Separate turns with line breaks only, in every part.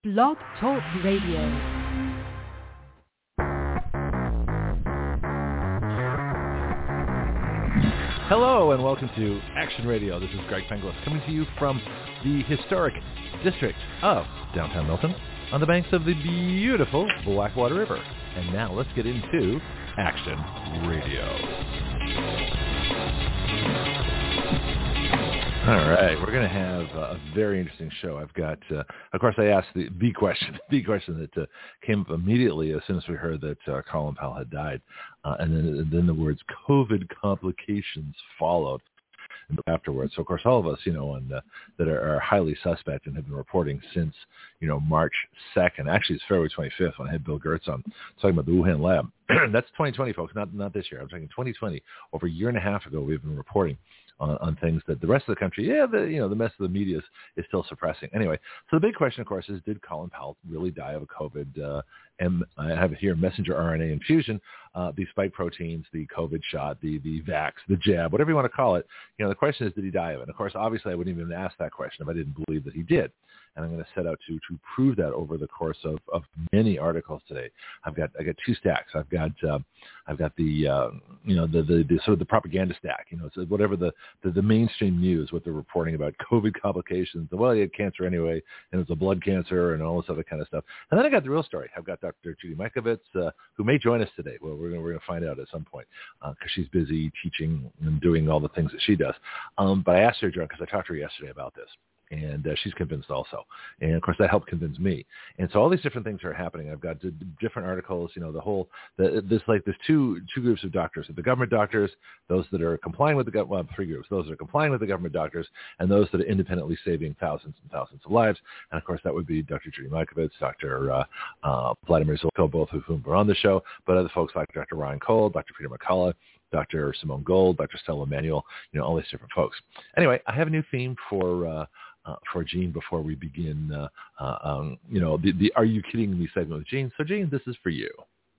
Blog Talk Radio.
Hello and welcome to Action Radio. This is Greg Penglis coming to you from the historic district of downtown Milton on the banks of the beautiful Blackwater River. And now let's get into Action Radio. All right, we're going to have a very interesting show. I've got, of course, I asked the question that came up immediately as soon as we heard that Colin Powell had died, and then the words COVID complications followed afterwards. So, of course, all of us, that are highly suspect and have been reporting since, March 2nd. Actually, it's February 25th when I had Bill Gertz on talking about the Wuhan lab. That's 2020, folks, not this year. I'm talking 2020. Over a year and a half ago, we've been reporting on things that the rest of the country, the mess of the media is still suppressing. Anyway, so the big question, of course, is did Colin Powell really die of a COVID, I have it here, messenger RNA infusion, the spike proteins, the COVID shot, the vax, the jab, whatever you want to call it. The question is, did he die of it? And of course, obviously, I wouldn't even ask that question if I didn't believe that he did. And I'm going to set out to prove that over the course of many articles today. I got two stacks. I've got the sort of the propaganda stack. So whatever the mainstream news, what they're reporting about COVID complications. Well, he had cancer anyway, and it was a blood cancer and all this other kind of stuff. And then I got the real story. I've got Dr. Judy Mikovits, who may join us today. Well, we're going to find out at some point because she's busy teaching and doing all the things that she does. But I asked her to join because I talked to her yesterday about this. And she's convinced also. And, of course, that helped convince me. And so all these different things are happening. I've got different articles, there's two groups of doctors. The government doctors, those that are complying with the government, well, three groups. Those that are complying with the government doctors and those that are independently saving thousands and thousands of lives. And, of course, that would be Dr. Judy Mikovits, Dr. Vladimir Zilko, both of whom are on the show, but other folks like Dr. Ryan Cole, Dr. Peter McCullough, Dr. Simone Gold, Dr. Stella Emanuel, all these different folks. Anyway, I have a new theme for Gene before we begin, the Are You Kidding Me segment with Gene. So, Gene, this is for you.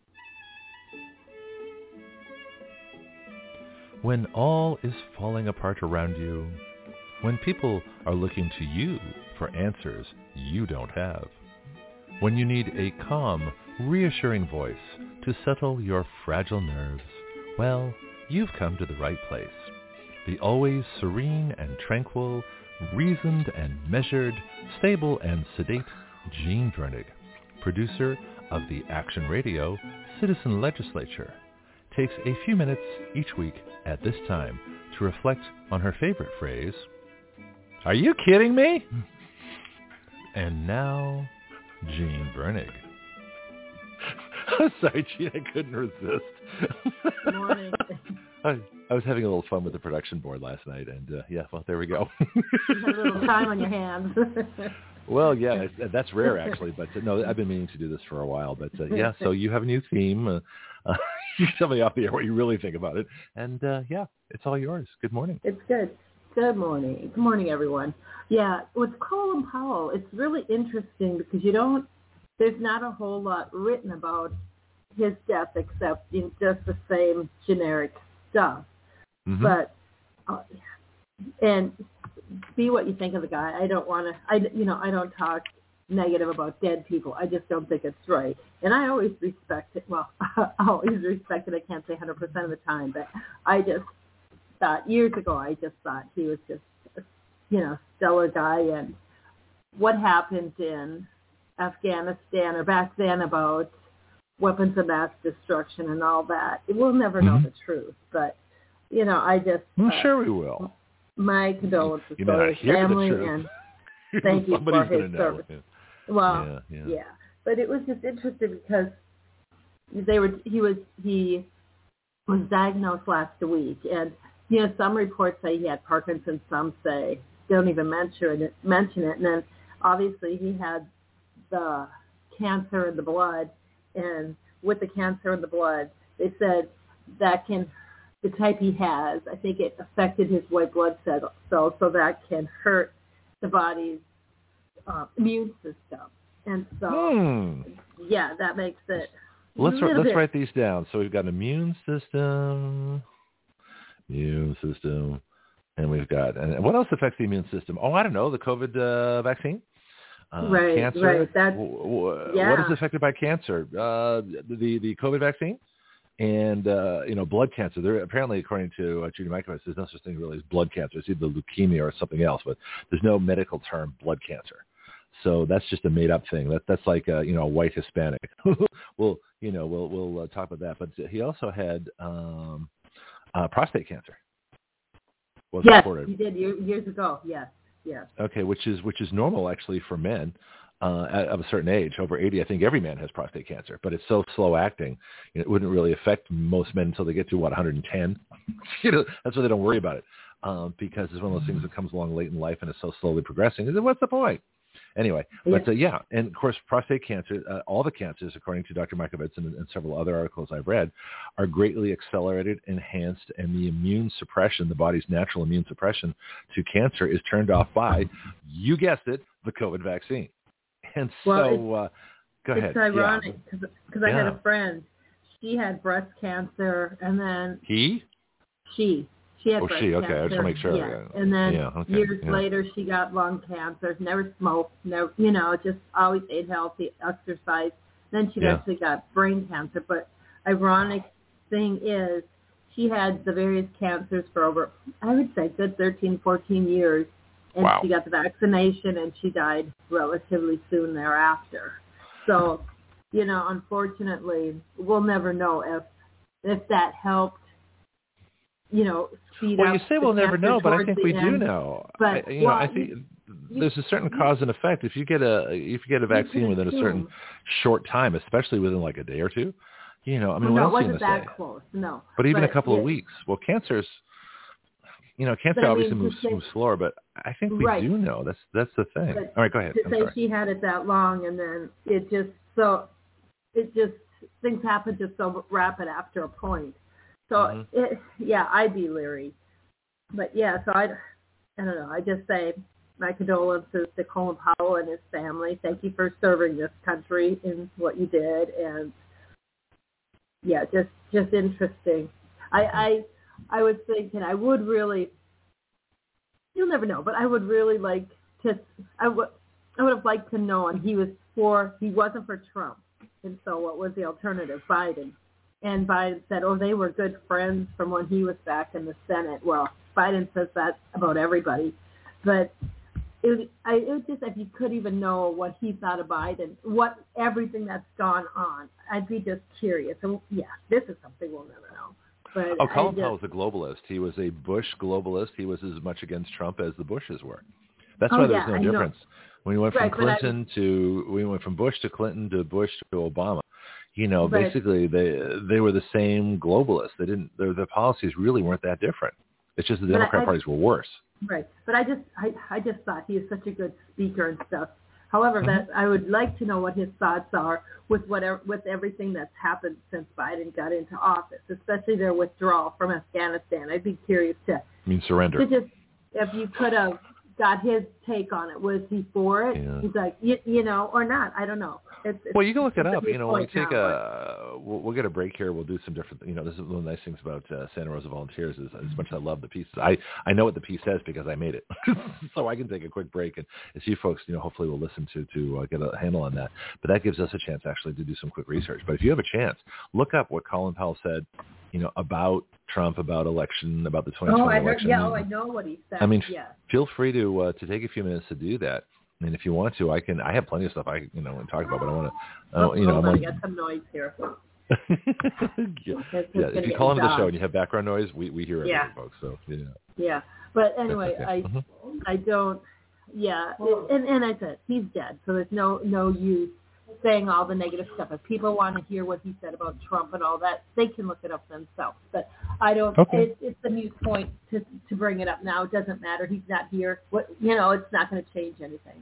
When all is falling apart around you, when people are looking to you for answers you don't have, when you need a calm, reassuring voice to settle your fragile nerves, well, you've come to the right place. The always serene and tranquil, reasoned and measured, stable and sedate Gene Vernig, producer of the Action Radio Citizen Legislature, takes a few minutes each week at this time to reflect on her favorite phrase, "Are you kidding me?" And now, Gene Vernig. I'm sorry, Gene, I couldn't resist.
Good morning.
I was having a little fun with the production board last night, and there we go.
You had a little time on your hands.
Well, yeah, that's rare actually, but no, I've been meaning to do this for a while. But so you have a new theme. You can tell me off the air what you really think about it, and it's all yours. Good morning.
It's good. Good morning. Good morning, everyone. Yeah, with Colin Powell, it's really interesting because there's not a whole lot written about his death except in just the same generic stuff. Mm-hmm. But and be what you think of the guy. I don't want to. I don't talk negative about dead people. I just don't think it's right. And I always respect it. Well, I always respect it. I can't say 100% of the time, but I just thought years ago. I just thought he was just stellar guy. And what happened in Afghanistan or back then about weapons of mass destruction and all that, we'll never know the truth. But I just
sure we will.
My condolences to his family and thank you for his service.
Yeah.
Well, yeah, but it was just interesting because he was diagnosed last week, and some reports say he had Parkinson's, some say don't even mention it, and then obviously he had the cancer in the blood, and with the cancer in the blood, they said that the type he has, I think it affected his white blood cells, so that can hurt the body's immune system. And so, that makes it.
Let's write these down. So we've got an immune system, and we've got, and what else affects the immune system? Oh, I don't know, the COVID vaccine.
Right,
cancer.
right.
What is affected by cancer? The COVID vaccine and, blood cancer. There apparently, according to Judy Mikovits, there's no such thing really as blood cancer. It's either leukemia or something else, but there's no medical term blood cancer. So that's just a made up thing. That's like a white Hispanic. we'll talk about that. But he also had prostate cancer.
Yes, he did years ago. Yes.
Okay, which is normal actually for men of a certain age, over 80. I think every man has prostate cancer, but it's so slow acting, it wouldn't really affect most men until they get to 110. That's why they don't worry about it, because it's one of those things that comes along late in life and it's so slowly progressing. And then what's the point? Anyway, but and of course, prostate cancer, all the cancers, according to Dr. Mikovits and several other articles I've read, are greatly accelerated, enhanced, and the immune suppression, the body's natural immune suppression to cancer, is turned off by, you guessed it, the COVID vaccine. And so, go ahead.
It's ironic because I had a friend. She had breast cancer, and then she had breast cancer.
Okay. I just want to make sure.
Yeah. And then years later, she got lung cancer. Never smoked. Never, just always ate healthy, exercised. Then she eventually got brain cancer. But ironic thing is, she had the various cancers for over, I would say, good 13, 14 years. And she got the vaccination, and she died relatively soon thereafter. So, unfortunately, we'll never know if that helped, speed up.
Well, you say we'll never know, but I think we do know.
But,
I think there's a certain cause and effect. If you get a vaccine within a certain short time, especially within like a day or two, what else are you going to say?
That close, no.
But even a couple of weeks. Well, cancer obviously moves slower, but I think we do know. That's the thing.
But
all right, go ahead.
To say she had it that long, and then things happen just so rapid after a point. So I'd be leery. But so I don't know. I just say my condolences to Colin Powell and his family. Thank you for serving this country in what you did, and just interesting. I was thinking I would really, you'll never know, but I would really like to, I would have liked to know, and he wasn't for Trump. And so what was the alternative? Biden. And Biden said, they were good friends from when he was back in the Senate. Well, Biden says that about everybody. But it was just, if you could even know what he thought of Biden, everything that's gone on, I'd be just curious. And this is something we'll never know. But
Colin Powell was a globalist. He was a Bush globalist. He was as much against Trump as the Bushes were. That's why there's no difference. When we went from Bush to Clinton to Bush to Obama, basically they were the same globalists. They didn't. Their policies really weren't that different. It's just the Democrat parties were worse.
Right. But I just thought he is such a good speaker and stuff. However, that I would like to know what his thoughts are with everything that's happened since Biden got into office, especially their withdrawal from Afghanistan. I'd be curious to
surrender.
If you could have got his take on it. Was he for it? Yeah. He's like, or not. I don't know.
Well, you can look it up. When we take we'll get a break here. We'll do some different. This is one of the nice things about Santa Rosa Volunteers is as much as I love the piece. I know what the piece says because I made it, so I can take a quick break and as you folks, hopefully will listen to get a handle on that. But that gives us a chance actually to do some quick research. But if you have a chance, look up what Colin Powell said. About Trump, about election, about the 2020 election.
I know what he said.
Feel free to take a few minutes to do that. And if you want to, I have plenty of stuff I want to talk about, but I want to.
I'm going to get some noise here.
If you call into the show and you have background noise, we hear it, folks. So
yeah. But anyway, okay. I don't. Yeah, and I said he's dead, so there's no use saying all the negative stuff. If people want to hear what he said about Trump and all that, they can look it up themselves. But I don't. Okay. It's a moot point to bring it up now. It doesn't matter. He's not here. It's not going to change anything.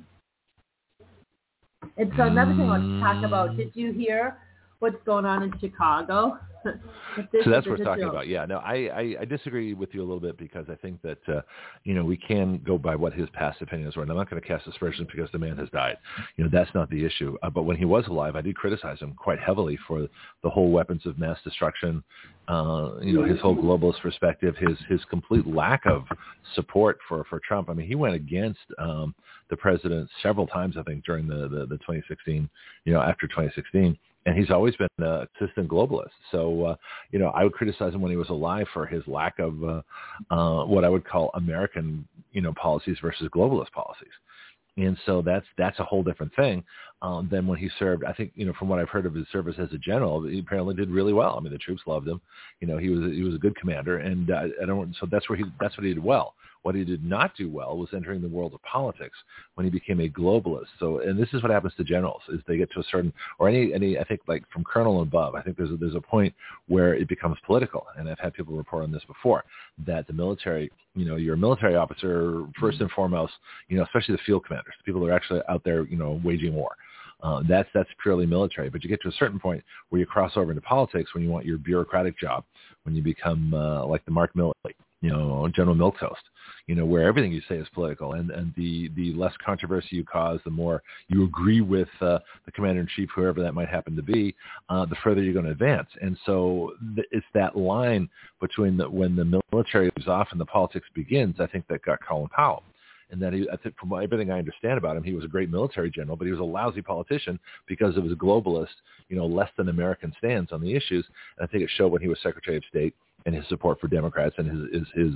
And so another thing I want to talk about. Did you hear what's going on in Chicago?
So that's what we're talking about. Yeah, no, I disagree with you a little bit because I think that, we can go by what his past opinions were. And I'm not going to cast aspersions because the man has died. That's not the issue. But when he was alive, I did criticize him quite heavily for the whole weapons of mass destruction, his whole globalist perspective, his complete lack of support for Trump. I mean, he went against the president several times, I think, during the 2016, after 2016. And he's always been a consistent globalist. So, I would criticize him when he was alive for his lack of what I would call American, policies versus globalist policies. And so that's a whole different thing than when he served. I think, from what I've heard of his service as a general, he apparently did really well. I mean, the troops loved him. He was a good commander, and so that's what he did well. What he did not do well was entering the world of politics when he became a globalist. So, and this is what happens to generals: is they get to a certain, or any, I think, like from colonel and above. I think there's a point where it becomes political, and I've had people report on this before, that the military, you're a military officer first and foremost, especially the field commanders, the people that are actually out there, waging war. That's purely military. But you get to a certain point where you cross over into politics when you want your bureaucratic job, when you become like the Mark Milley, General Milquetoast, where everything you say is political, and the less controversy you cause, the more you agree with the commander-in-chief, whoever that might happen to be, the further you're going to advance. And so it's that line between when the military is off and the politics begins, I think that got Colin Powell. And that I think from everything I understand about him, he was a great military general, but he was a lousy politician because of his globalist, less than American stance on the issues. And I think it showed when he was Secretary of State and his support for Democrats and his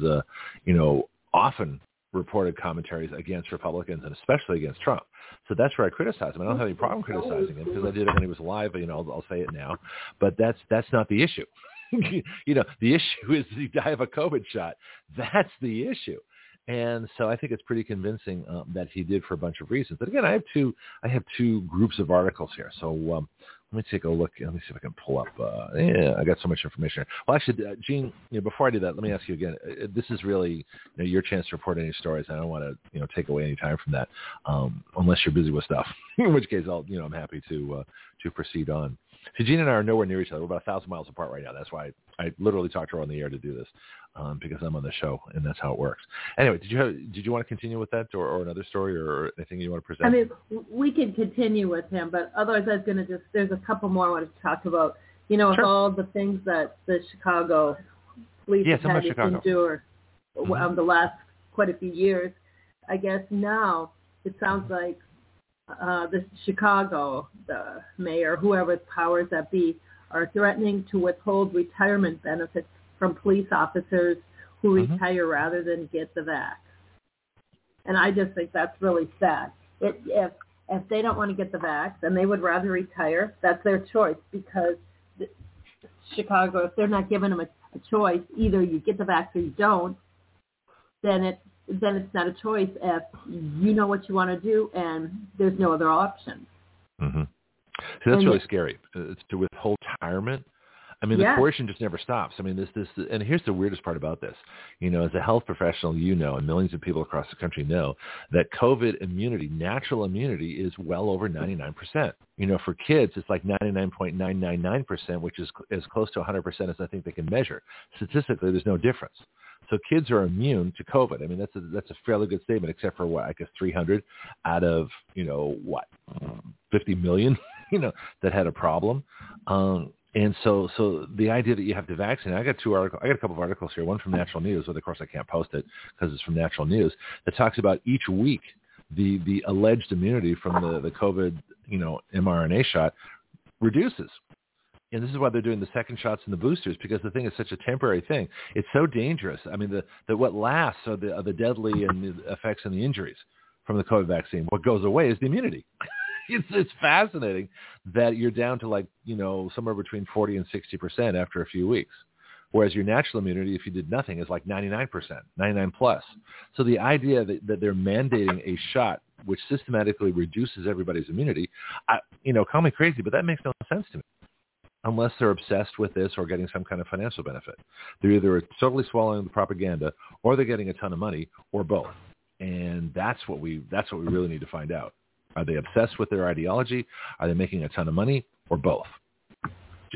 often reported commentaries against Republicans and especially against Trump. So that's where I criticize him. I don't have any problem criticizing him because I did it when he was alive. I'll say it now, but that's not the issue. The issue is did he die of a COVID shot? That's the issue. And so I think it's pretty convincing that he did for a bunch of reasons. But again, I have two groups of articles here. So let me take a look. Let me see if I can pull up. I got so much information. Well, actually, Gene, before I do that, let me ask you again. This is really your chance to report any stories. I don't want to take away any time from that, unless you're busy with stuff. In which case, I'm happy to proceed on. So Gene and I are nowhere near each other. We're about 1,000 miles apart right now. That's why I literally talked to her on the air to do this, because I'm on the show, and that's how it works. Anyway, did you want to continue with that, or another story, or anything you want to present?
I mean, we can continue with him, but otherwise I was going to there's a couple more I want to talk about. With
sure.
all the things that the Chicago police have had to endure the last quite a few years. I guess now it sounds like the Chicago, the mayor, whoever's powers that be, are threatening to withhold retirement benefits from police officers who retire rather than get the vax. And I just think that's really sad. If they don't want to get the vax and they would rather retire, that's their choice, because Chicago, if they're not giving them a choice, either you get the vax or you don't, then it's not a choice if you know what you want to do and there's no other option.
Mm-hmm. So that's really scary. It's to withhold retirement. I mean, the coercion just never stops. I mean, this, and here's the weirdest part about this. As a health professional, and millions of people across the country know that COVID immunity, natural immunity, is well over 99%. For kids, it's like 99.999%, which is as close to 100% as I think they can measure. Statistically, there's no difference. So kids are immune to COVID. I mean, that's a fairly good statement, except for what, I guess 300 out of 50 million, that had a problem. And so the idea that you have to vaccinate, I got a couple of articles here, one from Natural News, but of course I can't post it because it's from Natural News, that talks about each week the alleged immunity from the COVID, mRNA shot reduces. And this is why they're doing the second shots and the boosters, because the thing is such a temporary thing. It's so dangerous. I mean, what lasts are the deadly and the effects and the injuries from the COVID vaccine. What goes away is the immunity. It's fascinating that you're down to somewhere between 40 and 60% after a few weeks, whereas your natural immunity, if you did nothing, is like 99%, 99 plus. So the idea that they're mandating a shot which systematically reduces everybody's immunity, call me crazy, but that makes no sense to me. Unless they're obsessed with this or getting some kind of financial benefit. They're either totally swallowing the propaganda, or they're getting a ton of money, or both. And that's what we really need to find out. Are they obsessed with their ideology? Are they making a ton of money, or both? Gene,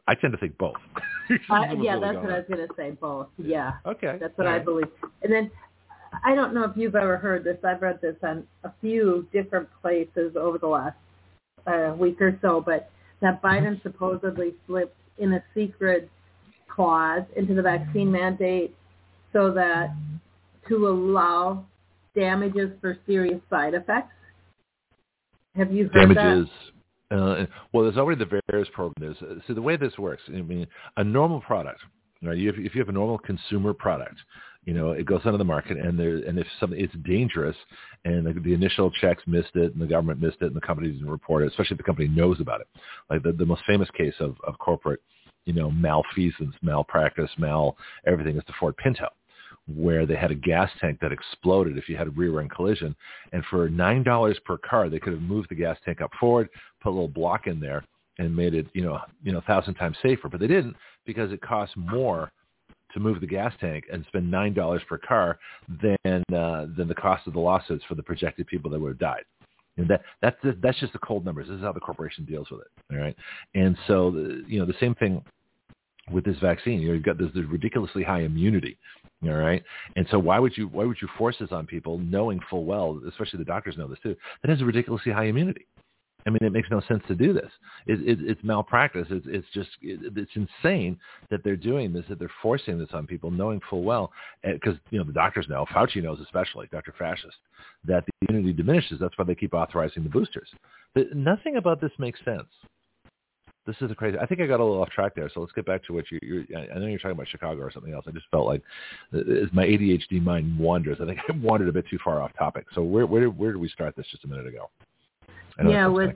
I tend to think both.
Yeah, that's what I was going to say, both. Yeah.
Okay.
That's what I believe. And then I don't know if you've ever heard this. I've read this on a few different places over the last week or so, but that Biden supposedly slipped in a secret clause into the vaccine mandate so that to allow damages for serious side effects. Have you heard
damages,
that?
Well, there's already the VAERS program. So the way this works, I mean, a normal product, right? If you have a normal consumer product, it goes onto the market, and if something it's dangerous, and the initial checks missed it, and the government missed it, and the company didn't report it, especially if the company knows about it. Like the most famous case of corporate, malfeasance, malpractice, everything is the Ford Pinto, where they had a gas tank that exploded if you had a rear-end collision. And for $9 per car, they could have moved the gas tank up forward, put a little block in there, and made it, 1,000 times safer. But they didn't, because it costs more to move the gas tank and spend $9 per car than the cost of the lawsuits for the projected people that would have died. And that's just the cold numbers. This is how the corporation deals with it. All right. And so, the same thing with this vaccine. You've got this ridiculously high immunity. All right. And so why would you force this on people knowing full well, especially the doctors know this too, that has a ridiculously high immunity? I mean, it makes no sense to do this. It's malpractice. It's insane that they're doing this, that they're forcing this on people, knowing full well, because the doctors know, Fauci knows especially, Dr. Fascist, that the immunity diminishes. That's why they keep authorizing the boosters. Nothing about this makes sense. This is crazy. I think I got a little off track there, so let's get back to what I know you're talking about Chicago or something else. I just felt like as my ADHD mind wanders, I think I wandered a bit too far off topic. So where did we start this just a minute ago?
Yeah, with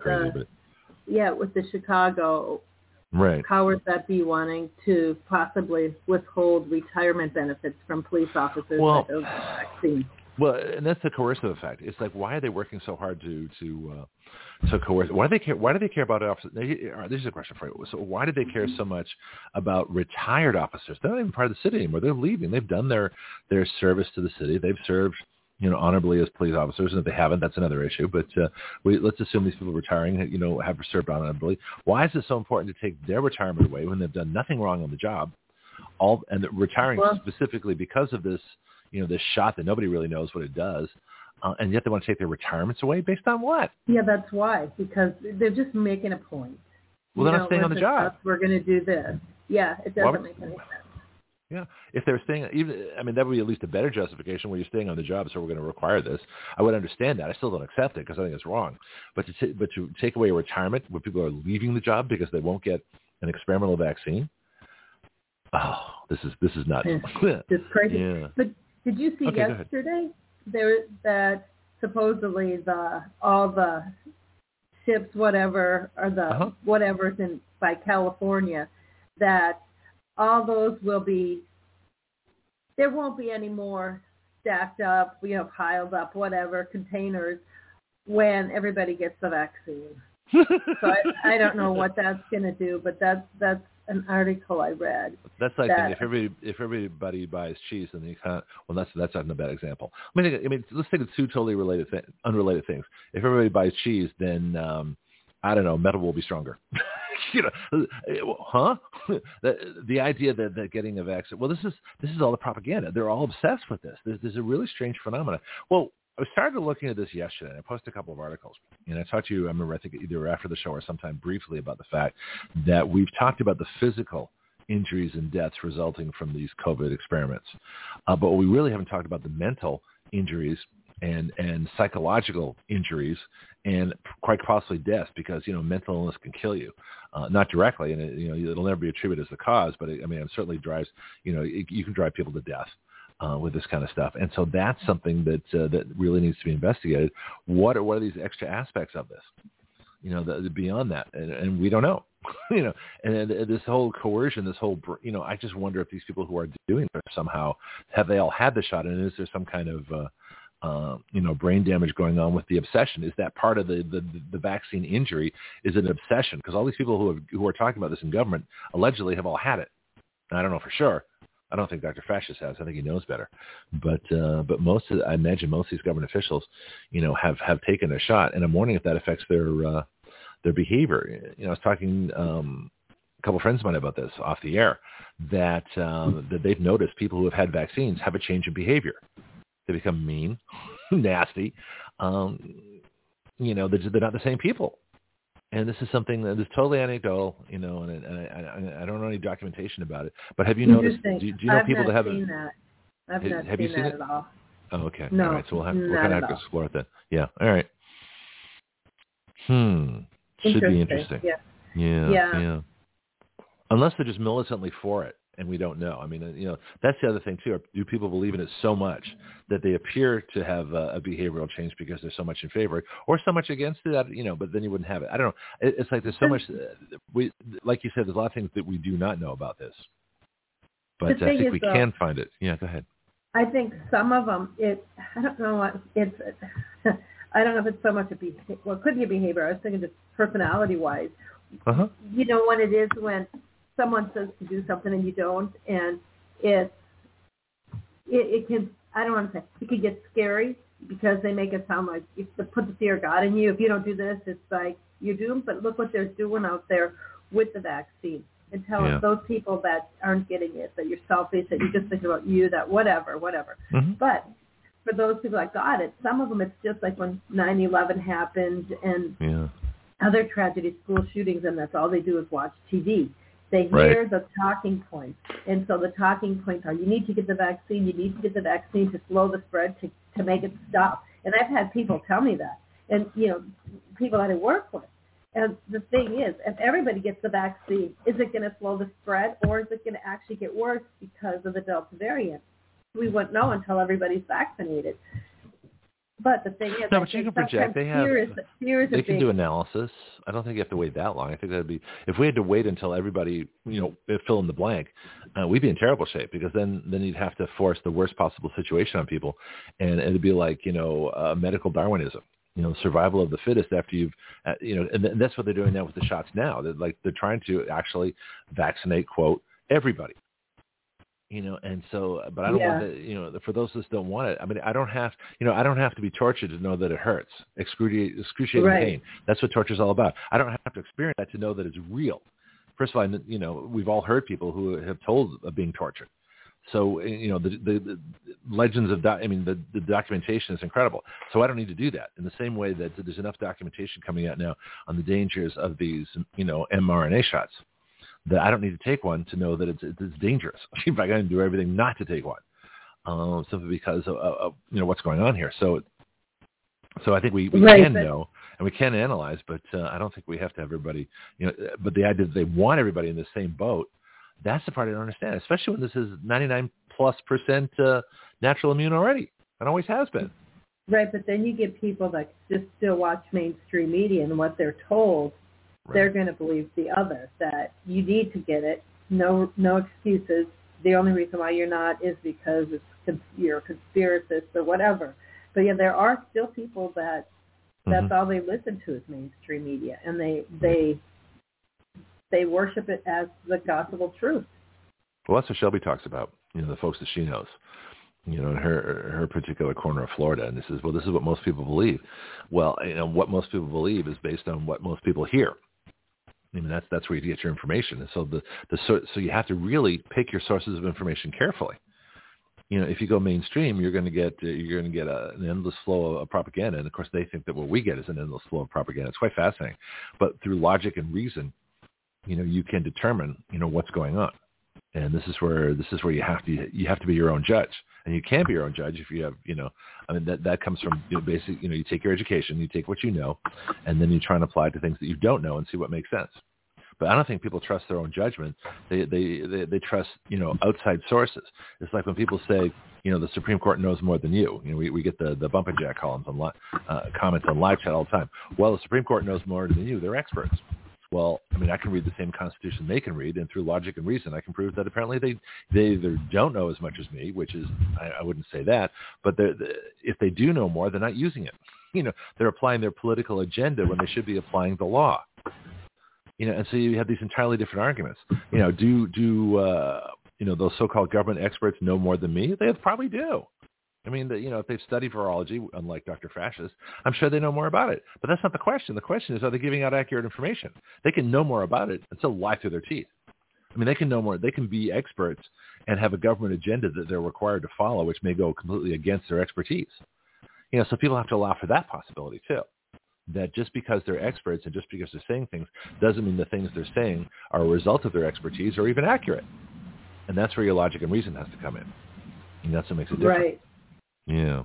the Chicago,
right?
Powers that be wanting to possibly withhold retirement benefits from police officers that don't get vaccines.
Well, and that's the coercive effect. It's like, why are they working so hard to coerce? Why do they care? Why do they care about officers? This is a question for you. So why do they care so much about retired officers? They're not even part of the city anymore. They're leaving. They've done their service to the city. They've served, honorably as police officers, and if they haven't, that's another issue. But let's assume these people retiring, have served honorably. Why is it so important to take their retirement away when they've done nothing wrong on the job? Retiring specifically because of this, this shot that nobody really knows what it does, and yet they want to take their retirements away based on what?
Yeah, that's why, because they're just making a point.
Well, they're not staying on the job.
We're going to do this. Yeah, it doesn't make any sense.
Yeah, if they're staying, that would be at least a better justification where you're staying on the job, so we're going to require this. I would understand that. I still don't accept it because I think it's wrong. But to take away a retirement where people are leaving the job because they won't get an experimental vaccine, this is nuts.
It's crazy.
Yeah.
But did you see yesterday that supposedly all the ships, whatever, or the whatever's by California, that all those will be, there won't be any more stacked up, piled up, whatever, containers when everybody gets the vaccine. So I don't know what that's going to do, but that's an article I read. That's
like if everybody buys cheese, then you can't. Well, that's not a bad example. Let's take two totally unrelated things. If everybody buys cheese, then I don't know, metal will be stronger. The idea that getting a vaccine. Well, this is all the propaganda. They're all obsessed with this. There's a really strange phenomenon. Well, I started looking at this yesterday, and I posted a couple of articles. And I talked to you, I remember, I think either after the show or sometime briefly about the fact that we've talked about the physical injuries and deaths resulting from these COVID experiments. But what we really haven't talked about the mental injuries and psychological injuries and quite possibly deaths, because, mental illness can kill you. Not directly, and it'll never be attributed as the cause, but it certainly drives, you can drive people to death. With this kind of stuff. And so that's something that really needs to be investigated. What are these extra aspects of this? Beyond that, and we don't know. And this whole coercion, this whole, I just wonder if these people who are doing this somehow, have they all had the shot, and is there some kind of brain damage going on with the obsession? Is that part of the vaccine injury? Is it an obsession? Because all these people who are talking about this in government allegedly have all had it. I don't know for sure. I don't think Dr. Fascist has. I think he knows better. But I imagine most of these government officials, have taken a shot, and I'm wondering if that affects their behavior. I was talking a couple of friends of mine about this off the air, that that they've noticed people who have had vaccines have a change in behavior. They become mean, nasty. You know, they're not the same people. And this is something that is totally anecdotal, you know, and I don't know any documentation about it. But have you noticed? Do you know people that have?
I've not
you
seen
that
it at all.
Oh, okay.
No,
all right. So we're going to have to explore it then. Yeah. All right. Should be interesting. Yeah. Unless they're just militantly for it, and we don't know. I mean, you know, that's the other thing too. Do people believe in it so much that they appear to have a behavioral change because they're so much in favor, or so much against it? You know, but then you wouldn't have it. I don't know. It's like there's so much. Like you said, there's a lot of things that we do not know about this. But I think we can find it. Yeah, go ahead.
I think some of them. I don't know what it's. I don't know if it's so much well, it could be a behavior. I was thinking just personality-wise.
Uh-huh.
You know what it is when someone says to do something and you don't, and it can, I don't want to say, it can get scary because they make it sound like if they put the fear of God in you. If you don't do this, it's like you're doomed. But look what they're doing out there with the vaccine and telling those people that aren't getting it, that you're selfish, that you're just thinking about you, that whatever.
Mm-hmm.
But for those people that got it, some of them it's just like when 9/11 happened and other tragedies, school shootings, and that's all they do is watch TV. They hear the talking points. And so the talking points are, you need to get the vaccine, to slow the spread, to make it stop. And I've had people tell me that. And, you know, people that I work with. And the thing is, if everybody gets the vaccine, is it going to slow the spread, or is it going to actually get worse because of the Delta variant? We wouldn't know until everybody's vaccinated. But the thing is,
no, but you can project. They can do analysis. I don't think you have to wait that long. I think that'd be, if we had to wait until everybody, you know, fill in the blank, we'd be in terrible shape, because then you'd have to force the worst possible situation on people, and it'd be like, you know, medical Darwinism. You know, survival of the fittest after you've, you know, and that's what they're doing now with the shots now. They're trying to actually vaccinate, quote, everybody. You know, and so, but I don't want that, you know, for those that don't want it. I mean, I don't have to be tortured to know that it hurts, excruciating pain. That's what torture is all about. I don't have to experience that to know that it's real. First of all, you know, we've all heard people who have told of being tortured. So, you know, the legends of, the documentation is incredible. So I don't need to do that. In the same way that there's enough documentation coming out now on the dangers of these, you know, mRNA shots, that I don't need to take one to know that it's dangerous. In fact, I can do everything not to take one, simply because of you know, what's going on here. So I think we can know and we can analyze, but I don't think we have to have everybody, you know. But the idea that they want everybody in the same boat, that's the part I don't understand, especially when this is 99+% natural immune already. It always has been.
Right, but then you get people that just still watch mainstream media, and what they're told, they're going to believe the other, that you need to get it, no excuses. The only reason why you're not is because you're a conspiracist or whatever. But yeah, there are still people that that's all they listen to is mainstream media, and they worship it as the gospel truth.
Well, that's what Shelby talks about, you know, the folks that she knows, you know, in her particular corner of Florida. And this is what most people believe. Well, you know, what most people believe is based on what most people hear. I mean, that's where you get your information. And so so you have to really pick your sources of information carefully. You know, if you go mainstream, you're going to get an endless flow of propaganda. And of course, they think that what we get is an endless flow of propaganda. It's quite fascinating. But through logic and reason, you know, you can determine, you know, what's going on. And this is where you have to be your own judge. And you can be your own judge if you have, you know, I mean, that comes from, you know, basic, you know, you take your education, you take what you know, and then you try and apply it to things that you don't know and see what makes sense. But I don't think people trust their own judgment. They trust, you know, outside sources. It's like when people say, you know, the Supreme Court knows more than you. You know, we get the bump and jack columns on comments on live chat all the time. Well, the Supreme Court knows more than you. They're experts. Well, I mean, I can read the same Constitution they can read, and through logic and reason, I can prove that apparently they either don't know as much as me, which is, I wouldn't say that, but if they do know more, they're not using it. You know, they're applying their political agenda when they should be applying the law. You know, and so you have these entirely different arguments. You know, do you know, those so-called government experts know more than me? They probably do. I mean, if they've studied virology, unlike Dr. Fascist, I'm sure they know more about it. But that's not the question. The question is, are they giving out accurate information? They can know more about it and still lie through their teeth. I mean, they can know more. They can be experts and have a government agenda that they're required to follow, which may go completely against their expertise. So people have to allow for that possibility too. That just because they're experts and just because they're saying things doesn't mean the things they're saying are a result of their expertise or even accurate. And that's where your logic and reason has to come in. And that's what makes it different.
Right.
Yeah.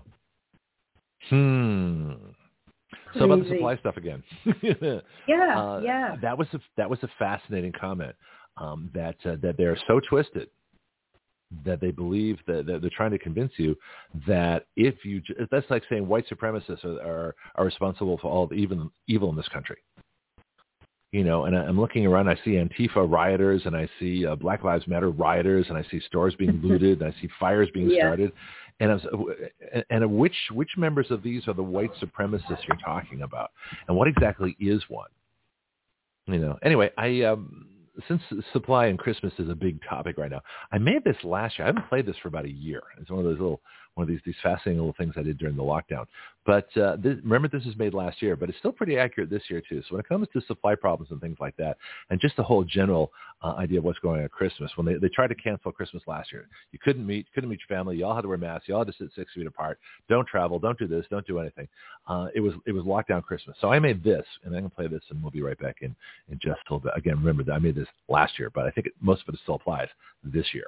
So about the supply stuff again.
Yeah.
That was a fascinating comment. That they're so twisted that they believe that they're trying to convince you that that's like saying white supremacists are responsible for all of evil in this country. And I'm looking around, I see Antifa rioters, and I see Black Lives Matter rioters, and I see stores being looted, and I see fires being started. And which members of these are the white supremacists you're talking about? And what exactly is one? Anyway, since supply and Christmas is a big topic right now, I made this last year. I haven't played this for about a year. It's one of these fascinating little things I did during the lockdown. But remember, this was made last year, but it's still pretty accurate this year too. So when it comes to supply problems and things like that, and just the whole general idea of what's going on at Christmas, when they tried to cancel Christmas last year, you couldn't meet your family. You all had to wear masks. You all had to sit 6 feet apart. Don't travel. Don't do this. Don't do anything. It was lockdown Christmas. So I made this, and I'm going to play this, and we'll be right back in just a little bit. Again, remember that I made this last year, but I think most of it still applies this year.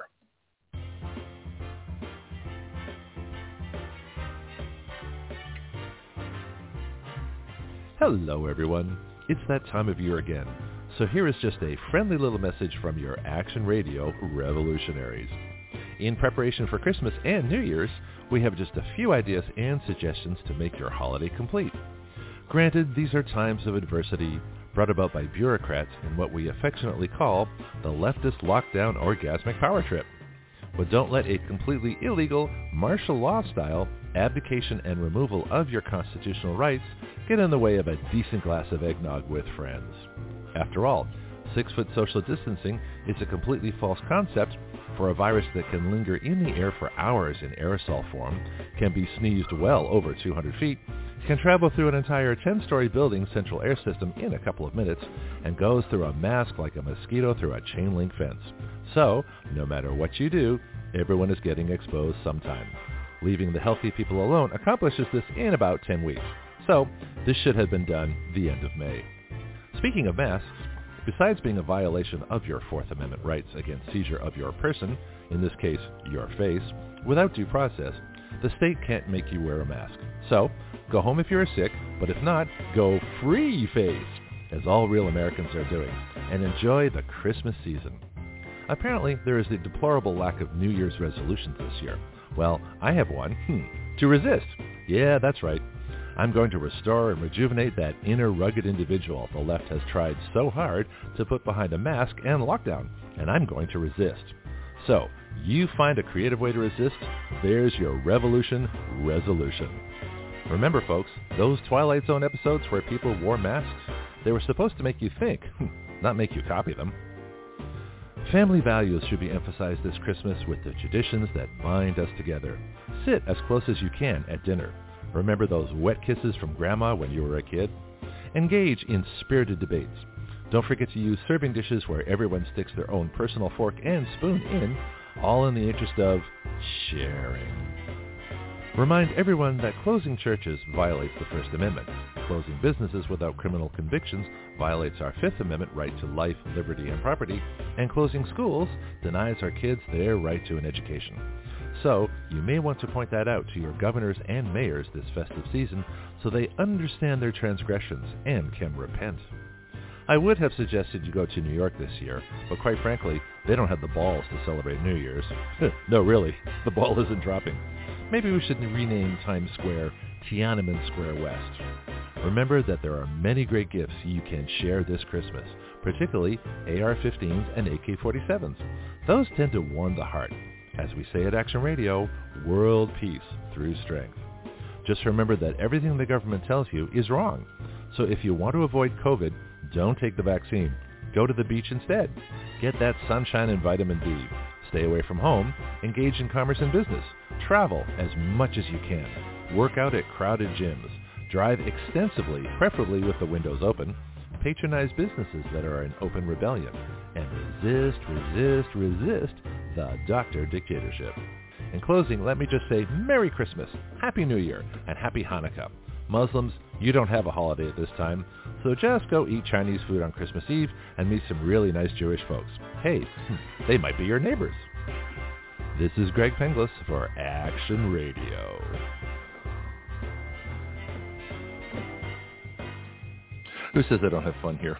Hello, everyone. It's that time of year again. So here is just a friendly little message from your Action Radio revolutionaries. In preparation for Christmas and New Year's, we have just a few ideas and suggestions to make your holiday complete. Granted, these are times of adversity brought about by bureaucrats in what we affectionately call the leftist lockdown orgasmic power trip. But don't let a completely illegal, martial law style abdication and removal of your constitutional rights get in the way of a decent glass of eggnog with friends. After all, 6-foot social distancing is a completely false concept, for a virus that can linger in the air for hours in aerosol form, can be sneezed well over 200 feet, can travel through an entire 10-story building's central air system in a couple of minutes, and goes through a mask like a mosquito through a chain-link fence. So, no matter what you do, everyone is getting exposed sometime. Leaving the healthy people alone accomplishes this in about 10 weeks. So, this should have been done the end of May. Speaking of masks, besides being a violation of your Fourth Amendment rights against seizure of your person, in this case, your face, without due process, the state can't make you wear a mask. So, go home if you're sick, but if not, go free face, as all real Americans are doing, and enjoy the Christmas season. Apparently, there is a deplorable lack of New Year's resolutions this year. Well, I have one. To resist. Yeah, that's right. I'm going to restore and rejuvenate that inner rugged individual the left has tried so hard to put behind a mask and lockdown, and I'm going to resist. So, you find a creative way to resist, there's your revolution resolution. Remember, folks, those Twilight Zone episodes where people wore masks, they were supposed to make you think, not make you copy them. Family values should be emphasized this Christmas with the traditions that bind us together. Sit as close as you can at dinner. Remember those wet kisses from Grandma when you were a kid? Engage in spirited debates. Don't forget to use serving dishes where everyone sticks their own personal fork and spoon in, all in the interest of sharing. Remind everyone that closing churches violates the First Amendment. Closing businesses without criminal convictions violates our Fifth Amendment right to life, liberty, and property, and closing schools denies our kids their right to an education. So, you may want to point that out to your governors and mayors this festive season so they understand their transgressions and can repent. I would have suggested you go to New York this year, but quite frankly, they don't have the balls to celebrate New Year's. No, really, the ball isn't dropping. Maybe we should rename Times Square Tiananmen Square West. Remember that there are many great gifts you can share this Christmas, particularly AR-15s and AK-47s. Those tend to warm the heart. As we say at Action Radio, world peace through strength. Just remember that everything the government tells you is wrong. So if you want to avoid COVID, don't take the vaccine. Go to the beach instead. Get that sunshine and vitamin D. Stay away from home, engage in commerce and business, travel as much as you can, work out at crowded gyms, drive extensively, preferably with the windows open, patronize businesses that are in open rebellion, and resist the doctor dictatorship. In closing, let me just say Merry Christmas, Happy New Year, and Happy Hanukkah. Muslims, you don't have a holiday at this time, so just go eat Chinese food on Christmas Eve and meet some really nice Jewish folks. Hey, they might be your neighbors. This is Greg Penglis for Action Radio. Who says I don't have fun here?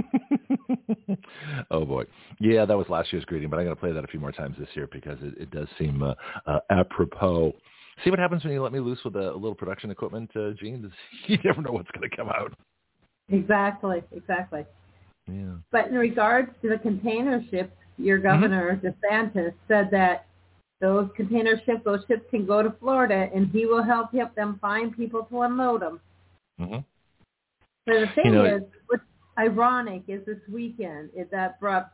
Oh, boy. Yeah, that was last year's greeting, but I'm going to play that a few more times this year because it does seem apropos. See what happens when you let me loose with a little production equipment, Gene? You never know what's going to come out.
Exactly.
Yeah.
But in regards to the container ships, your governor, DeSantis, said that those container ships, those ships can go to Florida, and he will help them find people to unload them.
Mm-hmm.
So the thing is, what's ironic is this weekend that brought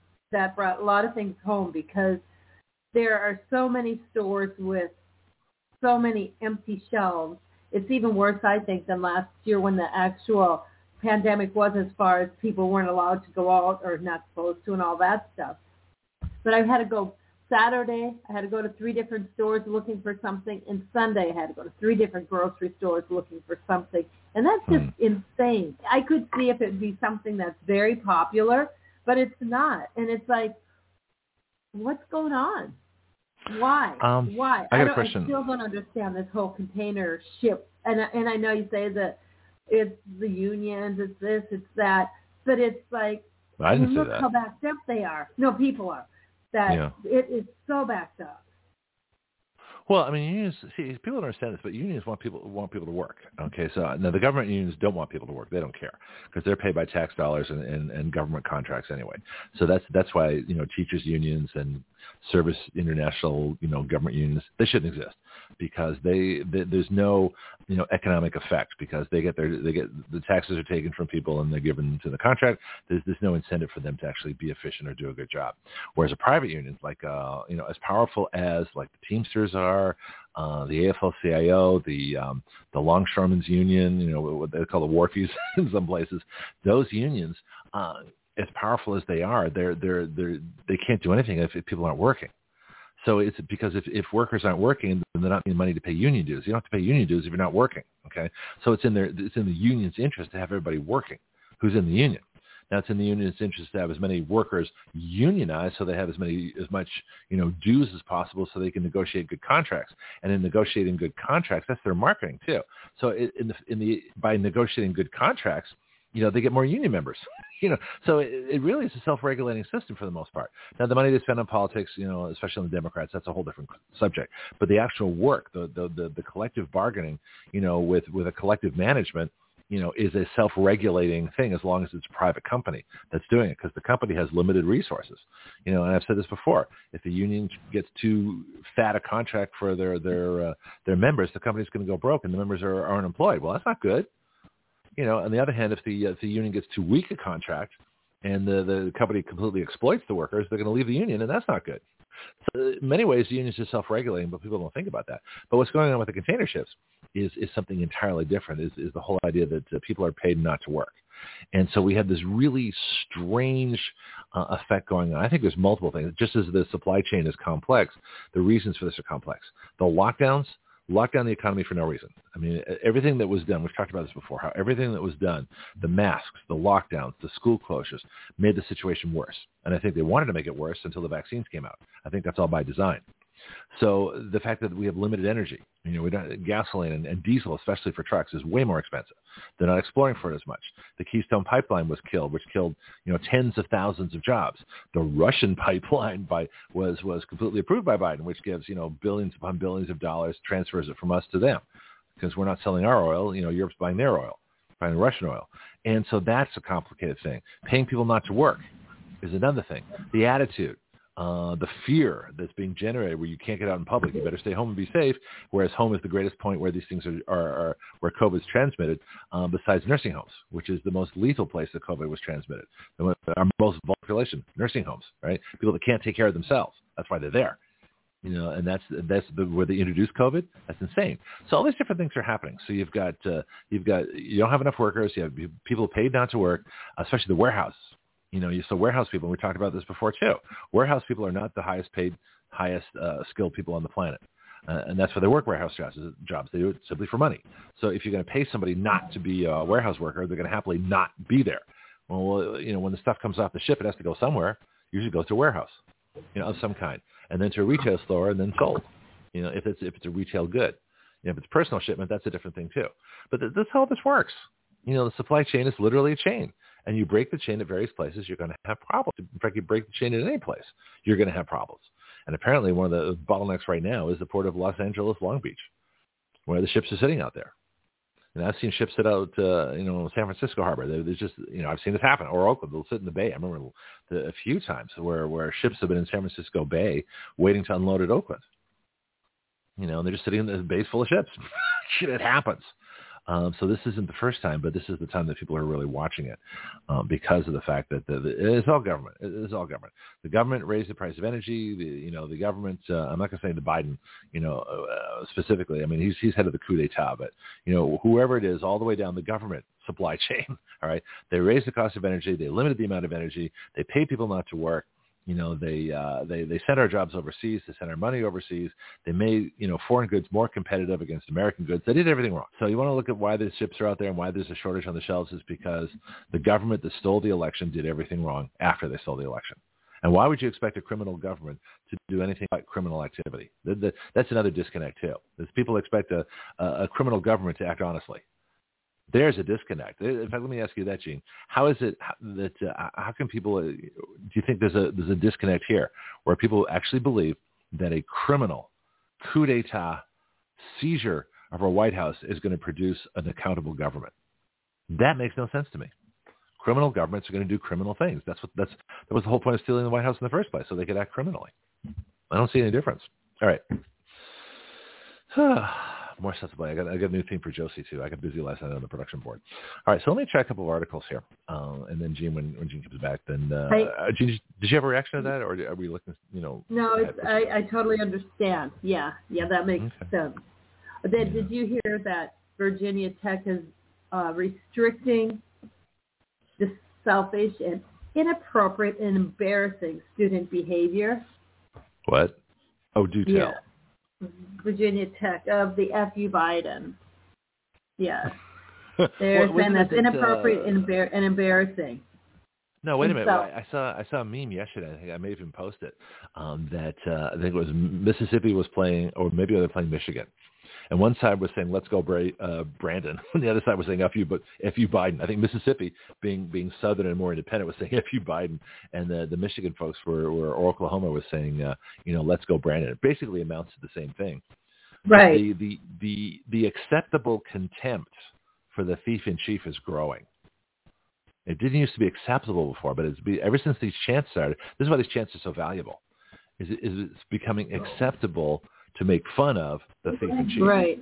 a lot of things home because there are so many stores with so many empty shelves. It's even worse, I think, than last year when the actual pandemic was as far as people weren't allowed to go out or not supposed to and all that stuff. But I had to go Saturday. I had to go to 3 different stores looking for something. And Sunday I had to go to 3 different grocery stores looking for something. And that's just insane. I could see if it would be something that's very popular, but it's not. And it's like, what's going on? Why? Why?
I
still don't understand this whole container ship. And I know you say that it's the unions, it's this, it's that, but it's like,
I didn't
look
say that.
how backed up they are. No, people are. It is so backed up.
Well, I mean, unions. See, people don't understand this, but unions want people to work. Okay, so now the government unions don't want people to work. They don't care because they're paid by tax dollars and government contracts anyway. So that's why teachers unions and service international government unions, they shouldn't exist because there's no economic effect because they get the taxes are taken from people and they're given to the contract. There's no incentive for them to actually be efficient or do a good job. Whereas a private union, like as powerful as like the Teamsters are, the AFL-CIO, the Longshoremen's Union, what they call the wharfies in some places, those unions, as powerful as they are, they can't do anything if people aren't working. So it's because if workers aren't working, then they're not getting money to pay union dues. You don't have to pay union dues if you're not working. Okay, so it's in the union's interest to have everybody working who's in the union. Now it's in the union's interest to have as many workers unionized so they have as much dues as possible so they can negotiate good contracts. And in negotiating good contracts, that's their marketing too. So by negotiating good contracts, they get more union members. So it really is a self-regulating system for the most part. Now, the money they spend on politics, especially on the Democrats, that's a whole different subject. But the actual work, the collective bargaining, with a collective management, is a self-regulating thing as long as it's a private company that's doing it because the company has limited resources. And I've said this before, if the union gets too fat a contract for their members, the company's going to go broke and the members are unemployed. Well, that's not good. On the other hand, if the union gets too weak a contract and the company completely exploits the workers, they're going to leave the union, and that's not good. So in many ways, the union is just self-regulating, but people don't think about that. But what's going on with the container ships is something entirely different, is the whole idea that people are paid not to work. And so we have this really strange effect going on. I think there's multiple things. Just as the supply chain is complex, the reasons for this are complex. The lockdowns lock down the economy for no reason. I mean, everything that was done, we've talked about this before, how everything that was done, the masks, the lockdowns, the school closures, made the situation worse. And I think they wanted to make it worse until the vaccines came out. I think that's all by design. So the fact that we have limited energy, we don't, gasoline and diesel, especially for trucks, is way more expensive. They're not exploring for it as much. The Keystone Pipeline was killed, which killed tens of thousands of jobs. The Russian pipeline was completely approved by Biden, which gives billions upon billions of dollars, transfers it from us to them because we're not selling our oil. Europe's buying their oil, buying Russian oil, and so that's a complicated thing. Paying people not to work is another thing. The attitude the fear that's being generated where you can't get out in public, you better stay home and be safe, whereas home is the greatest point where these things are where COVID is transmitted, besides nursing homes, which is the most lethal place that COVID was transmitted. Our most vulnerable population, nursing homes, right? People that can't take care of themselves. That's why they're there. And that's where they introduced COVID. That's insane. So all these different things are happening. So you don't have enough workers. You have people paid not to work, especially the warehouse. So warehouse people, and we talked about this before too. Warehouse people are not the highest paid, highest skilled people on the planet. And that's why they work warehouse jobs. They do it simply for money. So if you're going to pay somebody not to be a warehouse worker, they're going to happily not be there. Well, when the stuff comes off the ship, it has to go somewhere. Usually goes to a warehouse, of some kind, and then to a retail store and then sold. If it's a retail good. If it's personal shipment, that's a different thing too. But that's how this works. The supply chain is literally a chain. And you break the chain at various places, you're going to have problems. In fact, you break the chain at any place, you're going to have problems. And apparently one of the bottlenecks right now is the port of Los Angeles, Long Beach, where the ships are sitting out there. And I've seen ships sit out, San Francisco Harbor. There's just, I've seen this happen. Or Oakland, they'll sit in the bay. I remember a few times where ships have been in San Francisco Bay waiting to unload at Oakland. And they're just sitting in the bays full of ships. It happens. So this isn't the first time, but this is the time that people are really watching it because of the fact that it's all government. It's all government. The government raised the price of energy. The government. I'm not going to say the Biden, specifically. I mean, he's head of the coup d'état, but whoever it is, all the way down the government supply chain. All right, they raised the cost of energy. They limited the amount of energy. They pay people not to work. They sent our jobs overseas. They sent our money overseas. They made, foreign goods more competitive against American goods. They did everything wrong. So you want to look at why the ships are out there and why there's a shortage on the shelves is because the government that stole the election did everything wrong after they stole the election. And why would you expect a criminal government to do anything but criminal activity? That's another disconnect too. People expect a criminal government to act honestly. There's a disconnect. In fact, let me ask you that, Gene. How is it that how can people? Do you think there's a disconnect here, where people actually believe that a criminal coup d'état seizure of our White House is going to produce an accountable government? That makes no sense to me. Criminal governments are going to do criminal things. That was the whole point of stealing the White House in the first place, so they could act criminally. I don't see any difference. All right. More sensible. I got a new theme for Josie too. I got busy last night on the production board. All right, so let me try a couple of articles here, and then Gene, when Gene comes back, then Gene, did you have a reaction to that, or are we looking? No,
I totally understand. Yeah, that makes sense. Then, did you hear that Virginia Tech is restricting the selfish and inappropriate and embarrassing student behavior?
What? Oh, do tell.
Yeah. Virginia Tech of the FU Biden. Yes. They're saying that's inappropriate and embarrassing.
No, wait a minute. I saw a meme yesterday. I think I may even post it. That I think it was Mississippi was playing, or maybe they're playing Michigan. And one side was saying, let's go Brandon. And the other side was saying, F you Biden. I think Mississippi, being southern and more independent, was saying, F you Biden. And the Michigan folks or Oklahoma was saying, let's go Brandon. It basically amounts to the same thing.
Right.
The acceptable contempt for the thief in chief is growing. It didn't used to be acceptable before, but ever since these chants started, this is why these chants are so valuable, is it's becoming acceptable to make fun of the thief in chief.
Right.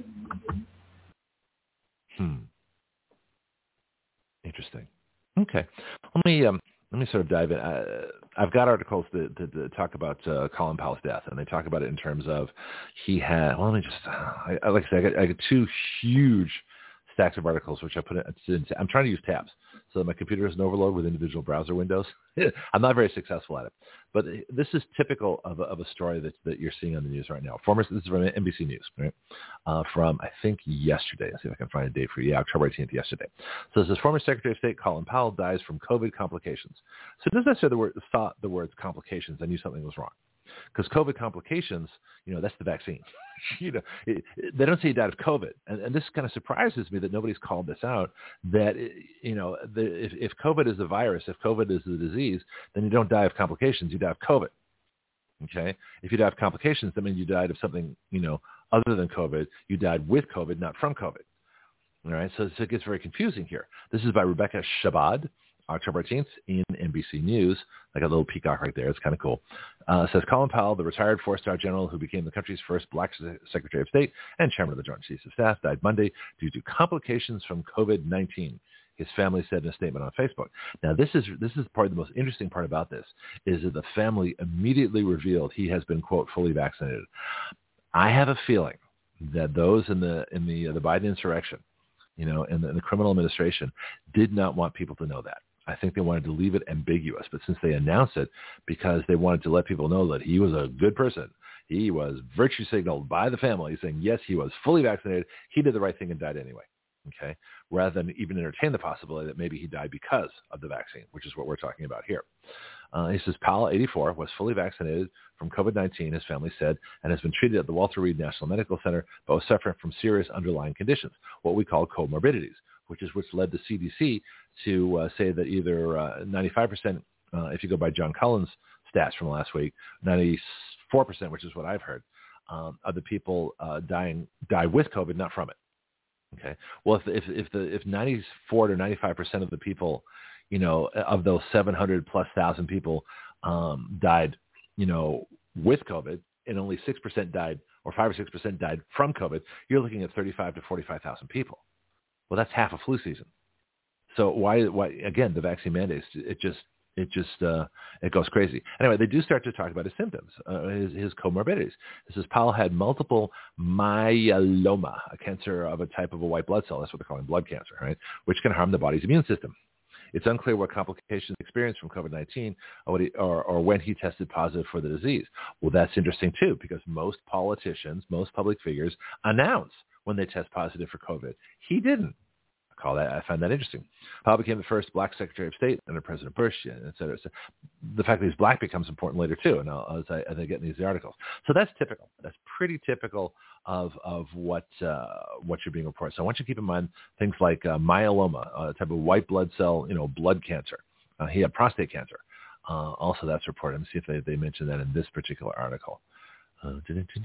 Interesting. Okay. Let me sort of dive in. I've got articles that talk about Colin Powell's death, and they talk about it in terms of he had. Well, let me just. Like I said, I got two huge stacks of articles, which I put in. I'm trying to use tabs so that my computer doesn't overload with individual browser windows. I'm not very successful at it, but this is typical of a story that you're seeing on the news right now. This is from NBC News, right? From I think yesterday. Let's see if I can find a date for you. Yeah, October 18th, yesterday. So this is former Secretary of State Colin Powell dies from COVID complications. So as I said the words complications, I knew something was wrong. Because COVID complications, that's the vaccine. They don't say he died of COVID. And this kind of surprises me that nobody's called this out, that, if COVID is the virus, if COVID is the disease, then you don't die of complications, you die of COVID. Okay? If you die of complications, that means you died of something, other than COVID. You died with COVID, not from COVID. All right? So it gets very confusing here. This is by Rebecca Shabad. October 18th in NBC News. I got a little peacock right there. It's kind of cool. It says Colin Powell, the retired four-star general who became the country's first black Secretary of State and chairman of the Joint Chiefs of Staff, died Monday due to complications from COVID-19. His family said in a statement on Facebook. Now, this is probably the most interesting part about this, is that the family immediately revealed he has been, quote, fully vaccinated. I have a feeling that those in the Biden insurrection, in the criminal administration, did not want people to know that. I think they wanted to leave it ambiguous, but since they announced it, because they wanted to let people know that he was a good person, he was virtue signaled by the family saying, yes, he was fully vaccinated, he did the right thing and died anyway. Okay, rather than even entertain the possibility that maybe he died because of the vaccine, which is what we're talking about here. He says Powell, 84, was fully vaccinated from COVID-19, his family said, and has been treated at the Walter Reed National Medical Center, but was suffering from serious underlying conditions, what we call comorbidities, which led the CDC to say that either 95%, if you go by John Cullen's stats from last week, 94%, which is what I've heard, of the people die with COVID, not from it. Okay. Well, if 94 to 95% of the people, of those 700 plus thousand people died, with COVID, and only 6% died, or 5 or 6% died from COVID, you're looking at 35 to 45,000 people. Well, that's half a flu season. So why again, the vaccine mandates, it goes crazy. Anyway, they do start to talk about his symptoms, his comorbidities. This is Powell had multiple myeloma, a cancer of a type of a white blood cell. That's what they're calling blood cancer, right? Which can harm the body's immune system. It's unclear what complications he experienced from COVID-19 or when he tested positive for the disease. Well, that's interesting too, because most politicians, most public figures announce when they test positive for COVID. He didn't. I find that interesting. Powell became the first black Secretary of State under President Bush, et cetera. So the fact that he's black becomes important later too, and as I get in these articles. So that's typical. That's pretty typical of what you're being reported. So I want you to keep in mind things like myeloma, a type of white blood cell, blood cancer. He had prostate cancer. Also, that's reported. Let me see if they mention that in this particular article. Let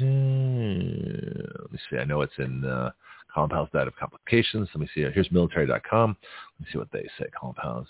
me see. I know it's in Colin Powell's died of complications. Let me see. Here's military.com. Let me see what they say. Colin Powell's.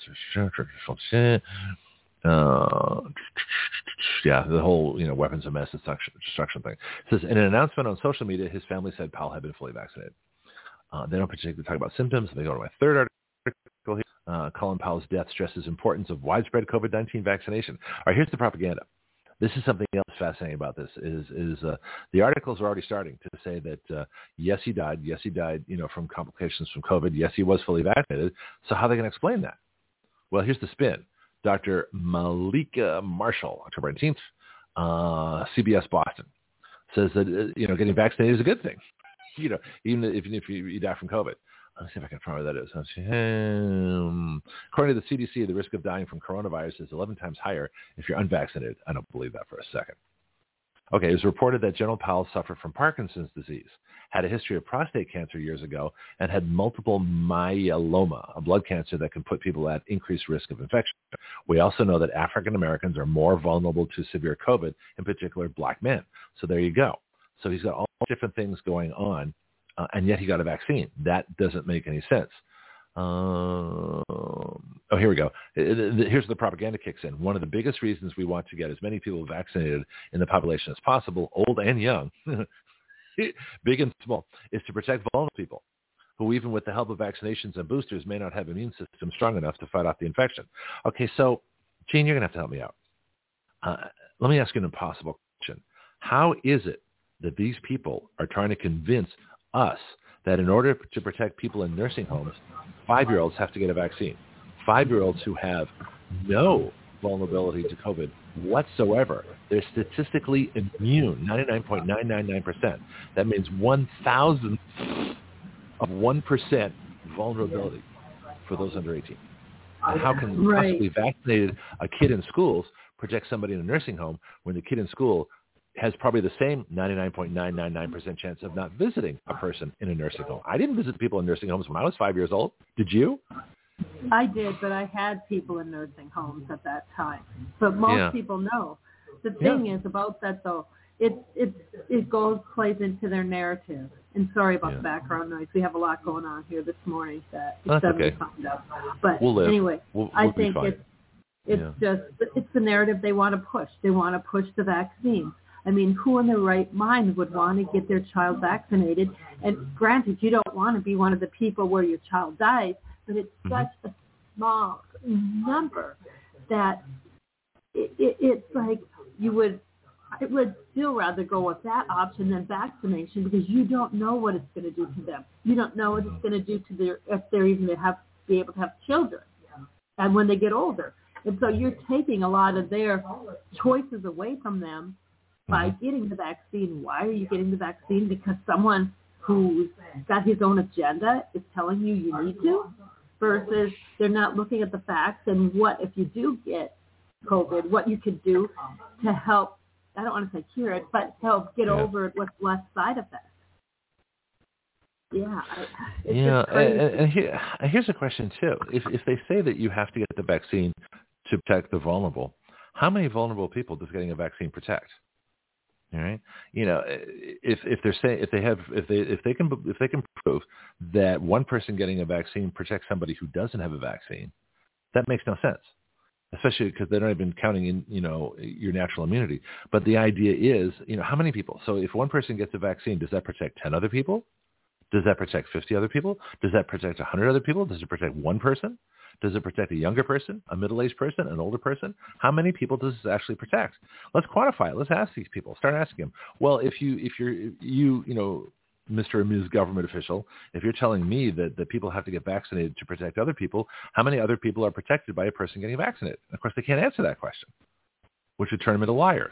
Yeah, the whole weapons of mass destruction thing. It says in an announcement on social media, his family said Powell had been fully vaccinated. They don't particularly talk about symptoms. They go to my third article here. Colin Powell's death stresses importance of widespread COVID-19 vaccination. All right, here's the propaganda. This is something else fascinating about this is the articles are already starting to say that, yes, he died. Yes, he died, from complications from COVID. Yes, he was fully vaccinated. So how are they going to explain that? Well, here's the spin. Dr. Malika Marshall, October 18th, CBS Boston, says that, getting vaccinated is a good thing, even if you die from COVID. Let's see if I can find where that is. According to the CDC, the risk of dying from coronavirus is 11 times higher if you're unvaccinated. I don't believe that for a second. Okay, it was reported that General Powell suffered from Parkinson's disease, had a history of prostate cancer years ago, and had multiple myeloma, a blood cancer that can put people at increased risk of infection. We also know that African Americans are more vulnerable to severe COVID, in particular black men. So there you go. So he's got all different things going on. And yet he got a vaccine. That doesn't make any sense. Here we go. Here's the propaganda kicks in. One of the biggest reasons we want to get as many people vaccinated in the population as possible, old and young, big and small, is to protect vulnerable people who, even with the help of vaccinations and boosters, may not have immune systems strong enough to fight off the infection. Okay, so, Gene, you're going to have to help me out. Let me ask you an impossible question. How is it that these people are trying to convince us that in order to protect people in nursing homes, 5-year-olds have to get a vaccine? 5-year-olds who have no vulnerability to COVID whatsoever. They're statistically immune, 99.999%. That means 1,000th of 1% vulnerability for those under 18. And how can possibly vaccinated a kid in schools protect somebody in a nursing home when the kid in school has probably the same 99.999% chance of not visiting a person in a nursing home? I didn't visit people in nursing homes when I was 5 years old. Did you?
I did, but I had people in nursing homes at that time. But most people know. The thing is about that, though, it plays into their narrative. And sorry about the background noise. We have a lot going on here this morning that it's suddenly popped up. But anyway, I think it's the narrative they want to push. They want to push the vaccine. I mean, who in their right mind would want to get their child vaccinated? And granted, you don't want to be one of the people where your child dies, but it's such a small number that it's like I would still rather go with that option than vaccination, because you don't know what it's going to do to them. You don't know what it's going to do to if they're even be able to have children, and when they get older. And so you're taking a lot of their choices away from them by getting the vaccine. Why are you getting the vaccine? Because someone who's got his own agenda is telling you need to, versus they're not looking at the facts and what, if you do get COVID, what you could do to help, I don't want to say cure it, but help get over it with less side effects.
And here's a question too. If they say that you have to get the vaccine to protect the vulnerable, how many vulnerable people does getting a vaccine protect? All right. If they can prove that one person getting a vaccine protects somebody who doesn't have a vaccine, that makes no sense. Especially because they're not even counting in, your natural immunity. But the idea is, how many people? So if one person gets a vaccine, does that protect 10 other people? Does that protect 50 other people? Does that protect 100 other people? Does it protect one person? Does it protect a younger person, a middle-aged person, an older person? How many people does this actually protect? Let's quantify it. Let's ask these people. Start asking them. Well, if you're Mr. Amused government official, if you're telling me that people have to get vaccinated to protect other people, how many other people are protected by a person getting vaccinated? And of course, they can't answer that question, which would turn them into liars.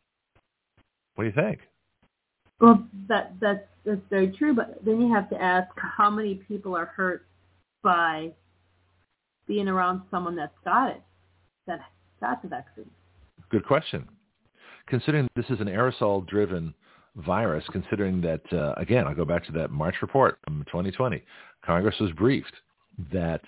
What do you think?
Well, that's very true, but then you have to ask how many people are hurt by being around someone that got the vaccine. Good
question. Considering this is an aerosol-driven virus, considering that, again, I'll go back to that March report from 2020. Congress was briefed that,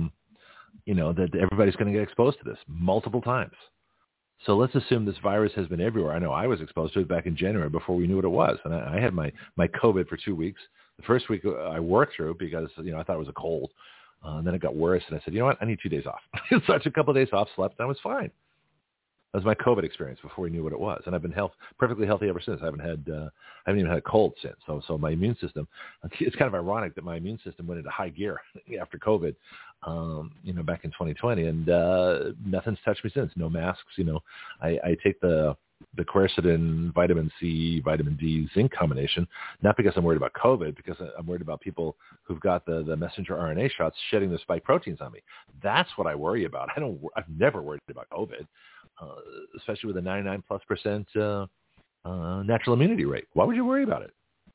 that everybody's going to get exposed to this multiple times. So let's assume this virus has been everywhere. I know I was exposed to it back in January before we knew what it was. And I had my COVID for 2 weeks. The first week I worked through because, I thought it was a cold. And then it got worse. And I said, you know what? I need 2 days off. So I took a couple of days off, slept, and I was fine. That was my COVID experience before we knew what it was. And I've been perfectly healthy ever since. I haven't even had a cold since. So my immune system, it's kind of ironic that my immune system went into high gear after COVID, back in 2020. And nothing's touched me since. No masks. I take the quercetin, vitamin C, vitamin D, zinc combination, not because I'm worried about COVID, because I'm worried about people who've got the messenger RNA shots shedding their spike proteins on me. That's what I worry about. I've never worried about COVID, especially with a 99+% natural immunity rate. Why would you worry about it?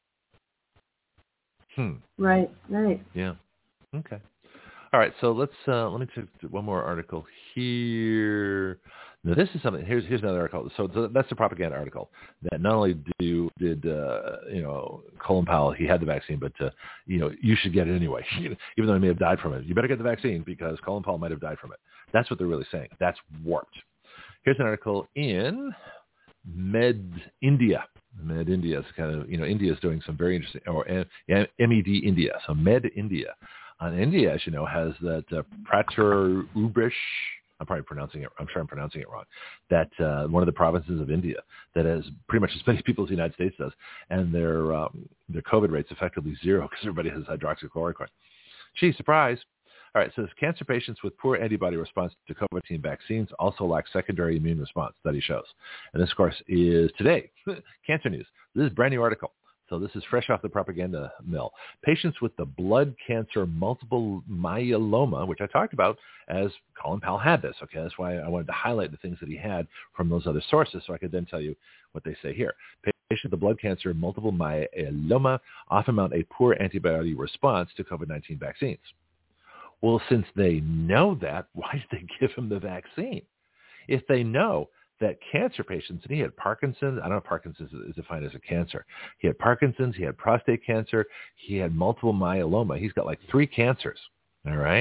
Right.
Yeah. Okay. All right. So let me take one more article here. Now, this is something. Here's another article. So that's the propaganda article that not only did Colin Powell, he had the vaccine, but you should get it anyway, even though he may have died from it. You better get the vaccine because Colin Powell might have died from it. That's what they're really saying. That's warped. Here's an article in MedIndia. MedIndia is kind of India is doing some very interesting, or MED India. So MedIndia. And India, as you know, has that Pratar Ubrish. I'm sure I'm pronouncing it wrong. That one of the provinces of India that has pretty much as many people as the United States does, and their COVID rate's effectively zero because everybody has hydroxychloroquine. Gee, surprise! All right, so cancer patients with poor antibody response to COVID-19 vaccines also lack secondary immune response, study shows. And this, of course, is today. Cancer News. This is a brand new article. So this is fresh off the propaganda mill. Patients with the blood cancer multiple myeloma, which I talked about as Colin Powell had this. Okay, that's why I wanted to highlight the things that he had from those other sources so I could then tell you what they say here. Patients with the blood cancer multiple myeloma often mount a poor antibody response to COVID-19 vaccines. Well, since they know that, why did they give him the vaccine? If they know that cancer patients, and he had Parkinson's, I don't know if Parkinson's is defined as a cancer. He had Parkinson's, he had prostate cancer, he had multiple myeloma. He's got like 3 cancers, all right?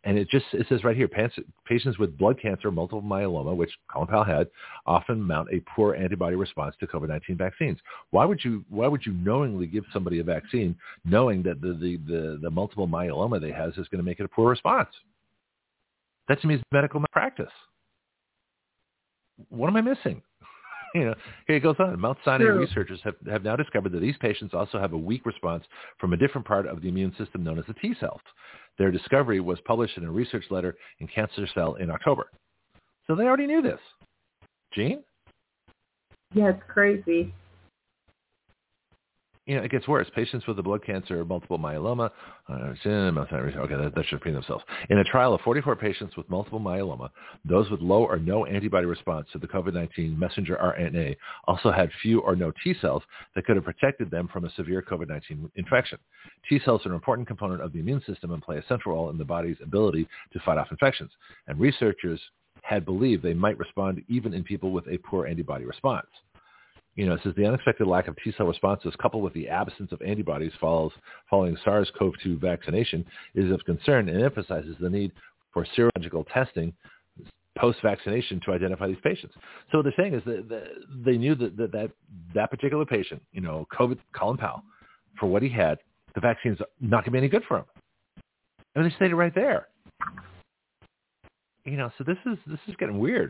And it says right here, patients with blood cancer, multiple myeloma, which Colin Powell had, often mount a poor antibody response to COVID-19 vaccines. Why would you knowingly give somebody a vaccine knowing that the multiple myeloma they have is going to make it a poor response? That to me is medical malpractice. What am I missing? Here it goes on. Mount Sinai researchers have now discovered that these patients also have a weak response from a different part of the immune system known as the T cells. Their discovery was published in a research letter in Cancer Cell in October. So they already knew this. Jean?
Yeah, it's crazy.
It gets worse. Patients with the blood cancer, multiple myeloma, that should repeat themselves. In a trial of 44 patients with multiple myeloma, those with low or no antibody response to the COVID-19 messenger RNA also had few or no T cells that could have protected them from a severe COVID-19 infection. T cells are an important component of the immune system and play a central role in the body's ability to fight off infections. And researchers had believed they might respond even in people with a poor antibody response. It says the unexpected lack of T-cell responses coupled with the absence of antibodies following SARS-CoV-2 vaccination is of concern and emphasizes the need for serological testing post-vaccination to identify these patients. So what they're saying is that they knew that particular patient, Colin Powell, for what he had, the vaccine's not going to be any good for him. And they stated right there. So this is getting weird.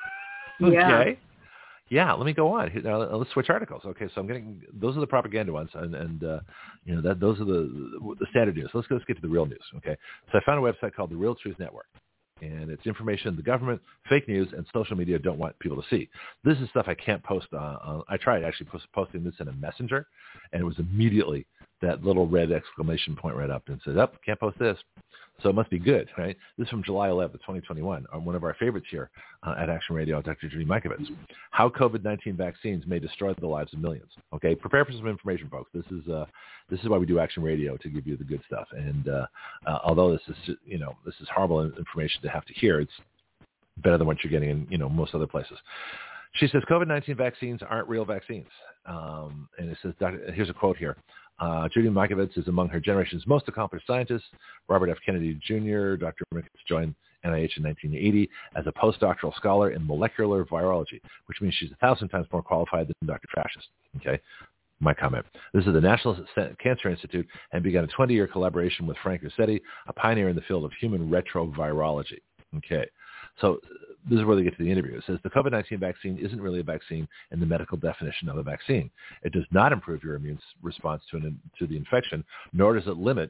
Yeah.
Okay. Yeah, let me go on. Now, let's switch articles. Okay, so those are the propaganda ones, and those are the standard news. Let's get to the real news. Okay, so I found a website called the Real Truth Network, and it's information the government, fake news, and social media don't want people to see. This is stuff I can't post on. I tried actually posting this in a messenger, and it was immediately that little red exclamation point right up and said, can't post this. So it must be good, right? This is from July 11th, 2021, on one of our favorites here at Action Radio, Dr. Judy Mikovits. How COVID-19 vaccines may destroy the lives of millions. Okay, prepare for some information, folks. This is why we do Action Radio, to give you the good stuff. And although this is horrible information to have to hear, it's better than what you're getting in most other places. She says COVID-19 vaccines aren't real vaccines. And it says, here's a quote here. Judy Mikovits is among her generation's most accomplished scientists. Robert F. Kennedy Jr., Dr. Mikovits joined NIH in 1980 as a postdoctoral scholar in molecular virology, which means she's 1,000 times more qualified than Dr. Trashis. Okay, my comment. This is the National Cancer Institute and began a 20-year collaboration with Frank Ruscetti, a pioneer in the field of human retrovirology. Okay, so this is where they get to the interview. It says the COVID-19 vaccine isn't really a vaccine in the medical definition of a vaccine. It does not improve your immune response to the infection, nor does it limit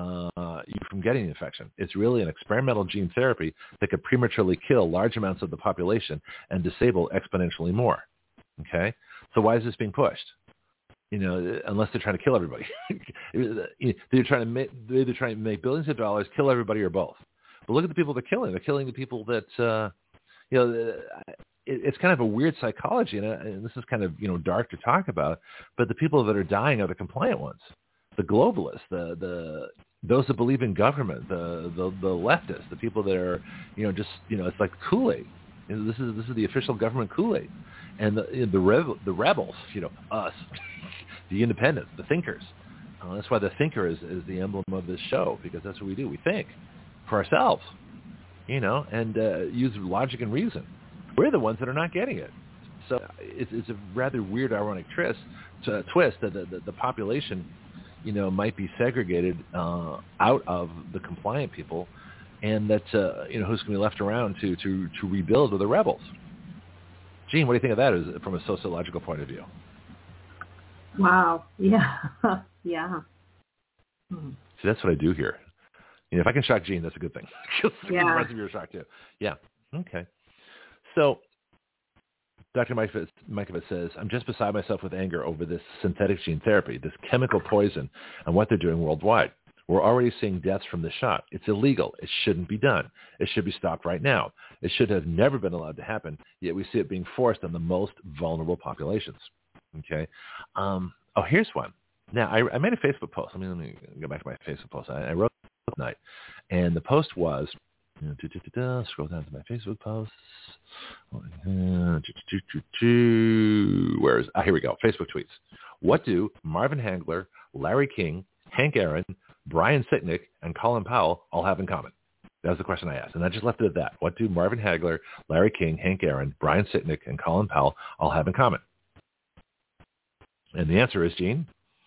you from getting the infection. It's really an experimental gene therapy that could prematurely kill large amounts of the population and disable exponentially more. Okay? So why is this being pushed? Unless they're trying to kill everybody. They're trying to make billions of dollars, kill everybody, or both. But look at the people they're killing. They're killing the people that, it's kind of a weird psychology, and this is kind of, dark to talk about, but the people that are dying are the compliant ones, the globalists, those that believe in government, the leftists, the people that are, it's like Kool-Aid. This is the official government Kool-Aid. And the rebels, us, the independents, the thinkers. That's why the thinker is the emblem of this show, because that's what we do. We think for ourselves, and use logic and reason. We're the ones that are not getting it. So it's a rather weird, ironic twist that the population, might be segregated out of the compliant people, and that who's going to be left around to rebuild with the rebels. Gene, what do you think of that from a sociological point of view?
Wow. Yeah. Yeah.
See, that's what I do here. If I can shock Gene, that's a good thing.
Yeah.
The rest of you are shocked too. Yeah. Okay. So Dr. Mikovits says, I'm just beside myself with anger over this synthetic gene therapy, this chemical poison, and what they're doing worldwide. We're already seeing deaths from the shot. It's illegal. It shouldn't be done. It should be stopped right now. It should have never been allowed to happen, yet we see it being forced on the most vulnerable populations. Okay. Here's one. Now, I made a Facebook post. Let me go back to my Facebook post. I wrote it last night, and the post was, scroll down to my Facebook posts. Here we go. Facebook tweets. What do Marvin Hagler, Larry King, Hank Aaron, Brian Sicknick, and Colin Powell all have in common? That was the question I asked. And I just left it at that. What do Marvin Hagler, Larry King, Hank Aaron, Brian Sicknick, and Colin Powell all have in common? And the answer is, Gene?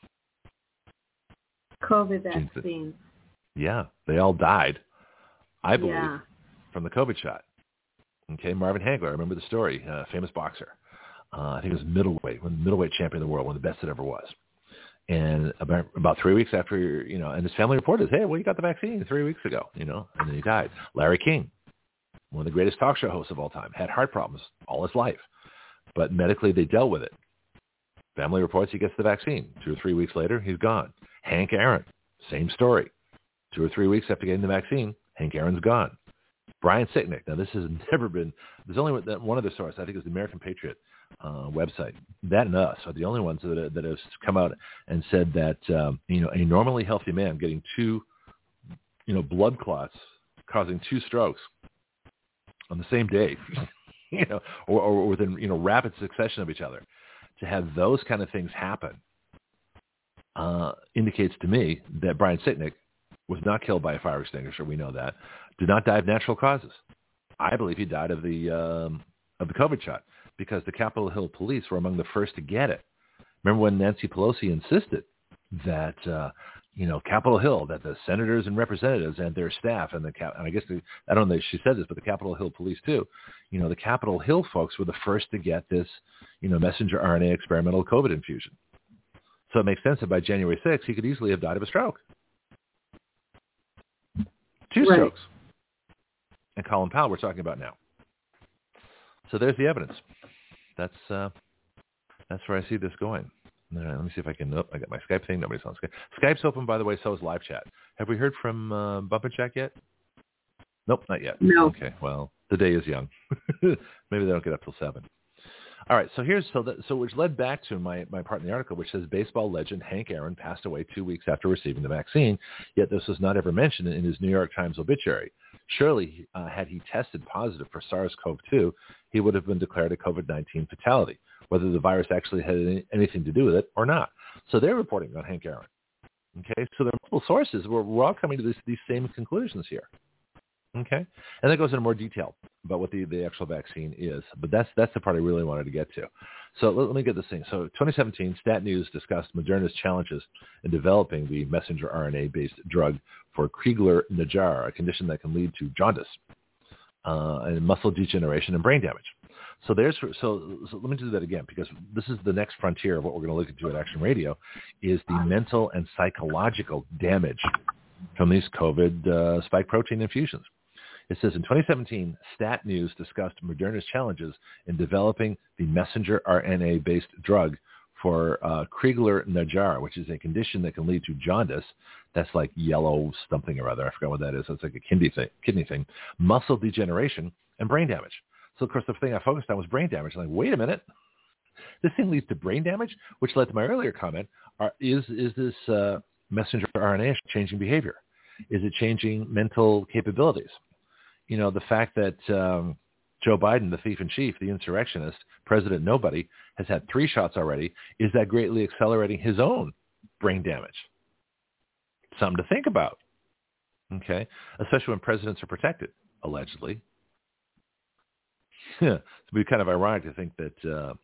COVID vaccines.
Yeah, they all died, I believe, from the COVID shot. Okay, Marvin Hagler, I remember the story, famous boxer. I think it was middleweight champion of the world, one of the best it ever was. And about 3 weeks after, and his family reported, hey, well, you got the vaccine 3 weeks ago, and then he died. Larry King, one of the greatest talk show hosts of all time, had heart problems all his life. But medically, they dealt with it. Family reports he gets the vaccine. 2 or 3 weeks later, he's gone. Hank Aaron, same story. 2 or 3 weeks after getting the vaccine, Hank Aaron's gone. Brian Sicknick. Now, this has never been, there's only one other source, I think it was the American Patriot website. That and us are the only ones that have come out and said that, a normally healthy man getting 2, blood clots causing 2 strokes on the same day, or within, rapid succession of each other, to have those kind of things happen indicates to me that Brian Sicknick was not killed by a fire extinguisher. We know that. Did not die of natural causes. I believe he died of the COVID shot because the Capitol Hill police were among the first to get it. Remember when Nancy Pelosi insisted that, Capitol Hill, that the senators and representatives and their staff and I guess I don't know if she said this, but the Capitol Hill police too, the Capitol Hill folks were the first to get this, messenger RNA experimental COVID infusion. So it makes sense that by January 6th, he could easily have died of a stroke. 2 strokes. And Colin Powell we're talking about now. So there's the evidence. That's where I see this going. All right, let me see if I can. I got my Skype thing. Nobody's on Skype. Skype's open, by the way. So is live chat. Have we heard from Bump and Jack yet? Nope, not yet.
No.
Okay. Well, the day is young. Maybe they don't get up till 7. All right. So which led back to my part in the article, which says baseball legend Hank Aaron passed away 2 weeks after receiving the vaccine. Yet this was not ever mentioned in his New York Times obituary. Surely, had he tested positive for SARS-CoV-2, he would have been declared a COVID-19 fatality, whether the virus actually had anything to do with it or not. So they're reporting on Hank Aaron. Okay, so there are multiple sources. We're all coming to these same conclusions here. Okay, and that goes into more detail about what the actual vaccine is. But that's the part I really wanted to get to. So let me get this thing. So 2017, Stat News discussed Moderna's challenges in developing the messenger RNA-based drug for Crigler-Najjar, a condition that can lead to jaundice and muscle degeneration and brain damage. So let me do that again, because this is the next frontier of what we're going to look into at Action Radio, is the mental and psychological damage from these COVID spike protein infusions. It says in 2017, Stat News discussed Moderna's challenges in developing the messenger RNA-based drug for Crigler-Najjar, which is a condition that can lead to jaundice. That's like yellow something or other. I forgot what that is. It's like a kidney thing, muscle degeneration, and brain damage. So, of course, the thing I focused on was brain damage. I'm like, wait a minute. This thing leads to brain damage, which led to my earlier comment. Is this messenger RNA changing behavior? Is it changing mental capabilities? The fact that Joe Biden, the thief in chief, the insurrectionist, President Nobody, has had 3 shots already, is that greatly accelerating his own brain damage? Something to think about, okay? Especially when presidents are protected, allegedly. Yeah, it'd be kind of ironic to think that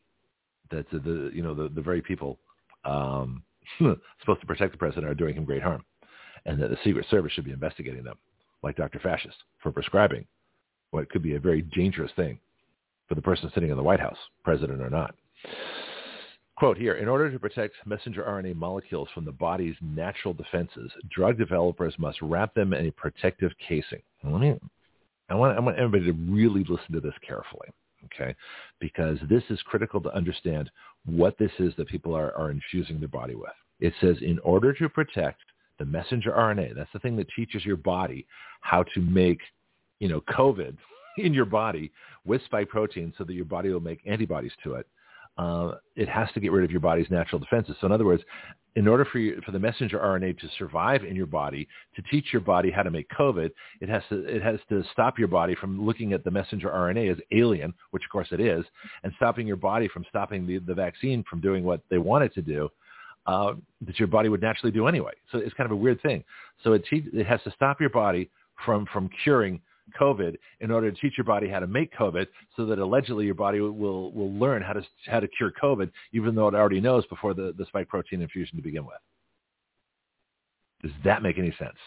the very people supposed to protect the president are doing him great harm, and that the Secret Service should be investigating them, like Dr. Fascist, for prescribing what could be a very dangerous thing for the person sitting in the White House, president or not. Quote here, in order to protect messenger RNA molecules from the body's natural defenses, drug developers must wrap them in a protective casing. I want everybody to really listen to this carefully, okay? Because this is critical to understand what this is that people are infusing their body with. It says in order to protect the messenger RNA, that's the thing that teaches your body how to make, COVID in your body with spike protein so that your body will make antibodies to it. It has to get rid of your body's natural defenses. So in other words, in order for the messenger RNA to survive in your body, to teach your body how to make COVID, it has to stop your body from looking at the messenger RNA as alien, which of course it is, and stopping your body from stopping the vaccine from doing what they want it to do, that your body would naturally do anyway. So it's kind of a weird thing. So it has to stop your body from curing COVID in order to teach your body how to make COVID, so that allegedly your body will learn how to cure COVID, even though it already knows before the spike protein infusion to begin with. Does that make any sense?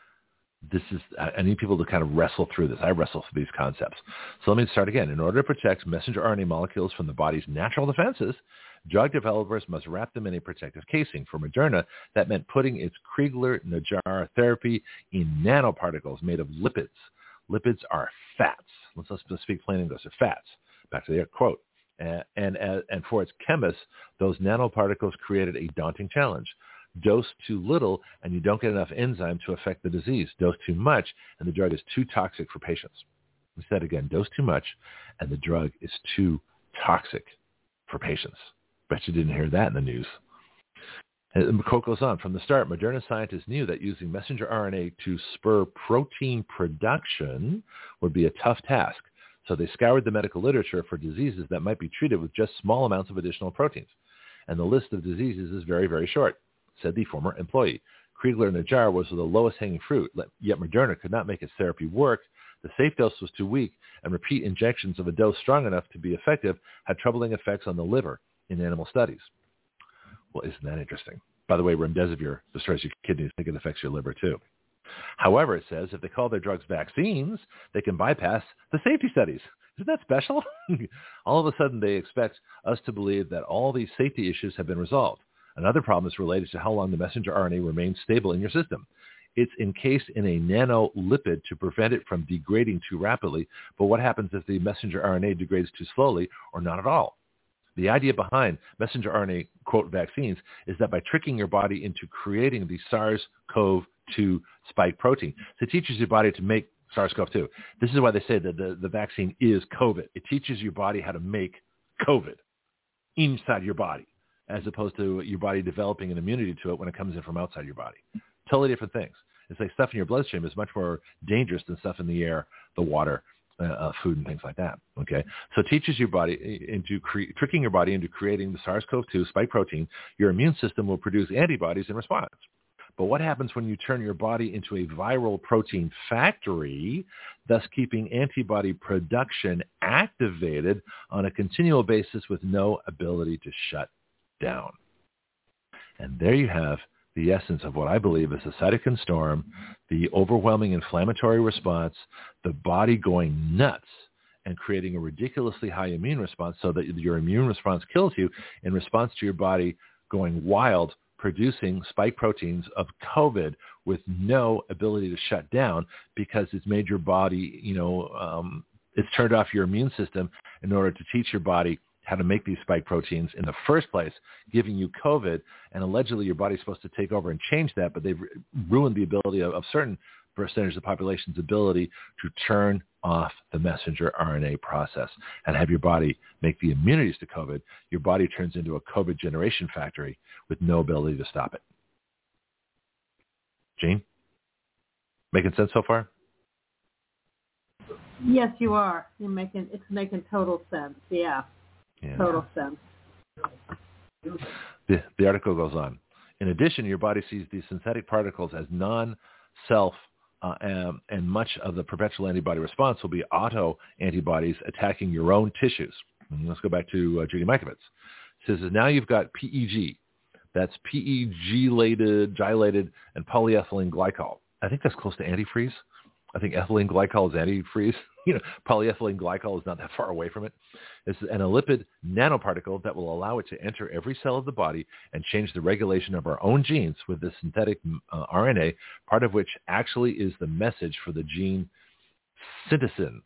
I need people to kind of wrestle through this. I wrestle through these concepts. So let me start again. In order to protect messenger RNA molecules from the body's natural defenses, drug developers must wrap them in a protective casing. For Moderna, that meant putting its Crigler-Najjar therapy in nanoparticles made of lipids. Lipids are fats. Let's speak plain English. They're fats. Back to the quote. And for its chemists, those nanoparticles created a daunting challenge. Dose too little, and you don't get enough enzyme to affect the disease. Dose too much, and the drug is too toxic for patients. We said again, dose too much, and the drug is too toxic for patients. Bet you didn't hear that in the news. And the quote goes on. From the start, Moderna scientists knew that using messenger RNA to spur protein production would be a tough task. So they scoured the medical literature for diseases that might be treated with just small amounts of additional proteins. And the list of diseases is very, very short, said the former employee. Crigler-Najjar was the lowest hanging fruit, yet Moderna could not make its therapy work. The safe dose was too weak, and repeat injections of a dose strong enough to be effective had troubling effects on the liver in animal studies. Well, isn't that interesting? By the way, remdesivir destroys your kidneys. I think it affects your liver too. However, it says if they call their drugs vaccines, they can bypass the safety studies. Isn't that special? All of a sudden, they expect us to believe that all these safety issues have been resolved. Another problem is related to how long the messenger RNA remains stable in your system. It's encased in a nanolipid to prevent it from degrading too rapidly, but what happens if the messenger RNA degrades too slowly or not at all? The idea behind messenger RNA, quote, vaccines is that by tricking your body into creating the SARS-CoV-2 spike protein, it teaches your body to make SARS-CoV-2. This is why they say that the vaccine is COVID. It teaches your body how to make COVID inside your body, as opposed to your body developing an immunity to it when it comes in from outside your body. Totally different things. It's like stuff in your bloodstream is much more dangerous than stuff in the air, the water, food, and things like that. Okay, so it teaches your body into tricking your body into creating the SARS-CoV-2 spike protein. Your immune system will produce antibodies in response. But what happens when you turn your body into a viral protein factory, thus keeping antibody production activated on a continual basis with no ability to shut down? And there you have the essence of what I believe is a cytokine storm, the overwhelming inflammatory response, the body going nuts and creating a ridiculously high immune response so that your immune response kills you in response to your body going wild, producing spike proteins of COVID with no ability to shut down because it's made your body, it's turned off your immune system in order to teach your body how to make these spike proteins in the first place, giving you COVID, and allegedly your body's supposed to take over and change that, but they've ruined the ability of certain percentage of the population's ability to turn off the messenger RNA process and have your body make the immunities to COVID. Your body turns into a COVID generation factory with no ability to stop it. Gene? Making sense so far?
Yes, you are. It's making total sense. Yeah. Total sense.
The article goes on. In addition, your body sees these synthetic particles as non-self, and much of the perpetual antibody response will be auto-antibodies attacking your own tissues. And let's go back to Judy Mikovits. It says, now you've got PEG. That's PEG-lated, gylated, and polyethylene glycol. I think that's close to antifreeze. I think ethylene glycol is antifreeze. Polyethylene glycol is not that far away from it. It's a lipid nanoparticle that will allow it to enter every cell of the body and change the regulation of our own genes with this synthetic RNA, part of which actually is the message for the gene syncytin.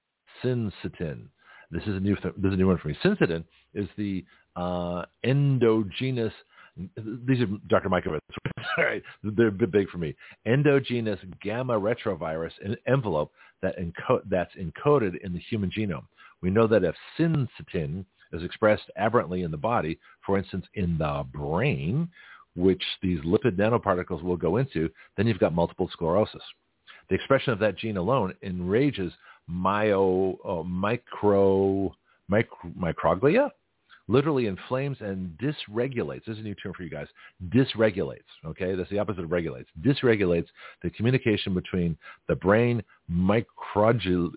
This is a new one for me. Syncytin is the endogenous. These are Dr. Mikovits. Right, they're a bit big for me. Endogenous gamma retrovirus envelope that's encoded in the human genome. We know that if syncytin is expressed aberrantly in the body, for instance, in the brain, which these lipid nanoparticles will go into, then you've got multiple sclerosis. The expression of that gene alone enrages microglia, literally inflames and dysregulates. This is a new term for you guys. Dysregulates, okay? That's the opposite of regulates. Dysregulates the communication between the brain microglia,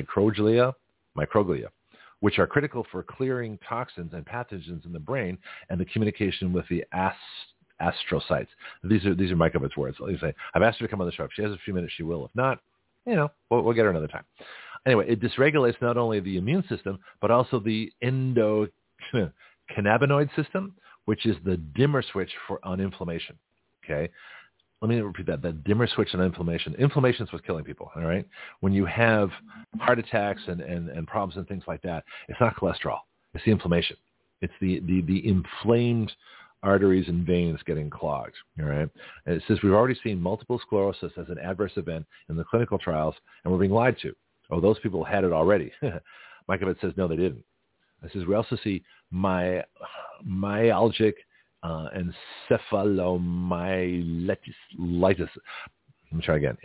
which are critical for clearing toxins and pathogens in the brain, and the communication with the astrocytes. These are Mikovits words. Let me say, I've asked her to come on the show. If she has a few minutes, she will. If not, we'll get her another time. Anyway, it dysregulates not only the immune system, but also the endocannabinoid system, which is the dimmer switch on inflammation. Okay? Let me repeat that. The dimmer switch on inflammation. Inflammation is what's killing people, all right? When you have heart attacks and problems and things like that, it's not cholesterol. It's the inflammation. It's the inflamed arteries and veins getting clogged, all right? And it says we've already seen multiple sclerosis as an adverse event in the clinical trials, and we're being lied to. Oh, those people had it already. Mikovits says, no, they didn't. It says we also see myalgic encephalomyelitis. Let me try again.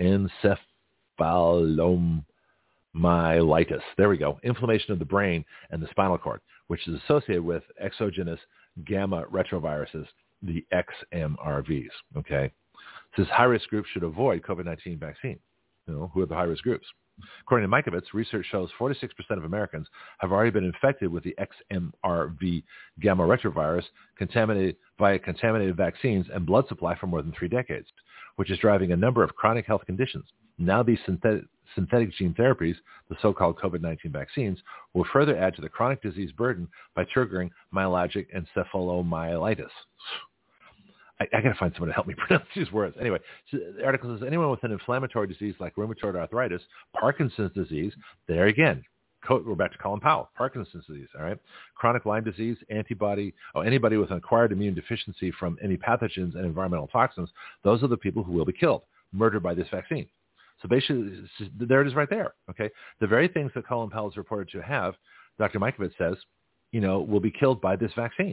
Encephalomyelitis. There we go. Inflammation of the brain and the spinal cord, which is associated with exogenous gamma retroviruses, the XMRVs. Okay. It says high-risk groups should avoid COVID-19 vaccine. Who are the high-risk groups? According to Mikovits, research shows 46% of Americans have already been infected with the XMRV gamma retrovirus via contaminated vaccines and blood supply for more than 3 decades, which is driving a number of chronic health conditions. Now these synthetic gene therapies, the so-called COVID-19 vaccines, will further add to the chronic disease burden by triggering myalgic encephalomyelitis. I got to find someone to help me pronounce these words. Anyway, so the article says anyone with an inflammatory disease like rheumatoid arthritis, Parkinson's disease, there again, we're back to Colin Powell, Parkinson's disease, all right? Chronic Lyme disease, anybody with an acquired immune deficiency from any pathogens and environmental toxins, those are the people who will be killed, murdered by this vaccine. So basically, there it is right there, okay? The very things that Colin Powell is reported to have, Dr. Mikovits says, will be killed by this vaccine.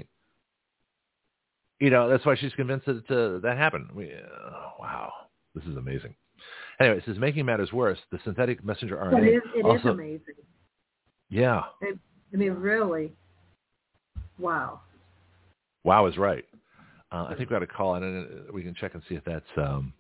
That's why she's convinced that happened. Wow, this is amazing. Anyway, it says, making matters worse, the synthetic messenger RNA.
It is amazing.
Yeah.
Really. Wow.
Wow is right. I think we got a call, and we can check and see if that's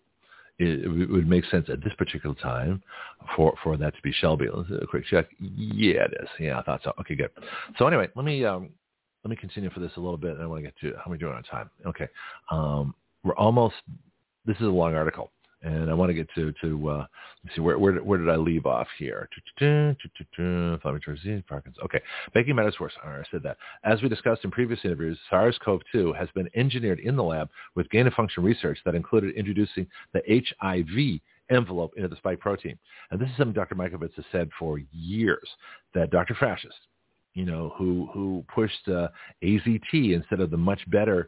it would make sense at this particular time for that to be Shelby. Let's do a quick check. Yeah, it is. Yeah, I thought so. Okay, good. So anyway, let me continue for this a little bit, and I want to get to how are we doing on time. Okay. We're almost, this is a long article, and I want to get to let's see, where did I leave off here? Inflammatory disease, Parkinson's. Okay. Making matters worse. All right, I said that. As we discussed in previous interviews, SARS-CoV-2 has been engineered in the lab with gain-of-function research that included introducing the HIV envelope into the spike protein. And this is something Dr. Mikovits has said for years, that Dr. Fascist, who pushed AZT instead of the much better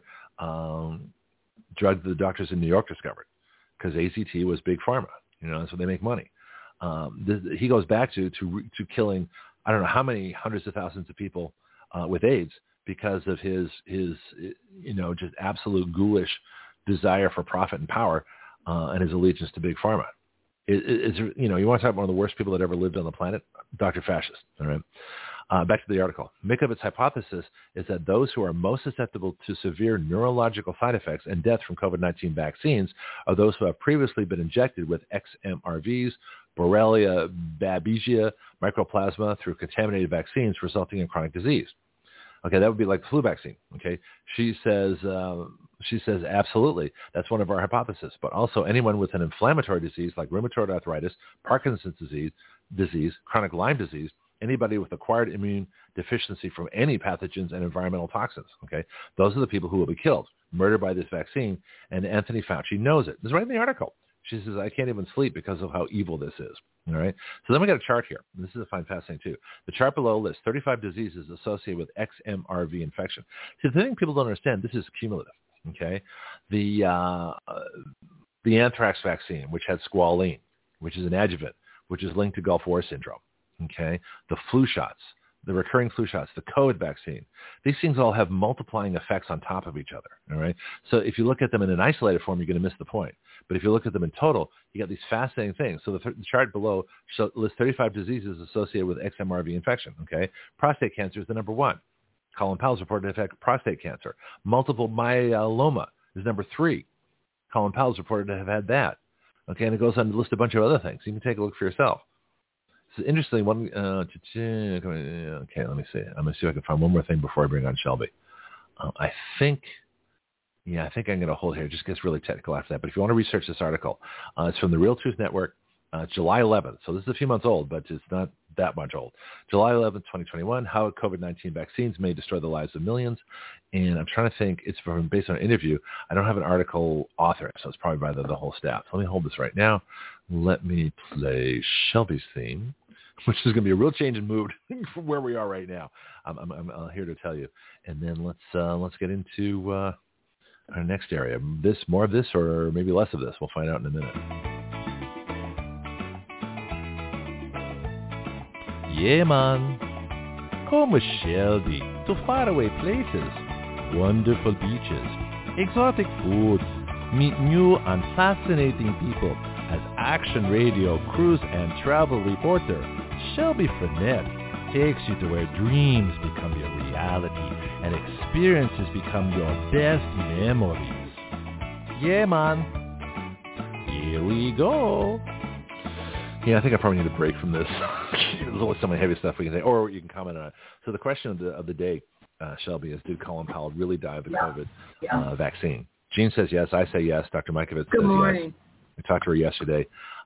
drug the doctors in New York discovered, because AZT was big pharma. That's where they make money. He goes back to killing, I don't know how many hundreds of thousands of people with AIDS because of his just absolute ghoulish desire for profit and power and his allegiance to big pharma. You want to talk about one of the worst people that ever lived on the planet? Dr. Fascist, all right? Back to the article. Mikovits' hypothesis is that those who are most susceptible to severe neurological side effects and death from COVID-19 vaccines are those who have previously been injected with XMRVs, Borrelia babesia, mycoplasma through contaminated vaccines resulting in chronic disease. Okay, that would be like the flu vaccine. Okay, she says absolutely, that's one of our hypotheses. But also anyone with an inflammatory disease like rheumatoid arthritis, Parkinson's disease, chronic Lyme disease, anybody with acquired immune deficiency from any pathogens and environmental toxins, okay? Those are the people who will be killed, murdered by this vaccine, and Anthony Fauci knows it. This is right in the article. She says, I can't even sleep because of how evil this is, all right? So then we got a chart here. This is fascinating, too. The chart below lists 35 diseases associated with XMRV infection. See, the thing people don't understand, this is cumulative, okay? The anthrax vaccine, which had squalene, which is an adjuvant, which is linked to Gulf War syndrome. Okay, the flu shots, the recurring flu shots, the COVID vaccine, these things all have multiplying effects on top of each other, all right? So if you look at them in an isolated form, you're going to miss the point. But if you look at them in total, you got these fascinating things. So the chart below lists 35 diseases associated with XMRV infection, okay? Prostate cancer is the number one. Colin Powell's reported to have had prostate cancer. Multiple myeloma is number 3. Colin Powell's reported to have had that. Okay, and it goes on to list a bunch of other things. You can take a look for yourself. It's interesting. Okay, let me see. I'm going to see if I can find one more thing before I bring on Shelby. I think I'm going to hold here. It just gets really technical after that. But if you want to research this article, it's from the Real Truth Network, July 11th. So this is a few months old, but it's not that much old. July 11th, 2021, how COVID-19 vaccines may destroy the lives of millions. And I'm trying to think, it's based on an interview. I don't have an article author, so it's probably by the whole staff. So let me hold this right now. Let me play Shelby's theme, which is going to be a real change in mood from where we are right now. I'm here to tell you. And then let's get into our next area. More of this, or maybe less of this. We'll find out in a minute. Yeah, man. Come with Shelby to faraway places, wonderful beaches, exotic foods, meet new and fascinating people as Action Radio cruise and travel reporter Shelby Frenette takes you to where dreams become your reality and experiences become your best memories. Yeah, man. Here we go. Yeah, I think I probably need a break from this. There's always so many heavy stuff we can say, or you can comment on it. So the question of the day, Shelby, is did Colin Powell really die of the COVID vaccine? Jean says yes. I say yes. Dr. Mikovits says yes. I talked to her yesterday.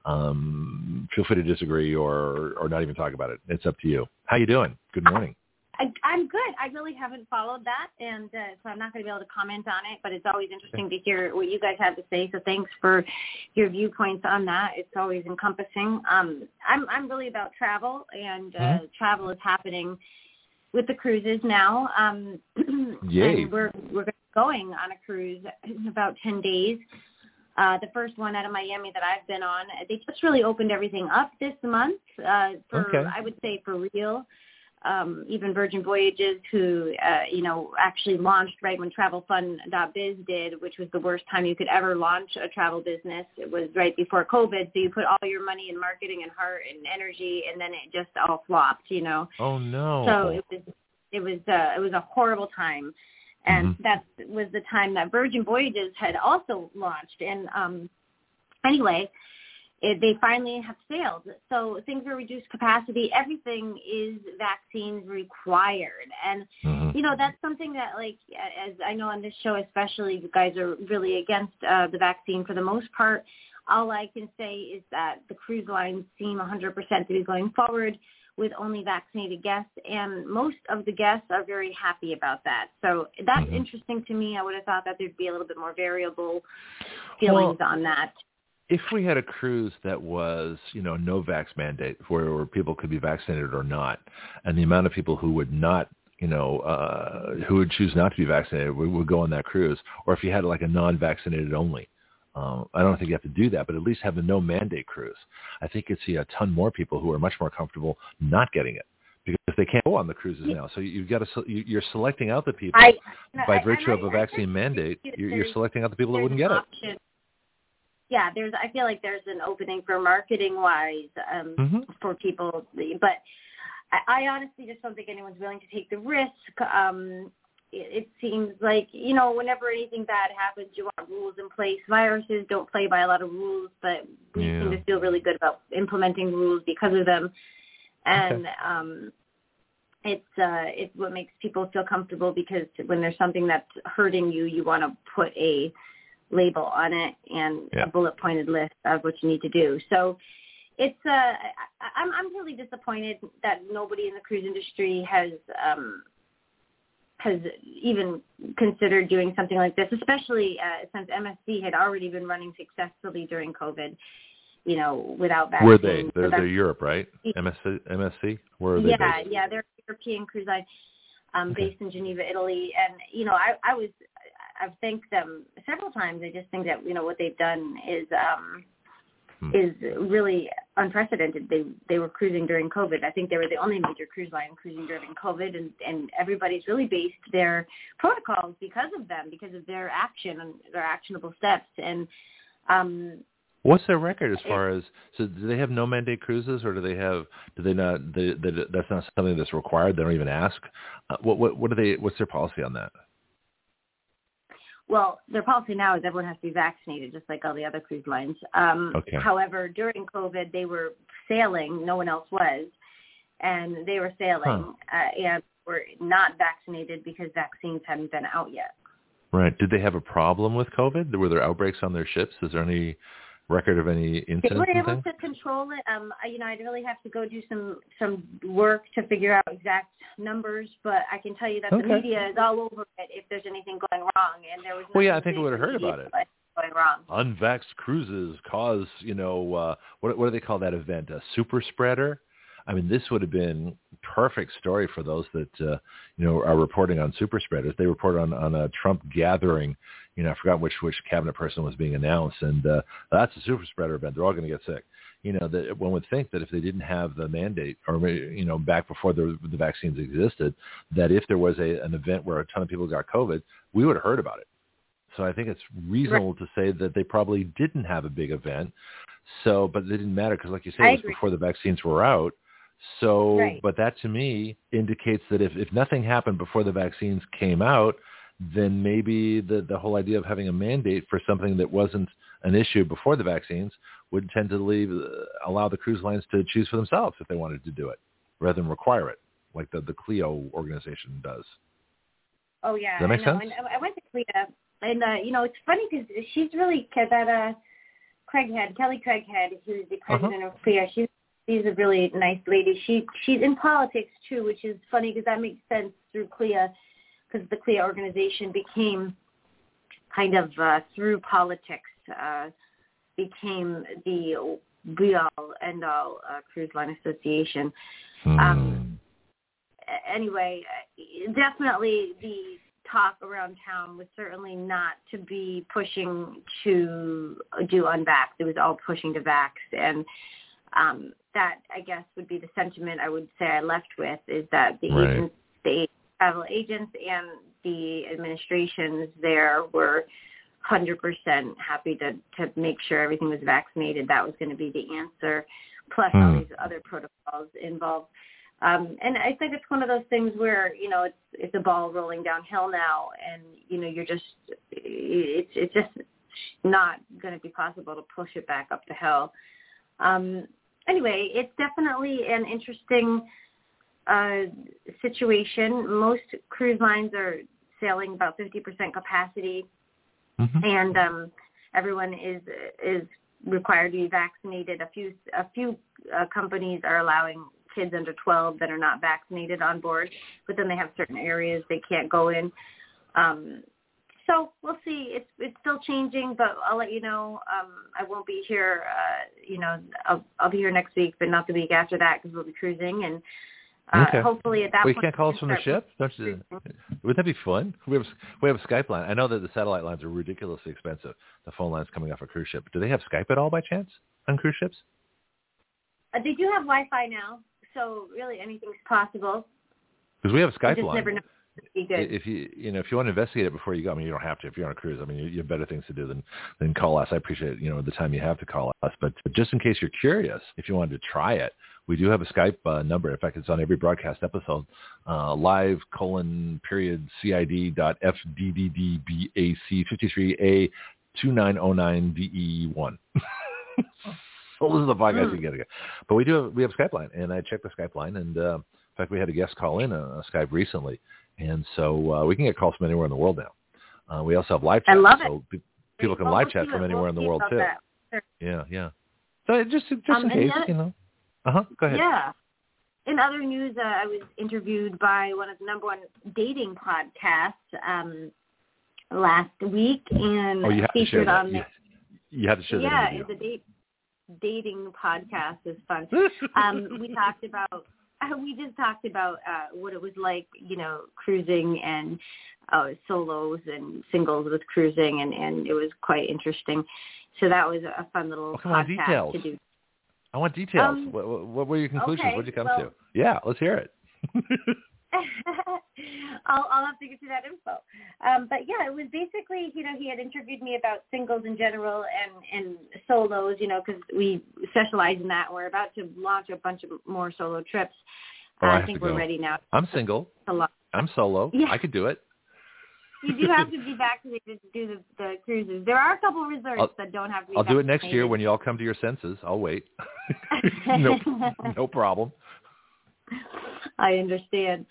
Feel free to disagree or not even talk about it. It's up to you. How you doing? Good morning.
I'm good. I really haven't followed that, and so I'm not going to be able to comment on it, but it's always interesting to hear what you guys have to say, so thanks for your viewpoints on that. It's always encompassing. I'm really about travel, and travel is happening with the cruises now.
Yay.
And we're going on a cruise in about 10 days. The first one out of Miami that I've been on, they just really opened everything up this month I would say for real. Even Virgin Voyages, who, actually launched right when TravelFund.biz did, which was the worst time you could ever launch a travel business. It was right before COVID, so you put all your money in marketing and heart and energy, and then it just all flopped,
Oh, no.
So it was a horrible time. And that was the time that Virgin Voyages had also launched. And anyway, they finally have sailed. So things are reduced capacity. Everything is vaccines required. And, that's something that, like, as I know on this show especially, you guys are really against the vaccine for the most part. All I can say is that the cruise lines seem 100% to be going forward with only vaccinated guests, and most of the guests are very happy about that. So that's interesting to me. I would have thought that there'd be a little bit more variable feelings on that.
If we had a cruise that was, no vax mandate, where people could be vaccinated or not, and the amount of people who would not, who would choose not to be vaccinated would go on that cruise, or if you had like a non-vaccinated only, I don't think you have to do that, but at least have a no mandate cruise. I think you'd see a ton more people who are much more comfortable not getting it because they can't go on the cruises now. So you're selecting out the people by virtue of a vaccine mandate. You're selecting out the people that wouldn't get it.
Yeah, I feel like there's an opening for marketing-wise for people, but I honestly just don't think anyone's willing to take the risk. It seems like, whenever anything bad happens, you want rules in place. Viruses don't play by a lot of rules, but we seem to feel really good about implementing rules because of them. And it's what makes people feel comfortable, because when there's something that's hurting you, you want to put a label on it and a bullet-pointed list of what you need to do. So it's I'm really disappointed that nobody in the cruise industry has even considered doing something like this, especially since MSC had already been running successfully during COVID, without vaccines.
Were they? They're Europe, right? MSC? Where are they based?
Yeah, they're a European cruise line based in Geneva, Italy. And, I've thanked them several times. I just think that, what they've done is really unprecedented. They were cruising during COVID. I think they were the only major cruise line cruising during COVID, and everybody's really based their protocols because of them, because of their action and their actionable steps. And
What's their record as far as, so do they have no mandate cruises, or do they not, that's not something that's required? They don't even ask? What's their policy on that?
Well, their policy now is everyone has to be vaccinated, just like all the other cruise lines.
Okay.
However, during COVID, they were sailing, no one else was, and they were sailing and were not vaccinated because vaccines hadn't been out yet.
Right. Did they have a problem with COVID? Were there outbreaks on their ships? Is there any record of any incidents?
They were able to control it. I'd really have to go do some work to figure out exact numbers, but I can tell you that the media is all over it if there's anything going wrong, and there was.
Well, yeah, I think we would have heard about it.
Going wrong.
Unvaxxed cruises cause, what do they call that event? A super spreader? I mean, this would have been perfect story for those that, are reporting on super spreaders. They report on a Trump gathering. I forgot which cabinet person was being announced. And that's a super spreader event. They're all going to get sick. That one would think that if they didn't have the mandate or, back before the vaccines existed, that if there was an event where a ton of people got COVID, we would have heard about it. So I think it's reasonable to say that they probably didn't have a big event. So, but it didn't matter because, like you say, it was before the vaccines were out. So, but that to me indicates that if nothing happened before the vaccines came out, then maybe the whole idea of having a mandate for something that wasn't an issue before the vaccines would tend to allow the cruise lines to choose for themselves if they wanted to do it rather than require it, like the Clio organization does.
Oh, yeah.
Does that make sense?
And I went to Clio, and, it's funny because she's really, that Kelly Craighead, who's the president of Clio, she's a really nice lady. She's in politics, too, which is funny because that makes sense through CLIA, because the CLIA organization became kind of through politics, became the be-all, end-all cruise line association. Anyway, definitely the talk around town was certainly not to be pushing to do unvaxxed. It was all pushing to vax, and that, I guess, would be the sentiment I would say I left with, is that the agents, the travel agents and the administrations there were 100% happy to make sure everything was vaccinated. That was going to be the answer, plus all these other protocols involved. And I think it's one of those things where, it's a ball rolling downhill now, and, it's just not going to be possible to push it back up the hill. Anyway, it's definitely an interesting situation. Most cruise lines are sailing about 50% capacity, and everyone is required to be vaccinated. A few companies are allowing kids under 12 that are not vaccinated on board, but then they have certain areas they can't go in. So we'll see. It's still changing, but I'll let you know. I won't be here. I'll be here next week, but not the week after that because we'll be cruising. And hopefully at that point.
You can't call us from the ship? Would that be fun? We have a Skype line. I know that the satellite lines are ridiculously expensive, the phone lines coming off a cruise ship. Do they have Skype at all by chance on cruise ships?
They do have Wi-Fi now, so really anything's possible.
Because we have a Skype line.
Never know.
If you want to investigate it before you go, I mean, you don't have to if you're on a cruise. I mean, you have better things to do than call us. I appreciate the time you have to call us, but just in case you're curious, if you wanted to try it, we do have a Skype number. In fact, it's on every broadcast episode. live:/CID.FDDBAC53A2909DE1. So this is the podcast you get again. But we have a Skype line, and I checked the Skype line, and in fact, we had a guest call in a Skype recently. And so we can get calls from anywhere in the world now. We also have live chat.
I love it.
So people can live chat from anywhere in the world, too.
Sure.
Yeah. So just in case, Go ahead.
Yeah. In other news, I was interviewed by one of the number one dating podcasts last week. And
you have to share that. You have to share that interview.
Yeah, the dating podcast is fun. We just talked about what it was like, cruising and solos and singles with cruising, and it was quite interesting. So that was a fun little podcast to do.
I want details. What were your conclusions?
Okay,
what did you come to? Yeah, let's hear it.
I'll have to get you that info. But yeah, it was basically, he had interviewed me about singles in general and solos, because we specialize in that. We're about to launch a bunch of more solo trips. I think we're ready now.
I'm single. I'm solo. Yeah. I could do it.
You do have to be vaccinated to do the cruises. There are a couple resorts that don't have to be
I'll do it next year when you all come to your senses. I'll wait. No problem.
I understand.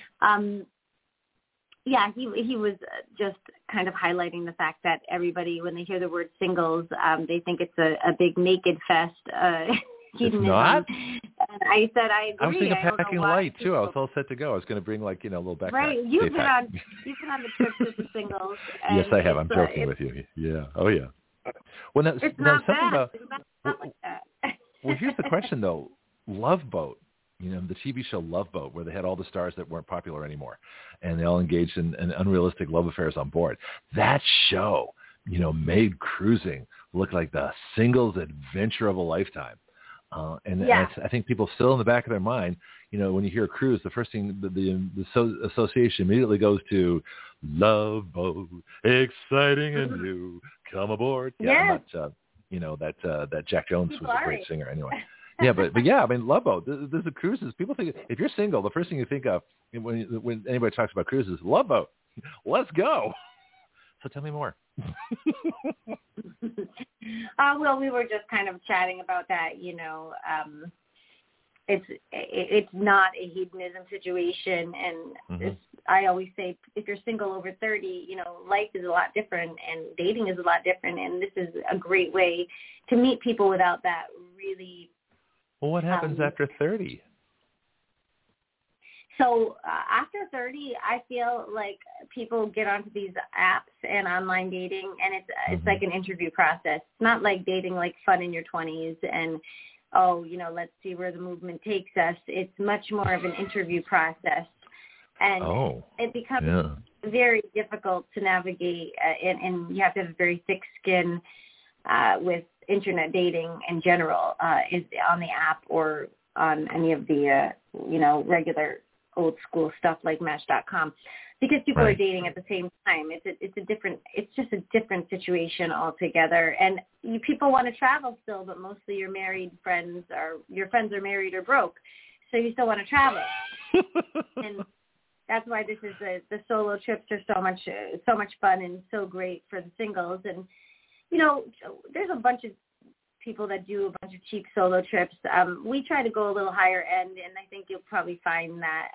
Yeah, he was just kind of highlighting the fact that everybody, when they hear the word singles, they think it's a big naked fest.
It's not?
And I said, I agree.
I was thinking of packing light, too. I was all set to go. I was going to bring, a little backpack.
Right. You've been on the trips with the singles.
Yes, I have. I'm joking with you. Yeah. Oh, yeah. Well, now,
it's not
something
bad.
about...
It's not like that.
Well, here's the question, though. Love Boat. The TV show Love Boat, where they had all the stars that weren't popular anymore, and they all engaged in unrealistic love affairs on board. That show, made cruising look like the singles adventure of a lifetime. And I think people still in the back of their mind, when you hear a cruise, the first thing the association immediately goes to Love Boat, exciting and new, come aboard. Yeah, that Jack Jones was a great singer anyway. Yeah, but yeah, I mean, Love Boat. There's the cruises. People think if you're single, the first thing you think of when anybody talks about cruises, Love Boat. Let's go. So tell me more.
Well, we were just kind of chatting about that. It's not a hedonism situation, and I always say, if you're single over 30, life is a lot different, and dating is a lot different, and this is a great way to meet people without that really.
Well, what happens after 30?
So after 30, I feel like people get onto these apps and online dating, and it's like an interview process. It's not like dating like fun in your 20s and, let's see where the movement takes us. It's much more of an interview process, and it becomes very difficult to navigate, and you have to have a very thick skin with internet dating in general, is on the app or on any of the, regular old school stuff like Match.com, because people are dating at the same time. It's just a different situation altogether. And people want to travel still, but mostly your friends are married or broke, so you still want to travel. And that's why this is the solo trips are so much fun and so great for the singles. And there's a bunch of people that do a bunch of cheap solo trips. We try to go a little higher end, and I think you'll probably find that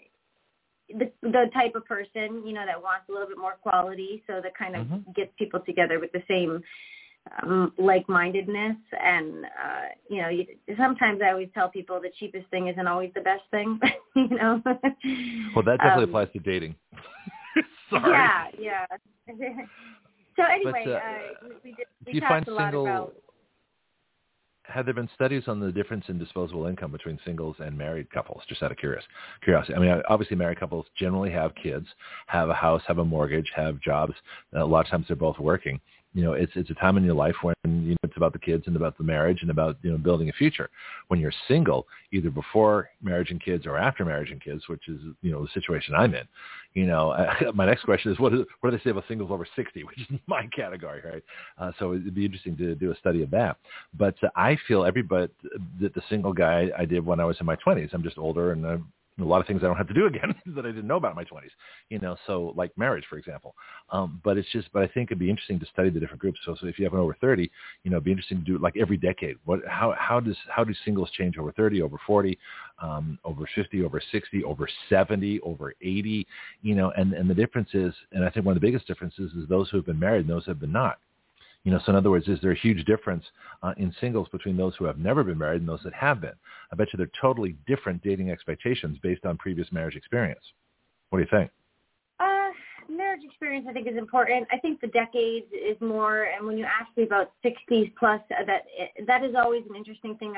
the type of person, that wants a little bit more quality, so that kind of gets people together with the same like-mindedness. And, sometimes I always tell people the cheapest thing isn't always the best thing,
Well, that definitely applies to dating. Sorry.
Yeah. So anyway, we talked a lot about...
Have there been studies on the difference in disposable income between singles and married couples? Just out of curiosity. I mean, obviously married couples generally have kids, have a house, have a mortgage, have jobs. A lot of times they're both working. It's a time in your life when it's about the kids and about the marriage and about building a future. When you're single, either before marriage and kids or after marriage and kids, which is the situation I'm in. My next question is what do they say about singles over 60, which is my category, right? So it'd be interesting to do a study of that. But I feel everybody that the single guy I did when I was in my 20s. I'm just older and a lot of things I don't have to do again that I didn't know about in my 20s, so like marriage, for example. But I think it'd be interesting to study the different groups. So if you have an over 30, it'd be interesting to do it like every decade. How do singles change over 30, over 40, over 50, over 60, over 70, over 80, and the difference is, and I think one of the biggest differences is those who have been married and those who have been not. So in other words, is there a huge difference in singles between those who have never been married and those that have been? I bet you they're totally different dating expectations based on previous marriage experience. What do you think?
Marriage experience, I think, is important. I think the decades is more, and when you ask me about 60s plus, that is always an interesting thing.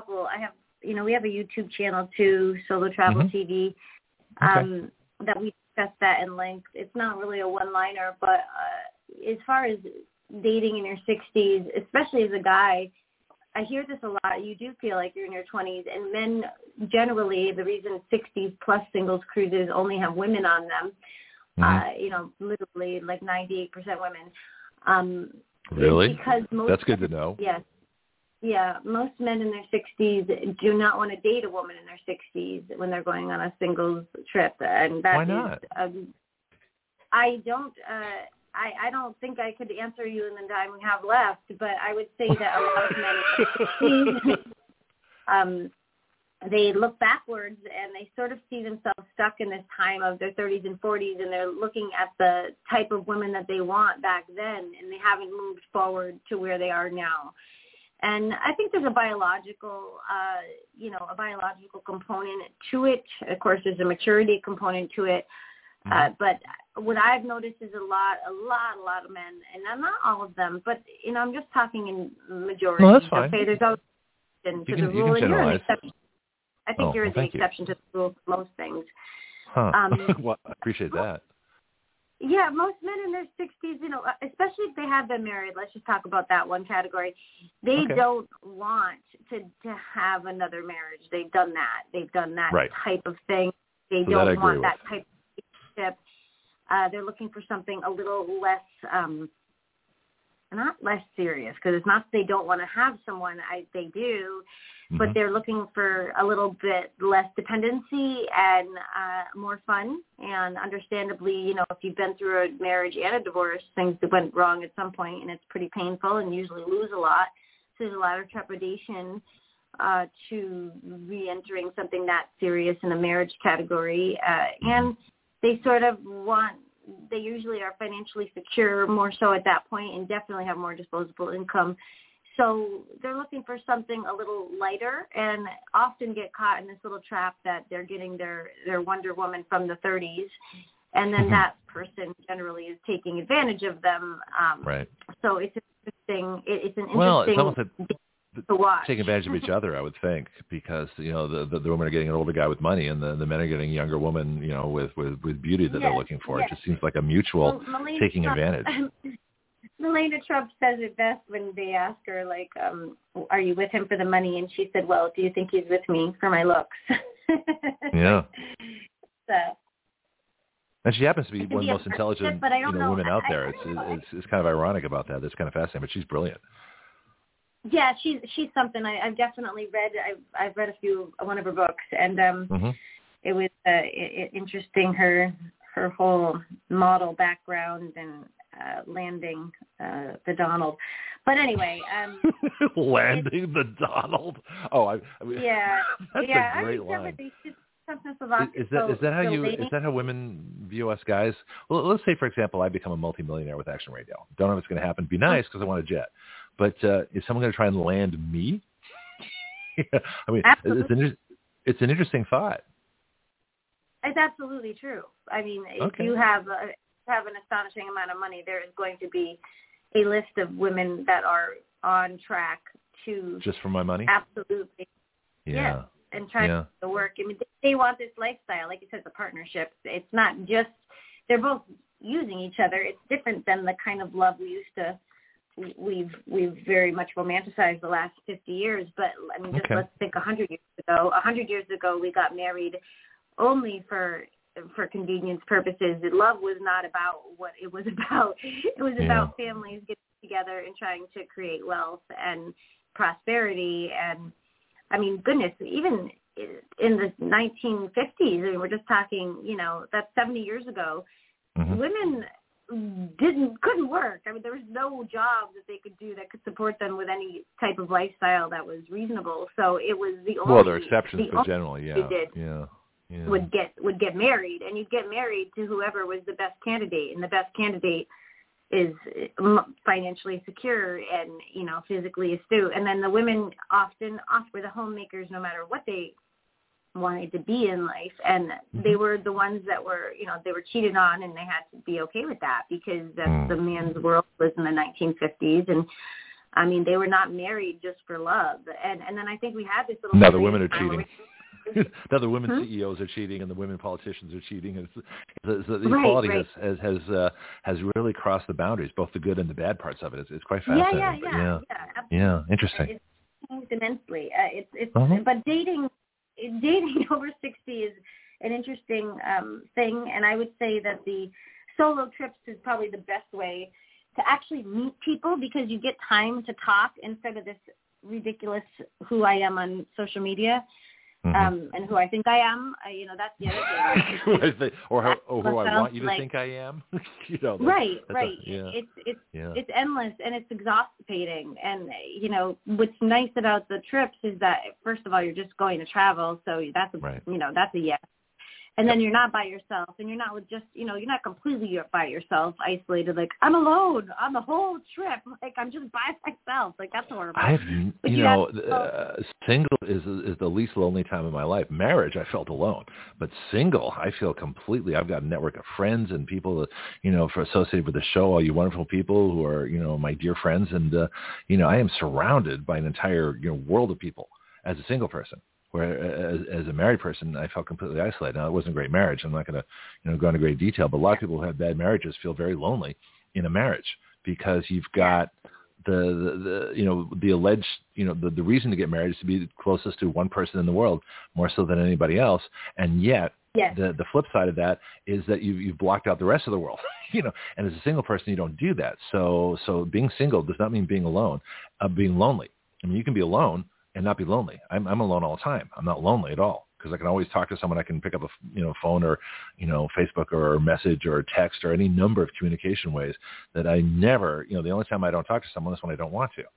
We have a YouTube channel too, Solo Travel TV, that we discuss that in length. It's not really a one-liner, but as far as dating in your 60s, especially as a guy, I hear this a lot. You do feel like you're in your 20s, and men generally, the reason 60s plus singles cruises only have women on them, literally like 98% women.
Really?
Because
that's good to know.
Yes. Yeah, most men in their 60s do not want to date a woman in their 60s when they're going on a singles trip, and that
why not?
I don't. I don't think I could answer you in the time we have left, but I would say that a lot of men, they look backwards and they sort of see themselves stuck in this time of their 30s and 40s, and they're looking at the type of women that they want back then, and they haven't moved forward to where they are now. And I think there's a biological component to it. Of course, there's a maturity component to it. But what I've noticed is a lot of men, and not all of them, but, I'm just talking in majority.
No, that's fine.
Okay, there's always an exception to the rule, and you're an exception. I think you're the exception to the rule for most things.
Huh. Well, I appreciate that.
Yeah, most men in their 60s, especially if they have been married, let's just talk about that one category. They don't want to have another marriage. They've done that. They've done that type of thing. They don't want that type of relationship. They're looking for something a little less, not less serious, because it's not that they don't want to have someone. They do, but they're looking for a little bit less dependency and more fun. And understandably, if you've been through a marriage and a divorce, things that went wrong at some point, and it's pretty painful and usually lose a lot. So there's a lot of trepidation to re-entering something that serious in a marriage category. And they sort of they usually are financially secure more so at that point, and definitely have more disposable income. So they're looking for something a little lighter, and often get caught in this little trap that they're getting their Wonder Woman from the 30s, and then that person generally is taking advantage of them.
Right.
So it's interesting. It's an interesting.
Well, it's almost
to watch.
Taking advantage of each other, I would think, because the women are getting an older guy with money, and the men are getting a younger woman, with beauty that they're looking for. It just seems like a mutual taking advantage.
Melania Trump says it best when they ask her, like, are you with him for the money? And she said, well, do you think he's with me for my looks?
Yeah.
So.
And she happens to be one of the most intelligent women out there. It's kind of ironic about that. It's kind of fascinating, but she's brilliant.
Yeah, she's something. I've definitely read. I've read one of her books, and it was interesting, her whole model background and landing the Donald. But anyway,
landing the Donald. Oh,
yeah,
that's a great line. Is that how women view us guys? Well, let's say, for example, I become a multimillionaire with Action Radio. Don't know if it's going to happen. Be nice because I want a jet. But is someone going to try and land me? I mean, it's an interesting thought.
It's absolutely true. I mean, if you have an astonishing amount of money, there is going to be a list of women that are on track to
just for my money.
Absolutely. Yeah. And trying to work. I mean, they want this lifestyle, like you said, the partnerships. It's not just they're both using each other. It's different than the kind of love we've very much romanticized the last 50 years. But I mean, let's think 100 years ago. 100 years ago, we got married only for convenience purposes. Love was not about what it was about. It was about families getting together and trying to create wealth and prosperity. And I mean, goodness, even in the 1950s, I mean, we're just talking, that's 70 years ago, women couldn't work. I mean, there was no job that they could do that could support them with any type of lifestyle that was reasonable. So it was the only.
Well, there are exceptions, but generally,
would get married, and you'd get married to whoever was the best candidate, and the best candidate is financially secure and physically astute. And then the women often were the homemakers, no matter what they wanted to be in life, and they were the ones that were they were cheated on, and they had to be okay with that because that's the man's world was in the 1950s. And I mean, they were not married just for love. And then I think we had this little.
Now the women are cheating. Now the women CEOs are cheating, and the women politicians are cheating. And the equality has really crossed the boundaries, both the good and the bad parts of it. It's quite fascinating.
Yeah,
interesting.
changed immensely.
Uh-huh.
But dating over 60 is an interesting thing, and I would say that the solo trips is probably the best way to actually meet people because you get time to talk instead of this ridiculous who I am on social media. And who I think I am, that's the other thing.
Or who I want you to think I am.
Right.
Yeah.
It's endless and it's exhausting. And what's nice about the trips is that first of all, you're just going to travel, so that's that's a yes. And then you're not by yourself, and you're not with just, you're not completely by yourself, isolated. Like, I'm alone on the whole trip. Like, I'm just by myself. Like, that's horrible.
Single is the least lonely time of my life. Marriage, I felt alone. But single, I feel completely, I've got a network of friends and people, for associated with the show, all you wonderful people who are, my dear friends. And, I am surrounded by an entire, world of people as a single person. Where as a married person, I felt completely isolated. Now, it wasn't a great marriage. I'm not going to go into great detail, but a lot of people who have bad marriages feel very lonely in a marriage because you've got the alleged, the reason to get married is to be closest to one person in the world, more so than anybody else. And yet the flip side of that is that you've blocked out the rest of the world, and as a single person, you don't do that. So being single does not mean being alone, being lonely. I mean, you can be alone and not be lonely. I'm alone all the time. I'm not lonely at all because I can always talk to someone. I can pick up a phone or, Facebook or message or text or any number of communication ways that I never, the only time I don't talk to someone is when I don't want to.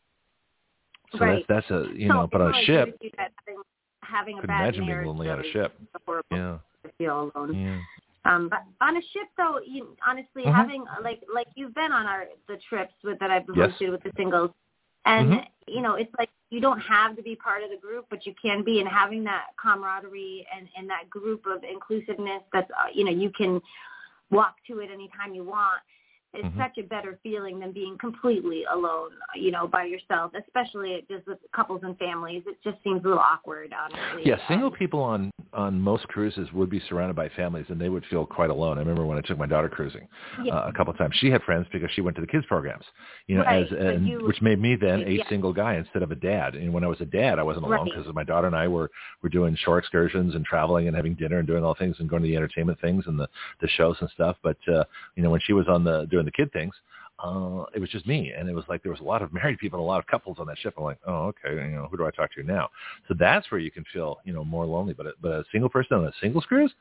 So
right.
that's but on a ship,
having a
could
bad
imagine being
marriage
lonely on a ship.
Yeah. To feel alone.
Yeah.
But on a ship, though, honestly, having like you've been on the trips that I've hosted with the singles, and it's like you don't have to be part of the group, but you can be, and having that camaraderie and that group of inclusiveness that's you can walk to it anytime you want. It's such a better feeling than being completely alone, by yourself, especially just with couples and families. It just seems a little awkward, honestly.
Yeah, single people on most cruises would be surrounded by families, and they would feel quite alone. I remember when I took my daughter cruising a couple of times. She had friends because she went to the kids programs, which made me then a single guy instead of a dad. And when I was a dad, I wasn't alone because my daughter and I were doing shore excursions and traveling and having dinner and doing all things and going to the entertainment things and the shows and stuff. But, when she was doing the kid things, it was just me. And it was like there was a lot of married people and a lot of couples on that ship. I'm like, oh, okay, who do I talk to now? So that's where you can feel, more lonely. But a single person on a singles cruise,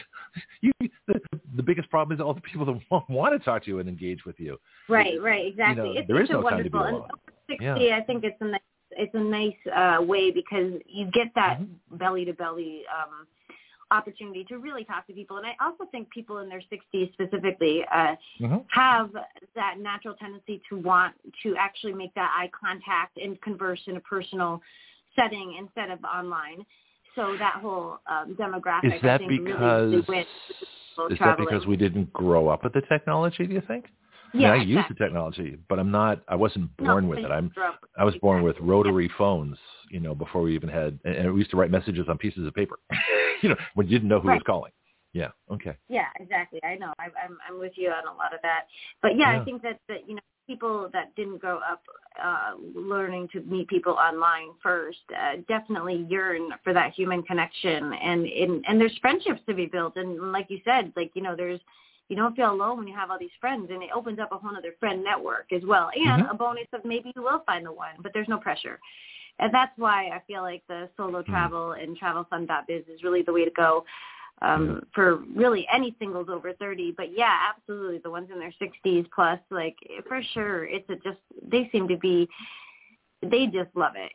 the biggest problem is all the people that want to talk to you and engage with you.
Right, exactly.
There is no
wonderful.
time to be alone.
And over 60, I think it's a nice way because you get that belly-to-belly opportunity to really talk to people. And I also think people in their 60s specifically have that natural tendency to want to actually make that eye contact and converse in a personal setting instead of online. So that whole demographic,
is that
I think,
because
really wins
is that because we didn't grow up with the technology, do you think?
Yeah,
I use the technology, but I wasn't born with it. I was born with rotary phones, before we even had, and we used to write messages on pieces of paper, when you didn't know who was calling. Yeah. Okay.
Yeah, exactly. I know. I'm with you on a lot of that. But I think that people that didn't grow up learning to meet people online first definitely yearn for that human connection, and there's friendships to be built. And like you said, you don't feel alone when you have all these friends, and it opens up a whole other friend network as well. And a bonus of maybe you will find the one, but there's no pressure. And that's why I feel like the solo travel and travelfun.biz is really the way to go for really any singles over 30. But absolutely, the ones in their 60s plus, for sure, they seem to be, they just love it.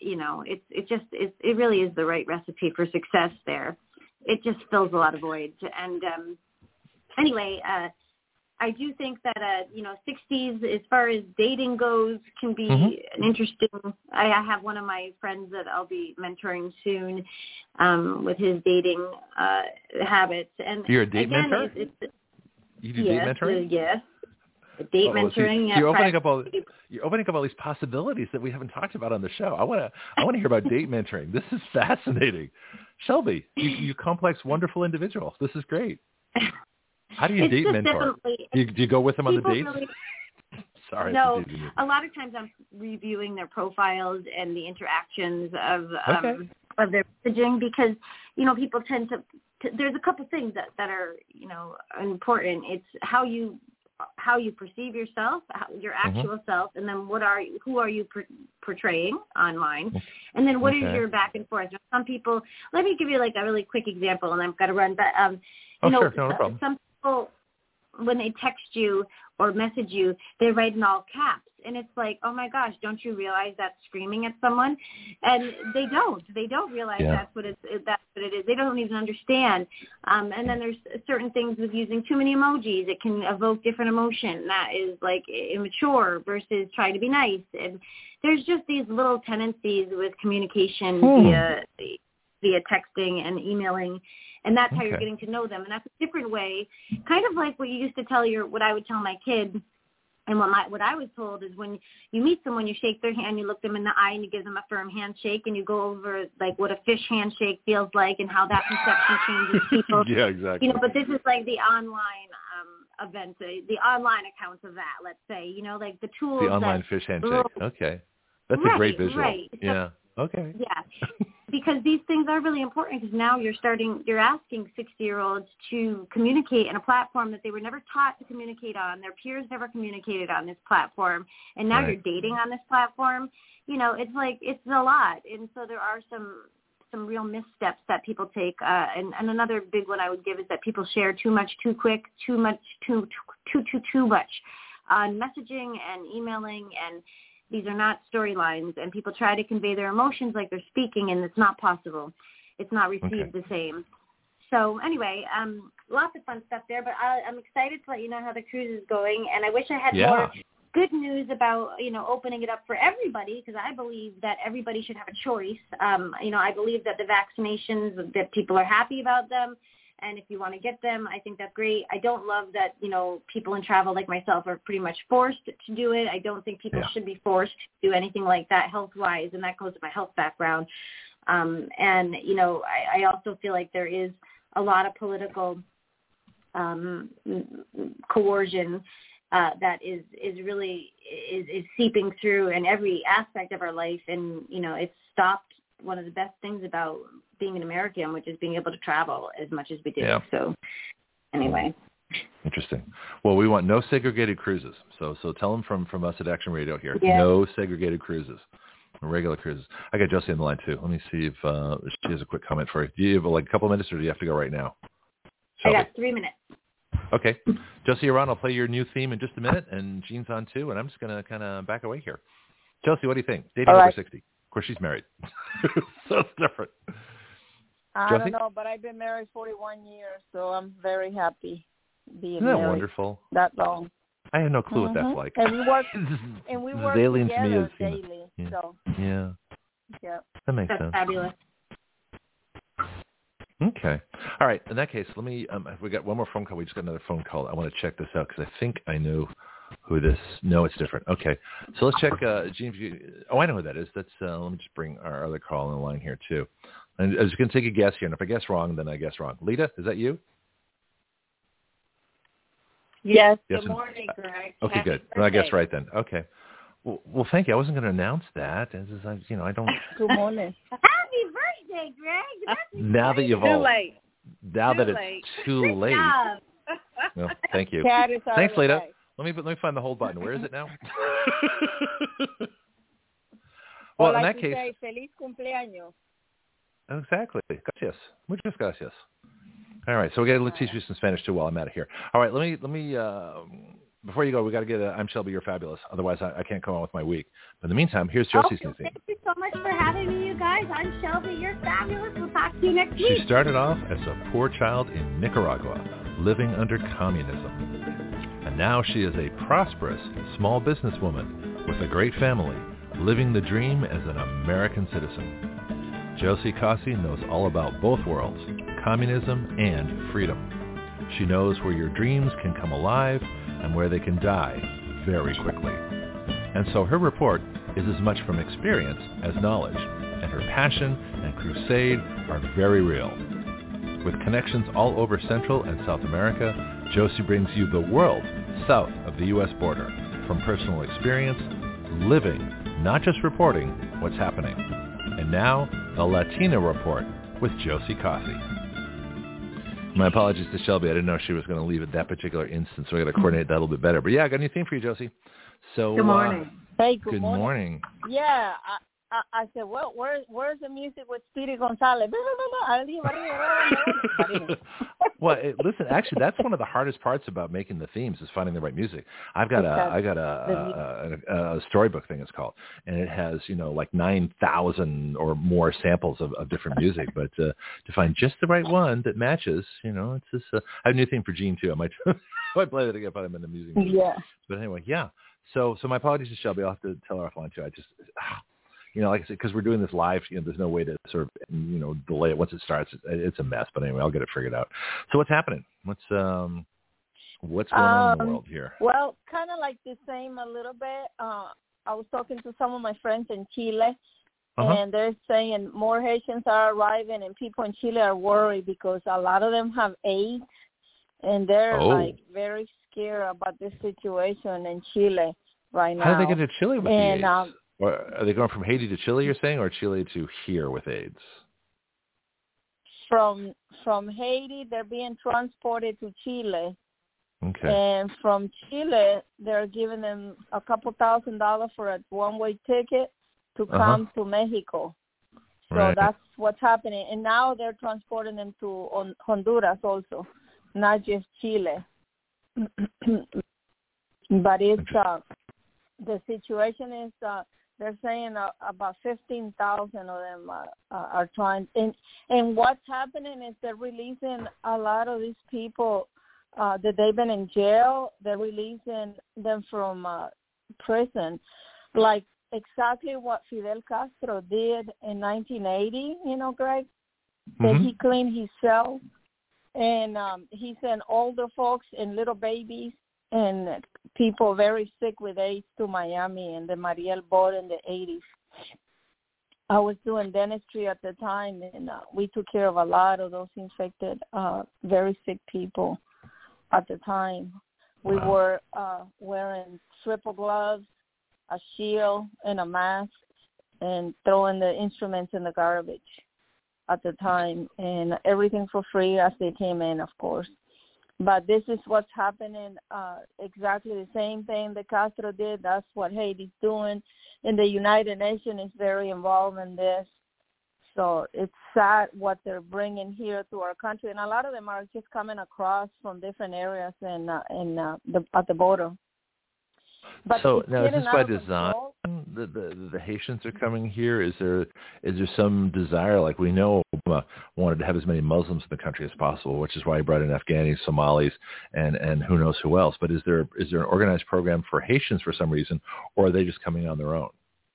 It really is the right recipe for success there. It just fills a lot of voids. And anyway, I do think that 60s, as far as dating goes, can be an interesting. I have one of my friends that I'll be mentoring soon with his dating habits. And
you're a date mentor? You do date mentoring?
Yes. Date mentoring.
So you're opening up all these possibilities that we haven't talked about on the show. I want to hear about date mentoring. This is fascinating. Shelby, you complex, wonderful individual. This is great. How do you date mentor? Do you go with them on the dates? Sorry.
No, a lot of times I'm reviewing their profiles and the interactions of their messaging because, people tend to there's a couple things that are, important. It's how you perceive yourself, your actual self, and then who are you portraying online, and then what is your back and forth. Some people, let me give you like a really quick example, and I've got to run, but
sure, no problem.
Some people, when they text you or message you, they write in all caps. And it's like, oh my gosh, don't you realize that's screaming at someone? And they don't realize that's what it is. They don't even understand. And then there's certain things with using too many emojis. It can evoke different emotion. That is like immature versus trying to be nice. And there's just these little tendencies with communication via texting and emailing. And that's how you're getting to know them. And that's a different way, kind of like what you used to tell what I would tell my kids. And what I was told is when you meet someone, you shake their hand, you look them in the eye, and you give them a firm handshake, and you go over like what a fish handshake feels like and how that perception changes people.
Yeah, exactly.
But this is like the online event, the online accounts of that. Let's say, like the tools.
The online fish handshake. Okay, that's a great visual.
Right.
Yeah. Okay.
Yeah, because these things are really important because now you're asking 60-year-olds to communicate in a platform that they were never taught to communicate on. Their peers never communicated on this platform. And now you're dating on this platform. It's a lot. And so there are some real missteps that people take. And another big one I would give is that people share too much, too quick, too much on messaging and emailing, and these are not storylines, and people try to convey their emotions like they're speaking, and it's not possible. It's not received the same. So anyway, lots of fun stuff there, but I'm excited to let you know how the cruise is going, and I wish I had more good news about, opening it up for everybody, because I believe that everybody should have a choice. I believe that the vaccinations, that people are happy about them. And if you want to get them, I think that's great. I don't love that, people in travel like myself are pretty much forced to do it. I don't think people should be forced to do anything like that health-wise, and that goes to my health background. I also feel like there is a lot of political coercion that is really seeping through in every aspect of our life. And, it's stopped one of the best things about being an American, which is being able to travel as much as we do.
Yeah.
So anyway.
Interesting. Well, we want no segregated cruises. So tell them from us at Action Radio here.
Yeah.
No segregated cruises. Regular cruises. I got Josie on the line too. Let me see if she has a quick comment for you. Do you have like a couple minutes, or do you have to go right now?
I got 3 minutes.
Okay. Josie, you're on. I'll play your new theme in just a minute, and Jean's on too, and I'm just going to kind of back away here. Josie, what do you think? Dating over 60. Of course, she's married. So it's different.
I
Josie?
don't know, but I've been married 41 years, so I'm very happy being
Isn't that
married
wonderful?
that long.
I have no clue what that's like.
And we work
alien to me
together
is,
daily.
yeah.
So
Yeah. That makes
That's
sense.
fabulous.
Okay. All right. In that case, let me. We got one more phone call. We just got another phone call. I want to check this out because I think I know who this. No, it's different. Okay. So let's check. Gene. I know who that is. That's. Let me just bring our other call in the line here too. And I was going to take a guess here, and if I guess wrong, then I guess wrong. Lita, is that you?
yes.
Good morning, Greg.
Okay,
Happy
good.
birthday.
I guess right then. Okay. Well, thank you. I wasn't going to announce that. I don't.
Good morning.
Happy birthday, Greg. Happy
Now that you've
Too
all.
late.
Now that
Too
it's
late.
too
Good
late.
job.
Well, thank you.
Cat is out
Thanks,
of the
Lita.
way.
Let me find the hold button. Where is it now?
Or
Well, in
like
that
you
case,
say, feliz cumpleaños.
exactly. Gracias. Muchas gracias. All right, so we got to teach you some Spanish too while I'm out of here. All right, let me. Before you go, we got to get I'm Shelby, You're Fabulous. Otherwise, I can't come on with my week. But in the meantime, here's Josie's new theme.
Thank you so much for having me, you guys. I'm Shelby. You're fabulous. We'll talk to you next week.
She started off as a poor child in Nicaragua, living under communism. And now she is a prosperous small businesswoman with a great family, living the dream as an American citizen. Josie Cossey knows all about both worlds, communism and freedom. She knows where your dreams can come alive and where they can die very quickly. And so her report is as much from experience as knowledge, and her passion and crusade are very real. With connections all over Central and South America, Josie brings you the world south of the U.S. border from personal experience, living, not just reporting what's happening. And now, the Latina Report with Josie Cossey. My apologies to Shelby. I didn't know she was going to leave at that particular instance, so I got to coordinate that a little bit better. But yeah, I got anything for you, Josie. So
good morning.
Hey,
good morning.
Yeah, I said, well, where's the music with Speedy Gonzalez?
Well, listen, actually, that's one of the hardest parts about making the themes is finding the right music. I got a storybook thing, it's called, and it has like 9,000 or more samples of different music. But to find just the right one that matches, it's just. I have a new thing for Gene too. I might play that again if I'm in the music.
Yeah.
But anyway, yeah. So my apologies to Shelby. I'll have to tell her offline too. I just. Like I said, because we're doing this live, there's no way to sort of, delay it once it starts. It's a mess, but anyway, I'll get it figured out. So what's happening? What's going on in the world here?
Well, kind of like the same a little bit. I was talking to some of my friends in Chile, and they're saying more Haitians are arriving, and people in Chile are worried because a lot of them have AIDS, and they're like very scared about this situation in Chile right now.
How did they get to Chile with the AIDS? Or are they going from Haiti to Chile, you're saying, or Chile to here with AIDS?
From Haiti, they're being transported to Chile.
Okay.
And from Chile, they're giving them a couple $1,000 for a one-way ticket to come to Mexico. So that's what's happening. And now they're transporting them to Honduras also, not just Chile. But it's the situation is they're saying about 15,000 of them are trying. And what's happening is they're releasing a lot of these people that they've been in jail. They're releasing them from prison, like exactly what Fidel Castro did in 1980, Greg, that he cleaned his cell. And he sent older folks and little babies and people very sick with AIDS to Miami and the Mariel boat in the 80s. I was doing dentistry at the time, and we took care of a lot of those infected, very sick people at the time. We were wearing triple gloves, a shield, and a mask, and throwing the instruments in the garbage at the time, and everything for free as they came in, of course. But this is what's happening, exactly the same thing that Castro did. That's what Haiti's doing. And the United Nations is very involved in this. So it's sad what they're bringing here to our country. And a lot of them are just coming across from different areas at the border. But
so now, is this by design? The Haitians are coming here. Is there some desire, like we know Obama wanted to have as many Muslims in the country as possible, which is why he brought in Afghanis, Somalis, and who knows who else. But is there an organized program for Haitians for some reason, or are they just coming on their own?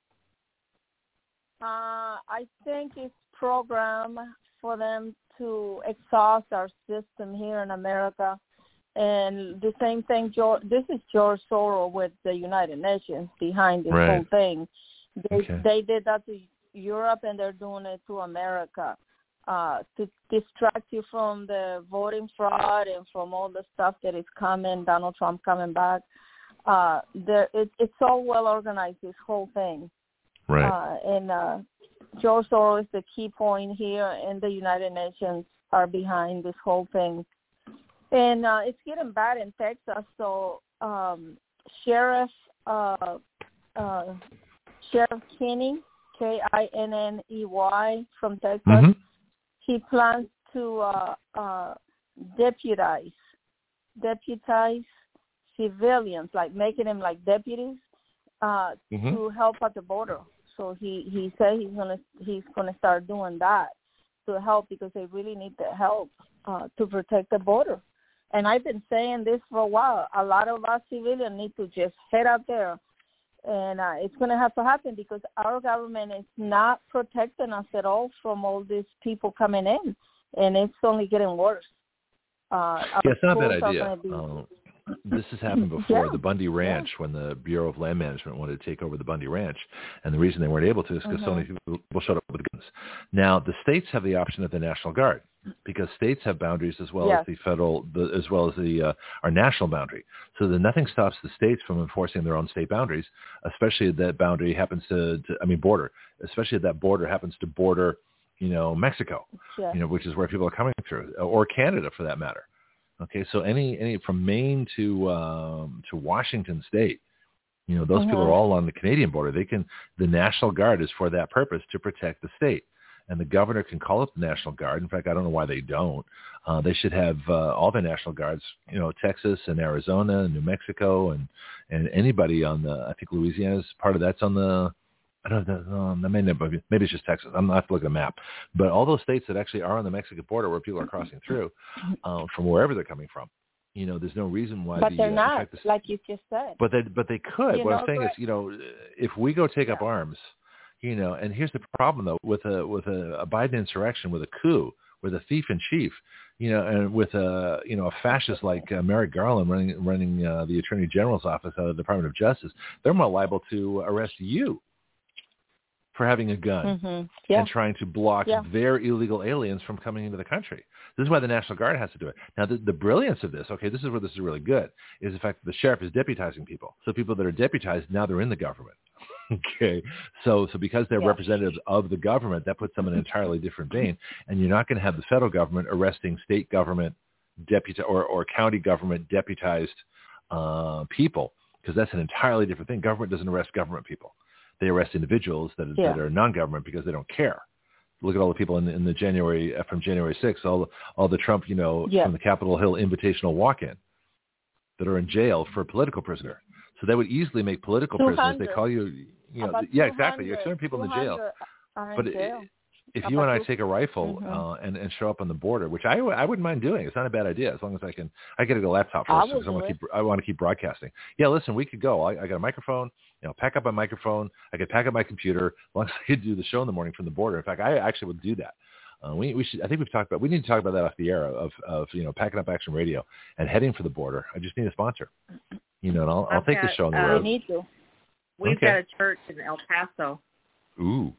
I think it's program for them to exhaust our system here in America. And the same thing, this is George Soros with the United Nations behind this whole thing. They did that to Europe, and they're doing it to America to distract you from the voting fraud and from all the stuff that is coming, Donald Trump coming back. It's all well organized, this whole thing.
Right.
And George Soros is the key point here, and the United Nations are behind this whole thing. And it's getting bad in Texas. So Sheriff Kinney, Kinney from Texas, he plans to deputize civilians, like making them like deputies to help at the border. So he said he's gonna start doing that to help, because they really need the help to protect the border. And I've been saying this for a while. A lot of us civilians need to just head out there. And it's going to have to happen, because our government is not protecting us at all from all these people coming in. And it's only getting worse.
It's not a bad idea. This has happened before. The Bundy Ranch, when the Bureau of Land Management wanted to take over the Bundy Ranch. And the reason they weren't able to is because so many people showed up with guns. Now, the states have the option of the National Guard. because states have boundaries as well
Yes.
as the federal, as well as the our national boundary. So that nothing stops the states from enforcing their own state boundaries, especially if that boundary happens border, especially if that border happens to border, Mexico,
Yes.
Which is where people are coming through, or Canada for that matter. Okay, so any from Maine to Washington State, those people are all on the Canadian border. The National Guard is for that purpose, to protect the state. And the governor can call up the National Guard. In fact, I don't know why they don't. They should have all the National Guards, Texas and Arizona and New Mexico and anybody on I think Louisiana's part of that's on the, I don't know, maybe it's just Texas. I'm not have to look at a map. But all those states that actually are on the Mexican border where people are crossing through from wherever they're coming from, there's no reason why.
But they're not, like you just said.
But they could. What I'm saying is, if we go take up arms, and here's the problem though, with a Biden insurrection, with a coup, with a thief in chief, and with a fascist like Merrick Garland running the Attorney General's office out of the Department of Justice, they're more liable to arrest you for having a gun and trying to block their illegal aliens from coming into the country. This is why the National Guard has to do it. Now, the brilliance of this, okay, this is where this is really good, is the fact that the sheriff is deputizing people. So people that are deputized, now they're in the government. Okay, so because they're representatives of the government, that puts them in an entirely different vein. And you're not going to have the federal government arresting state government or county government deputized people, because that's an entirely different thing. Government doesn't arrest government people. They arrest individuals that are non-government because they don't care. Look at all the people from January 6th, all the Trump, from the Capitol Hill invitational walk-in that are in jail for a political prisoner. So they would easily make political prisoners. They call you, exactly. You're sending people in jail. But if you and I take a rifle and show up on the border, which I wouldn't mind doing, it's not a bad idea as long as I get a laptop first because I want to keep broadcasting. Yeah, listen, we could go. I got a microphone. Pack up my microphone. I could pack up my computer as long as I could do the show in the morning from the border. In fact, I actually would do that. We should. I think we need to talk about that off the air of packing up Action Radio and heading for the border. I just need a sponsor. And I'll take the show on the road.
We need to.
We've got a church in El Paso.
Ooh.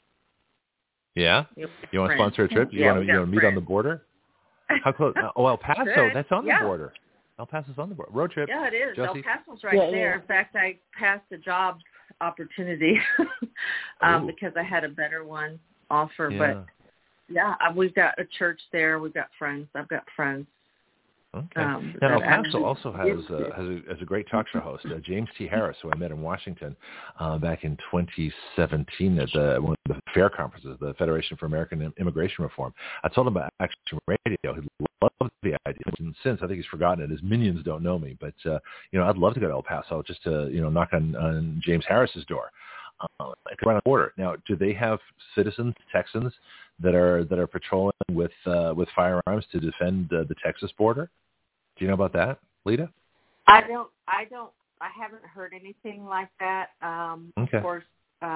Yeah? You want to sponsor a trip? You want to meet on the border? How close? El Paso, that's on the border. El Paso's on the border. Road trip.
Yeah, it is.
Josie?
El Paso's right there. In fact, I passed a job opportunity because I had a better one offer. But, we've got a church there. We've got friends. I've got friends.
Okay. Now, El Paso also has a great talk show host, James T. Harris, who I met in Washington back in 2017 at one of the FAIR conferences, the Federation for American Immigration Reform. I told him about Action Radio. He loved the idea. And since I think he's forgotten it, his minions don't know me. But I'd love to go to El Paso just to knock on James Harris's door. Right on the border. Now, do they have citizens, Texans, that are patrolling with firearms to defend the Texas border? Do you know about that, Lita?
I haven't heard anything like that.
Okay.
Of course,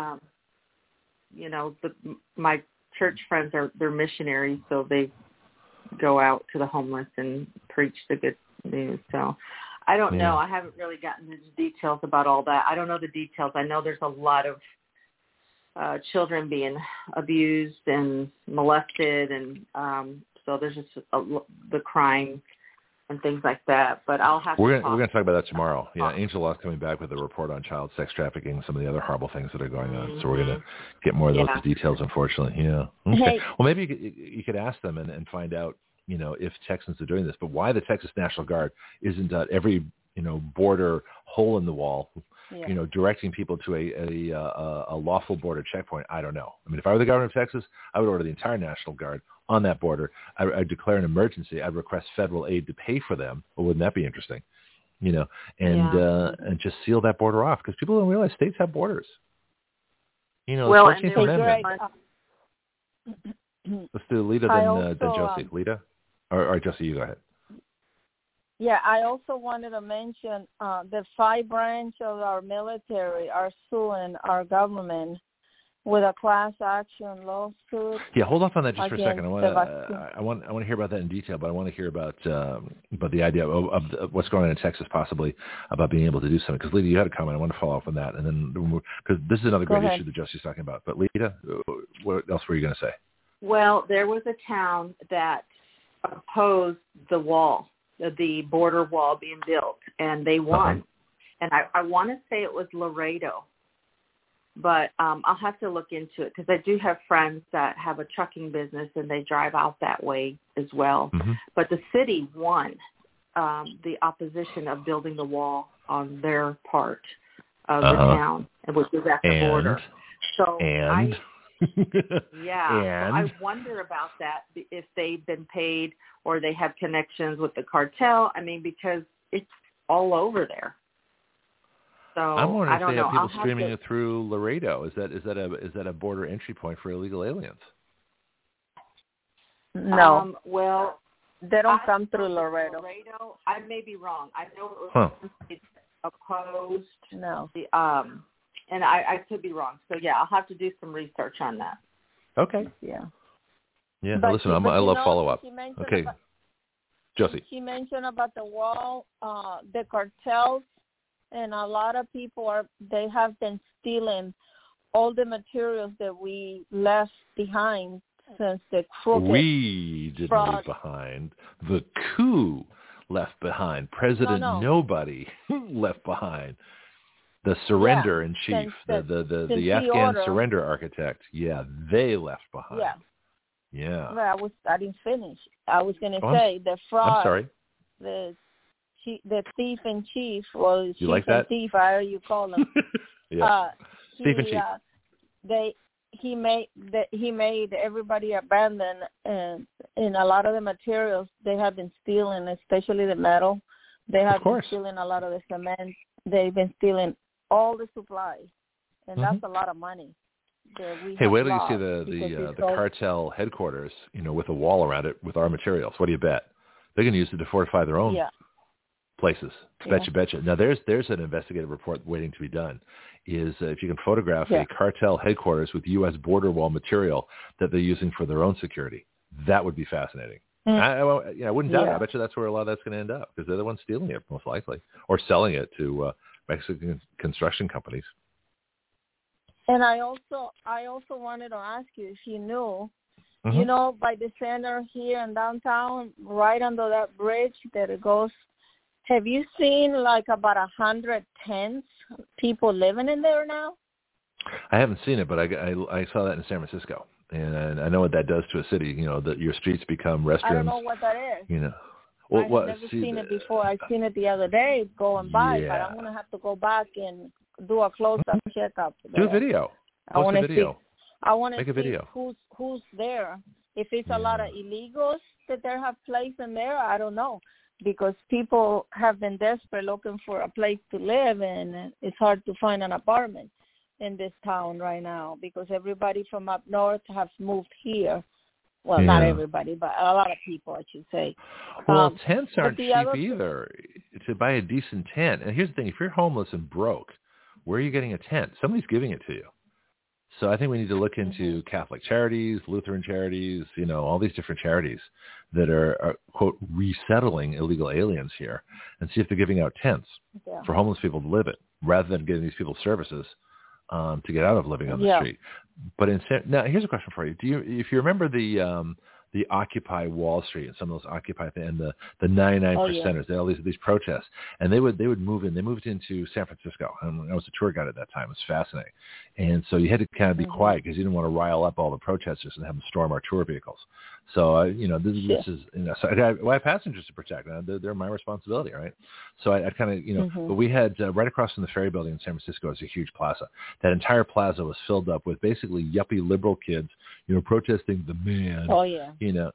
my church friends they're missionaries, so they go out to the homeless and preach the good news. So I don't know. I haven't really gotten into the details about all that. I don't know the details. I know there's a lot of children being abused and molested, and so there's just the crime and things like that. But I'll have
we're going to talk about that tomorrow. Yeah, Angel Law's coming back with a report on child sex trafficking and some of the other horrible things that are going on. So we're going to get more of those details, unfortunately. Yeah. Okay.
Hey.
Well, maybe you could ask them and find out, if Texans are doing this, but why the Texas National Guard isn't at every border hole in the wall, directing people to a lawful border checkpoint. I don't know. I mean, if I were the governor of Texas, I would order the entire National Guard on that border. I'd declare an emergency. I'd request federal aid to pay for them. Well, wouldn't that be interesting? And just seal that border off, because people don't realize states have borders.
Well,
the 14th Amendment. Let's do Lita, then Josie. Lita? Or Josie, you go ahead.
Yeah, I also wanted to mention the 5 branch of our military are suing our government with a class action lawsuit.
Yeah, hold off on that just for a second. I want to hear about that in detail, but I want to hear about the idea of what's going on in Texas, possibly about being able to do something. Because Lita, you had a comment. I want to follow up on that, and then because this is another great issue that Josie's talking about. But Lita, what else were you going to say?
Well, there was a town that opposed the wall, the border wall being built, and they won. And I want to say it was Laredo, but I'll have to look into it because I do have friends that have a trucking business and they drive out that way as well. But the city won the opposition of building the wall on their part of the town, which was at the border. So
and
so I wonder about that, if they've been paid or they have connections with the cartel. I mean, because it's all over there. So
I'm wondering if they have people
I'll
streaming it through Laredo. Is that a border entry point for illegal aliens?
No.
Well,
they don't come through Laredo.
I may be wrong. I know it was opposed.
No.
And I could be wrong. So yeah, I'll have to do some research on that.
Okay.
Yeah.
Yeah. Listen, I love follow up. Okay. Josie.
She mentioned about the wall, the cartels, and a lot of people they have been stealing all the materials that we left behind since the crooked.
We didn't leave behind. The coup left behind. President Nobody left behind. The surrender in chief, the Afghan surrender architect. Yeah, they left behind. Yeah.
Well, I didn't finish. I was going to say the fraud.
I'm sorry.
The thief in chief, or
you
chief
like that?
And thief, however you call them.
Thief in chief.
He made everybody abandon, and in a lot of the materials they have been stealing, especially the metal. They have been stealing a lot of the cement. They've been stealing all the supplies, and that's a lot of money.
Hey, wait till you see the cartel headquarters, with a wall around it with our materials. What do you bet? They're going to use it to fortify their own places. Betcha. Now, there's an investigative report waiting to be done. Is if you can photograph a cartel headquarters with U.S. border wall material that they're using for their own security, that would be fascinating. I wouldn't doubt it. I bet you that's where a lot of that's going to end up, because they're the ones stealing it, most likely, or selling it to Mexican construction companies.
And I also wanted to ask you if you knew, by the center here in downtown, right under that bridge that it goes, have you seen like about 100 tents, people living in there now?
I haven't seen it, but I saw that in San Francisco, and I know what that does to a city. That your streets become restrooms.
I don't know what that is.
Well,
I've never seen it before. I've seen it the other day going by, but I'm going to have to go back and do a close-up checkup.
Do a video. Post a video.
I want to
make a video.
Who's there. If it's a lot of illegals that they have placed in there, I don't know, because people have been desperate looking for a place to live, and it's hard to find an apartment in this town right now because everybody from up north has moved here. Well, not everybody, but a lot of people, I should say.
Well, tents aren't cheap either. To buy a decent tent, and here's the thing: if you're homeless and broke, where are you getting a tent? Somebody's giving it to you. So I think we need to look into Catholic charities, Lutheran charities, all these different charities that are quote, resettling illegal aliens here, and see if they're giving out tents for homeless people to live in, rather than getting these people services to get out of living on the street. But now, here's a question for you: if you remember the Occupy Wall Street and some of those Occupy and the 99%ers, they had all these protests, and they would move in. They moved into San Francisco, and I was a tour guide at that time. It was fascinating, and so you had to kind of be quiet because you didn't want to rile up all the protesters and have them storm our tour vehicles. So this is so I have passengers to protect. They're my responsibility, right? So I kind of but we had right across from the Ferry Building in San Francisco is a huge plaza. That entire plaza was filled up with basically yuppie liberal kids, protesting the man.
Oh yeah.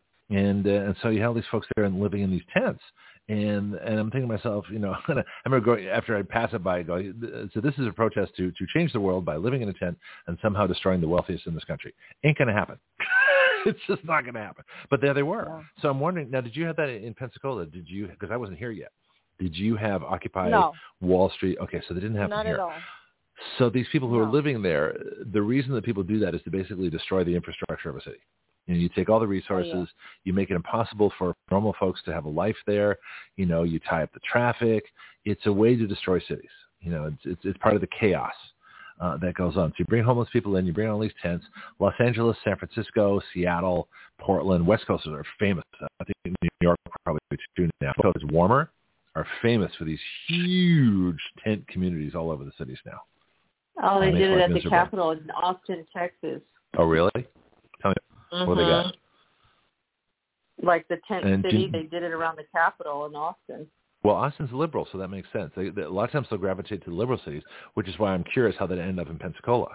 And so you have all these folks there and living in these tents, and I'm thinking to myself, I remember going after I pass it by, I go, so this is a protest to change the world by living in a tent and somehow destroying the wealthiest in this country. Ain't going to happen. It's just not going to happen. But there they were. Yeah. So I'm wondering, now, did you have that in Pensacola? Did you? Because I wasn't here yet. Did you have Occupy Wall Street? Okay, so they didn't have
Not
them here.
At all.
So these people who are living there, the reason that people do that is to basically destroy the infrastructure of a city. You take all the resources, you make it impossible for normal folks to have a life there. You tie up the traffic. It's a way to destroy cities. It's part of the chaos that goes on. So you bring homeless people in, you bring on these tents. Los Angeles, San Francisco, Seattle, Portland, West Coasters are famous. I think New York probably too now. So it's warmer, are famous for these huge tent communities all over the cities now.
Oh, they did it at the Capitol in Austin, Texas.
Oh, really? Tell me what they got.
Like the tent city, they did it around the Capitol in Austin.
Well, Austin's liberal, so that makes sense. A lot of times they'll gravitate to the liberal cities, which is why I'm curious how that ended up in Pensacola.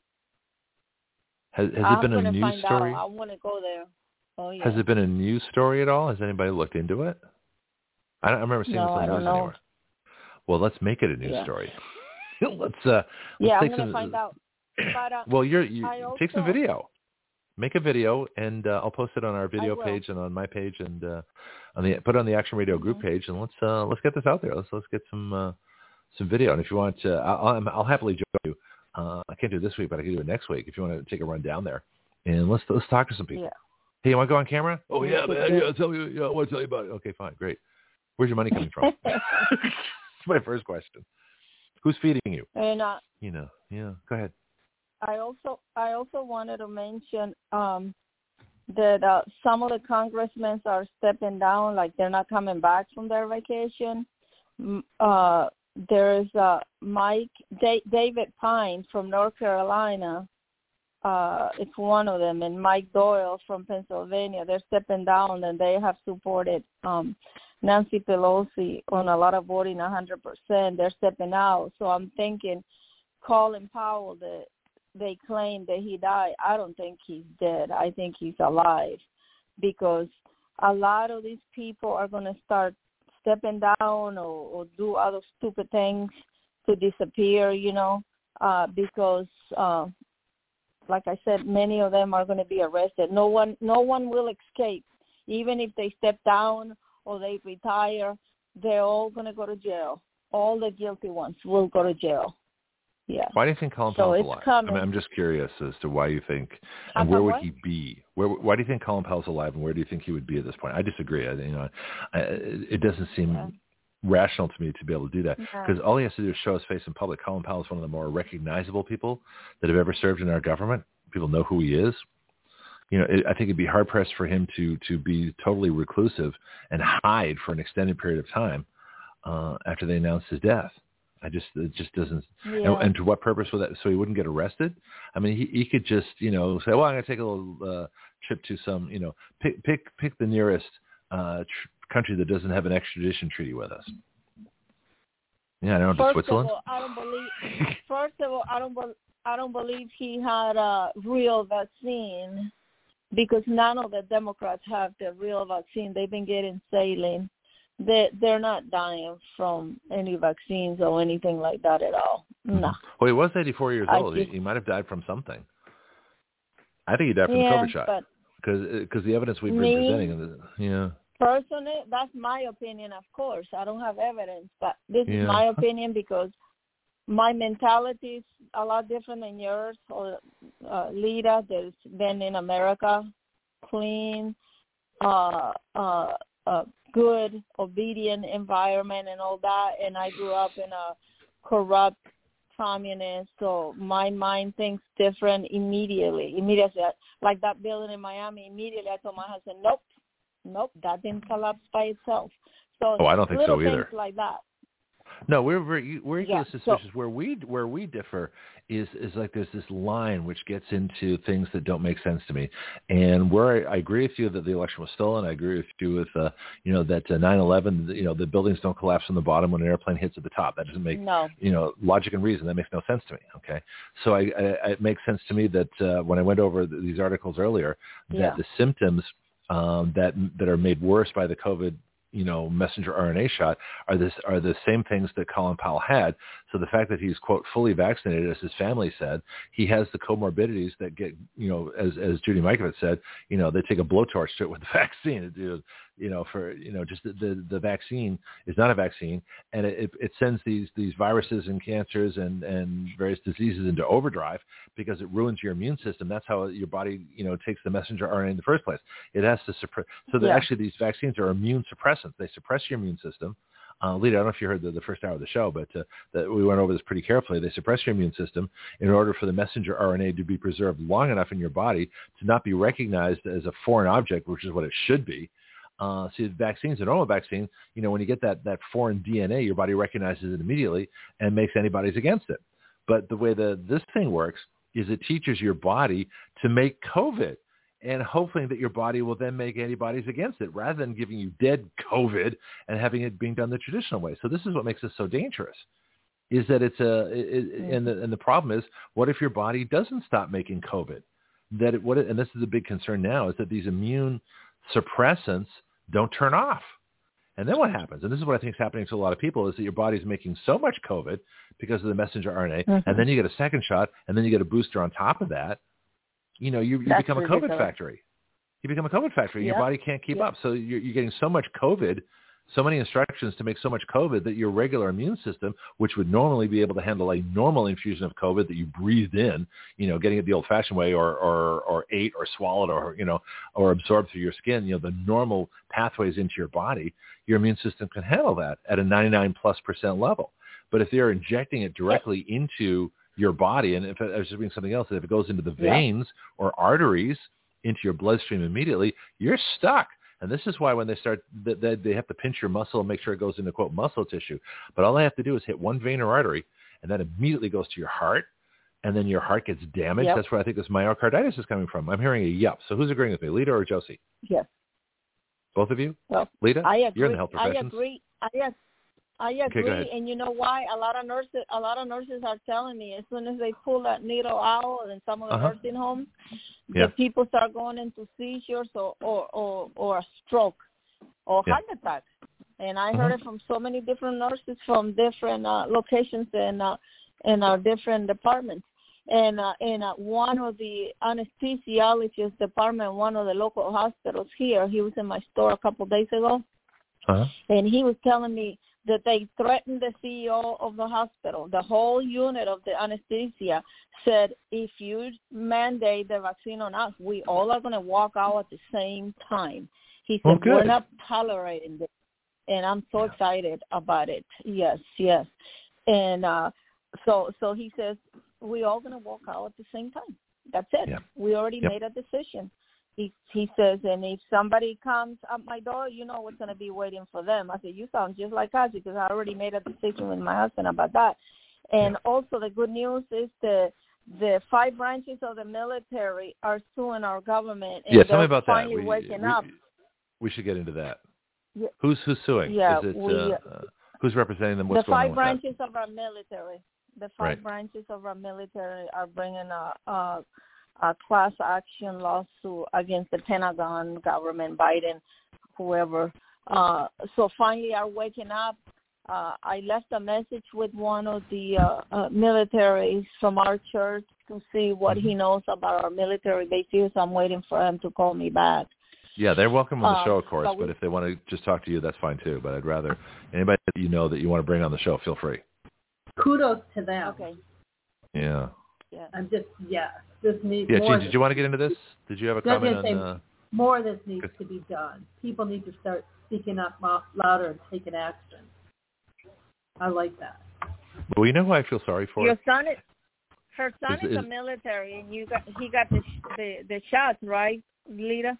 Has it been a news story?
I want to go there. Oh, yeah.
Has it been a news story at all? Has anybody looked into it? I don't remember seeing this on the news anywhere. Well, let's make it a news story. let's
I'm going to find out. But,
well, you take some video. Make a video, and I'll post it on our video page and on my page, and put it on the Action Radio group page, and let's get this out there. Let's get some video. And if you want to, I'll happily join you. I can't do it this week, but I can do it next week if you want to take a run down there, and let's talk to some people. Yeah. Hey, you want to go on camera? Oh yeah, man. Yeah, tell me. Yeah, I want to tell you about it. Okay, fine, great. Where's your money coming from? That's my first question. Who's feeding you?
And
go ahead.
I also wanted to mention that some of the congressmen are stepping down, like they're not coming back from their vacation. There's David Pine from North Carolina. It's one of them, and Mike Doyle from Pennsylvania. They're stepping down, and they have supported Nancy Pelosi on a lot of voting, 100%. They're stepping out. So I'm thinking Colin Powell, they claim that he died. I don't think he's dead. I think he's alive, because a lot of these people are going to start stepping down or do other stupid things to disappear, because like I said, many of them are going to be arrested. No one will escape. Even if they step down or they retire, they're all going to go to jail. All the guilty ones will go to jail. Yeah.
Why do you think Colin Powell's alive? I mean, I'm just curious as to why you think, and where would he be? Why do you think Colin Powell's alive, and where do you think he would be at this point? I disagree. It doesn't seem rational to me to be able to do that, because all he has to do is show his face in public. Colin Powell is one of the more recognizable people that have ever served in our government. People know who he is. I think it'd be hard pressed for him to be totally reclusive and hide for an extended period of time after they announced his death. It just doesn't. Yeah. And to what purpose would that? So he wouldn't get arrested? I mean, he could just, say, well, I'm going to take a little trip to some, pick the nearest country that doesn't have an extradition treaty with us. Yeah, I don't know, Switzerland.
First of all, I don't believe he had a real vaccine, because none of the Democrats have the real vaccine. They've been getting saline. They're not dying from any vaccines or anything like that at all. No.
Well, he was 84 years old. He might have died from something. I think he died from the COVID shot, because the evidence we've been presenting.
Personally, that's my opinion, of course. I don't have evidence, but this is my opinion, because my mentality is a lot different than yours or Lita. There's been in America, clean, good, obedient environment and all that, and I grew up in a corrupt communist, so my mind thinks different immediately. Like that building in Miami, immediately I told my husband, nope, that didn't collapse by itself. So
I don't think so either.
Things like that.
No, we're equally suspicious. Where we differ is like there's this line which gets into things that don't make sense to me, and where I agree with you that the election was stolen. I agree with you with that 9/11. The buildings don't collapse from the bottom when an airplane hits at the top. That doesn't make logic and reason. That makes no sense to me. Okay, so it makes sense to me that when I went over these articles earlier, that the symptoms that are made worse by the COVID messenger RNA shot are the same things that Colin Powell had. So the fact that he's, quote, fully vaccinated, as his family said, he has the comorbidities that get, as Judy Mikovits said, they take a blowtorch to it with the vaccine. Just the vaccine is not a vaccine, and it sends these viruses and cancers and various diseases into overdrive because it ruins your immune system. That's how your body, takes the messenger RNA in the first place. It has to suppress. So that actually these vaccines are immune suppressants. They suppress your immune system. Lita, I don't know if you heard the first hour of the show, but that we went over this pretty carefully. They suppress your immune system in order for the messenger RNA to be preserved long enough in your body to not be recognized as a foreign object, which is what it should be. See, vaccines, a normal vaccine, when you get that foreign DNA, your body recognizes it immediately and makes antibodies against it. But the way this thing works is it teaches your body to make COVID, and hoping that your body will then make antibodies against it rather than giving you dead COVID and having it being done the traditional way. So this is what makes it so dangerous, is that and the problem is, what if your body doesn't stop making COVID? And this is the big concern now, is that these immune suppressants don't turn off. And then what happens? And this is what I think is happening to a lot of people, is that your body's making so much COVID because of the messenger RNA, and then you get a second shot, and then you get a booster on top of that. You become a COVID factory. You become a COVID factory. Your body can't keep up. So you're getting so much COVID, so many instructions to make so much COVID that your regular immune system, which would normally be able to handle a normal infusion of COVID that you breathed in, getting it the old-fashioned way, or ate or swallowed, or absorbed through your skin, the normal pathways into your body, your immune system can handle that at a 99+% level. But if they're injecting it directly into your body, and if I was just reading something else, that if it goes into the veins or arteries into your bloodstream immediately, you're stuck. And this is why when they start, they have to pinch your muscle and make sure it goes into, quote, muscle tissue. But all they have to do is hit one vein or artery, and that immediately goes to your heart, and then your heart gets damaged. That's where I think this myocarditis is coming from. I'm hearing a yep. So who's agreeing with me, Lita or Josie?
Yes.
Both of you?
Well,
Lita,
I agree.
You're in the health professions.
I agree, okay, and you know why? A lot of nurses are telling me, as soon as they pull that needle out in some of the nursing homes, the people start going into seizures or a stroke or heart attacks. And I heard it from so many different nurses from different locations in our different departments. And one of the anesthesiologist department, one of the local hospitals here, he was in my store a couple of days ago, and he was telling me that they threatened the CEO of the hospital. The whole unit of the anesthesia said, if you mandate the vaccine on us, we all are going to walk out at the same time. He said, we're not tolerating this. And I'm so excited about it. Yes. And so he says, we all going to walk out at the same time. That's it. Yeah. We already made a decision. He says, and if somebody comes at my door, you know what's going to be waiting for them. I said, you sound just like us, because I already made a decision with my husband about that. And also the good news is the 5 branches of the military are suing our government. And
tell me about that.
Waking up.
We should get into that. Yeah. Who's suing?
Yeah,
is it, who's representing them? What's
the
going
5 branches of our military. The 5 branches of our military are bringing a class action lawsuit against the Pentagon, government, Biden, whoever. So finally are waking up. I left a message with one of the militaries from our church to see what he knows about our military bases. I'm waiting for him to call me back.
Yeah, they're welcome on the show, of course, but if they want to just talk to you, that's fine too. But I'd rather anybody that you know that you want to bring on the show, feel free.
Kudos to them.
Okay.
Yeah.
I'm just, this needs
more.
Yeah,
Gene, did you want to get into this? Did you have a comment on
more of this needs to be done. People need to start speaking up louder and taking action. I like that.
Well, you know who I feel sorry for?
Her son is a military, and he got the shot, right, Lita?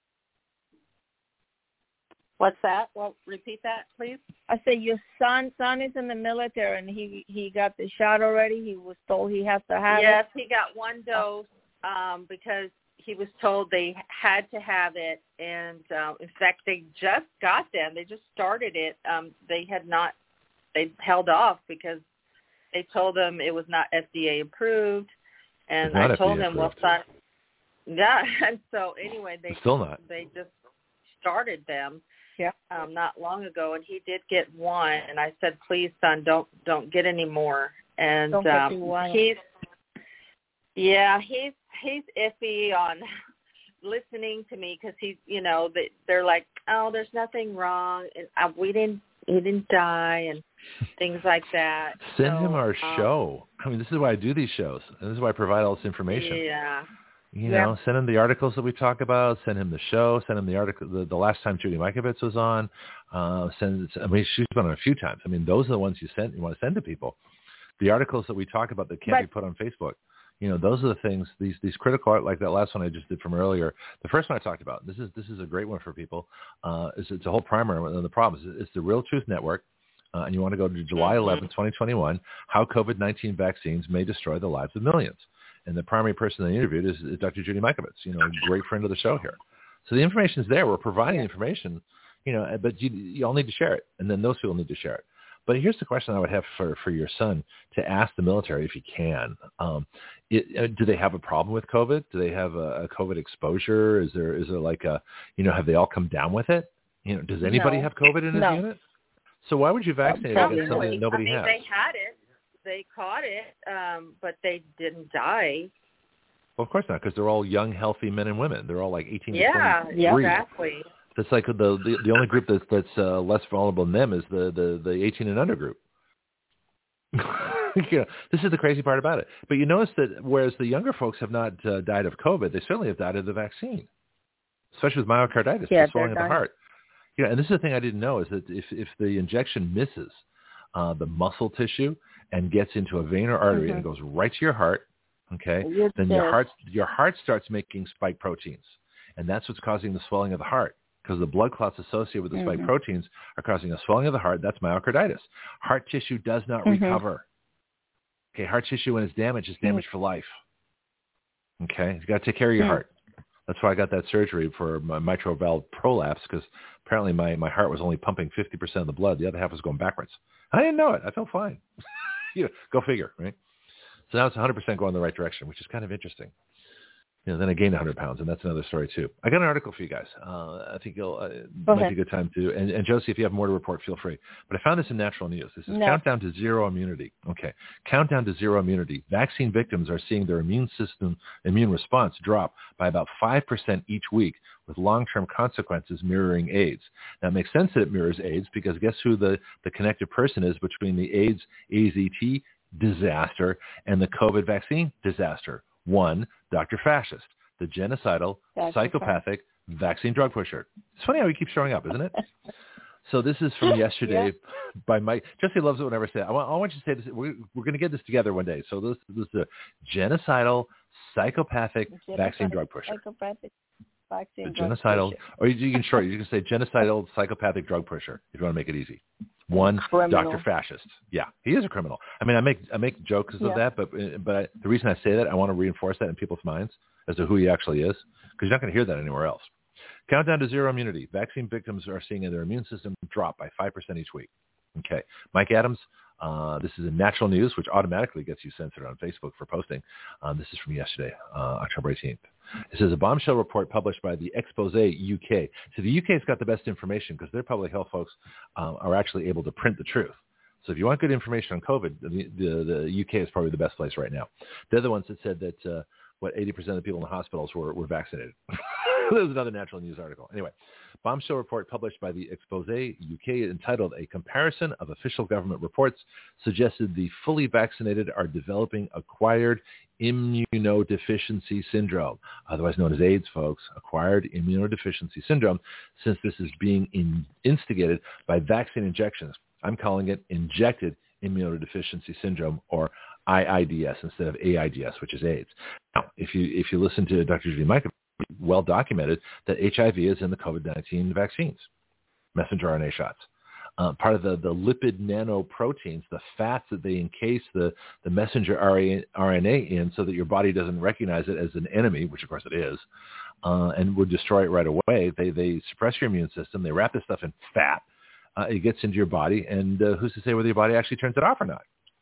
What's that? Well, repeat that, please.
I said your son is in the military, and he got the shot already. He was told he has to have it.
Yes, he got 1 dose because he was told they had to have it. And, in fact, they just got them. They just started it. They held off because they told them it was not FDA approved. And I told them, well, son, and so anyway, they just started them.
Yeah.
Not long ago, and he did get 1, and I said, please, son, don't get any more. And he's iffy on listening to me because they're like, oh, there's nothing wrong, and he didn't die, and things like that.
Send him our show. I mean, this is why I do these shows, and this is why I provide all this information.
Yeah.
You know, send him the articles that we talk about. Send him the show. Send him the article. The last time Judy Mikovits was on. She's been on a few times. I mean, those are the ones you want to send to people. The articles that we talk about that can't be put on Facebook. You know, those are the things. These critical art, like that last one I just did from earlier. The first one I talked about. This is a great one for people. It's a whole primer. And the problem is it's the Real Truth Network. And you want to go to July 11th, 2021. How COVID-19 vaccines may destroy the lives of millions. And the primary person they interviewed is Dr. Judy Mikovits, you know, a great friend of the show here. So the information is there. We're providing information, you know, but you all need to share it. And then those people need to share it. But here's the question I would have for your son to ask the military if you can. Do they have a problem with COVID? Do they have a COVID exposure? Is there like a, you know, have they all come down with it? You know, does anybody have COVID in his unit? So why would you vaccinate against something that nobody has?
They had it. They caught it, but they didn't die.
Well, of course not, because they're all young, healthy men and women. They're all like 18 to 23.
Yeah, exactly.
That's like the only group that's less vulnerable than them is the 18 and under group. You know, this is the crazy part about it. But you notice that whereas the younger folks have not died of COVID, they certainly have died of the vaccine, especially with myocarditis, the swelling of the heart. You know, and this is the thing I didn't know is that if the injection misses the muscle tissue and gets into a vein or artery and it goes right to your heart, okay, then your heart starts making spike proteins, and that's what's causing the swelling of the heart. Because the blood clots associated with the spike proteins are causing a swelling of the heart. That's myocarditis. Heart tissue does not recover. Okay, heart tissue when it's damaged is damaged for life. Okay, you got to take care of your heart. That's why I got that surgery for my mitral valve prolapse, because apparently my heart was only pumping 50% of the blood. The other half was going backwards. I didn't know it. I felt fine. You know, go figure, right? So now it's 100% going in the right direction, which is kind of interesting. You know, then I gained 100 pounds, and that's another story too. I got an article for you guys. I think might be a good time to. And Josie, if you have more to report, feel free. But I found this in Natural News. This is Countdown to Zero Immunity. Okay, Countdown to Zero Immunity. Vaccine victims are seeing their immune response drop by about 5% each week, with long-term consequences mirroring AIDS. Now, it makes sense that it mirrors AIDS because guess who the connected person is between the AIDS AZT disaster and the COVID vaccine disaster? One, Dr. Fascist, the genocidal, psychopathic vaccine drug pusher. It's funny how he keeps showing up, isn't it? So this is from yesterday by Mike. Jesse loves it whenever I say it. I want you to say this. We're going to get this together one day. So this is the genocidal, psychopathic vaccine drug pusher.
Psychopathic vaccine
genocidal, or you can say genocidal, psychopathic drug pusher if you want to make it easy. One,
criminal.
Dr. Fascist. Yeah, he is a criminal. I mean, I make jokes of that, but the reason I say that, I want to reinforce that in people's minds as to who he actually is, because you're not going to hear that anywhere else. Countdown to Zero Immunity. Vaccine victims are seeing their immune system drop by 5% each week. Okay. Mike Adams, this is in Natural News, which automatically gets you censored on Facebook for posting. This is from yesterday, October 18th. It says a bombshell report published by the Expose UK. So the UK's got the best information because their public health folks are actually able to print the truth. So if you want good information on COVID, the UK is probably the best place right now. They're the ones that said that 80% of the people in the hospitals were vaccinated. There's another Natural News article. Anyway, bombshell report published by the Expose UK entitled A Comparison of Official Government Reports suggested the fully vaccinated are developing acquired immunodeficiency syndrome, otherwise known as AIDS, folks, acquired immunodeficiency syndrome, since this is being instigated by vaccine injections. I'm calling it injected immunodeficiency syndrome, or IIDS instead of AIDS, which is AIDS. Now, if you listen to Dr. Judy Mikovits, well documented that HIV is in the COVID-19 vaccines, messenger RNA shots. Part of the lipid nanoproteins, the fats that they encase the messenger RNA in so that your body doesn't recognize it as an enemy, which of course it is, and would destroy it right away. They suppress your immune system. They wrap this stuff in fat. It gets into your body, and who's to say whether your body actually turns it off or not?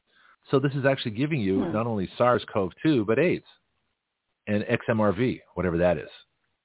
So this is actually giving you not only SARS-CoV-2, but AIDS and XMRV, whatever that is.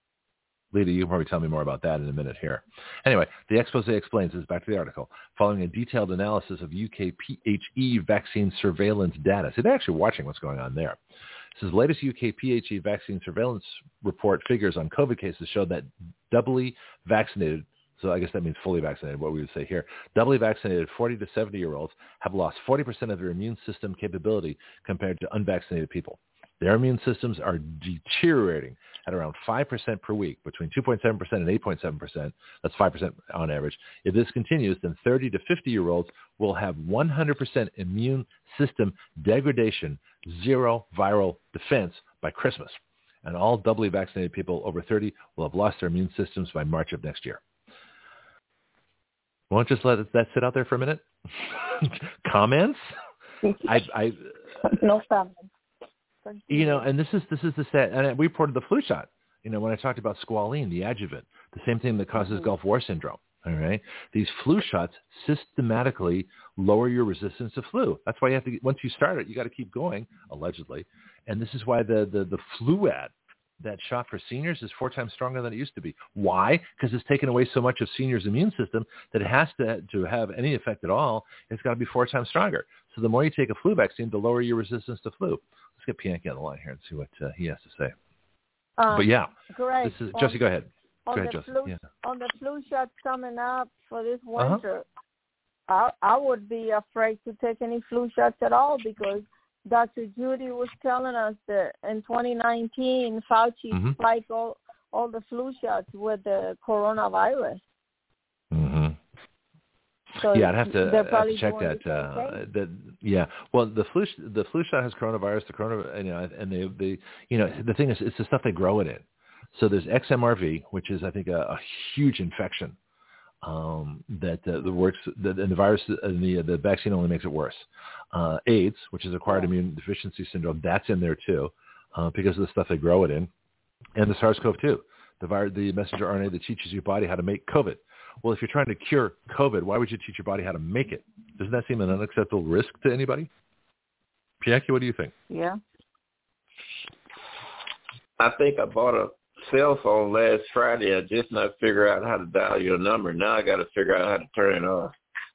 Lita, you can probably tell me more about that in a minute here. Anyway, the expose explains, this is back to the article, following a detailed analysis of UK PHE vaccine surveillance data. So they're actually watching what's going on there. It says the latest UK PHE vaccine surveillance report figures on COVID cases show that doubly vaccinated, so I guess that means fully vaccinated, what we would say here, doubly vaccinated 40 to 70-year-olds have lost 40% of their immune system capability compared to unvaccinated people. Their immune systems are deteriorating at around 5% per week, between 2.7% and 8.7%. That's 5% on average. If this continues, then 30 to 50-year-olds will have 100% immune system degradation, zero viral defense by Christmas. And all doubly vaccinated people over 30 will have lost their immune systems by March of next year. Won't just let that sit out there for a minute? Comments?
No comments.
And this is the set. And we reported the flu shot. When I talked about squalene, the adjuvant, the same thing that causes Gulf War syndrome. All right, these flu shots systematically lower your resistance to flu. That's why you have to. Once you start it, you got to keep going, allegedly. And this is why the Fluad, that shot for seniors, is 4 times stronger than it used to be. Why? Because it's taken away so much of seniors' immune system that it has to have any effect at all. It's got to be 4 times stronger. So the more you take a flu vaccine, the lower your resistance to flu. Let's get Pianki on the line here and see what he has to say. But yeah,
great.
This is, Josie, go ahead. Go ahead, Josie.
On the flu shot coming up for this winter, I would be afraid to take any flu shots at all because Dr. Judy was telling us that in 2019, Fauci spiked all the flu shots with the coronavirus. So
I'd have to check that. Well, the flu shot has coronavirus. And the thing is, it's the stuff they grow it in. So there's XMRV, which is I think a huge infection that works. And the virus and the vaccine only makes it worse. AIDS, which is acquired immune deficiency syndrome, that's in there too, because of the stuff they grow it in, and the SARS-CoV-2, the messenger RNA that teaches your body how to make COVID. Well, if you're trying to cure COVID, why would you teach your body how to make it? Doesn't that seem an unacceptable risk to anybody? Pianki, what do you think?
Yeah.
I think I bought a cell phone last Friday. I just not figure out how to dial your number. Now I got to figure out how to turn it off.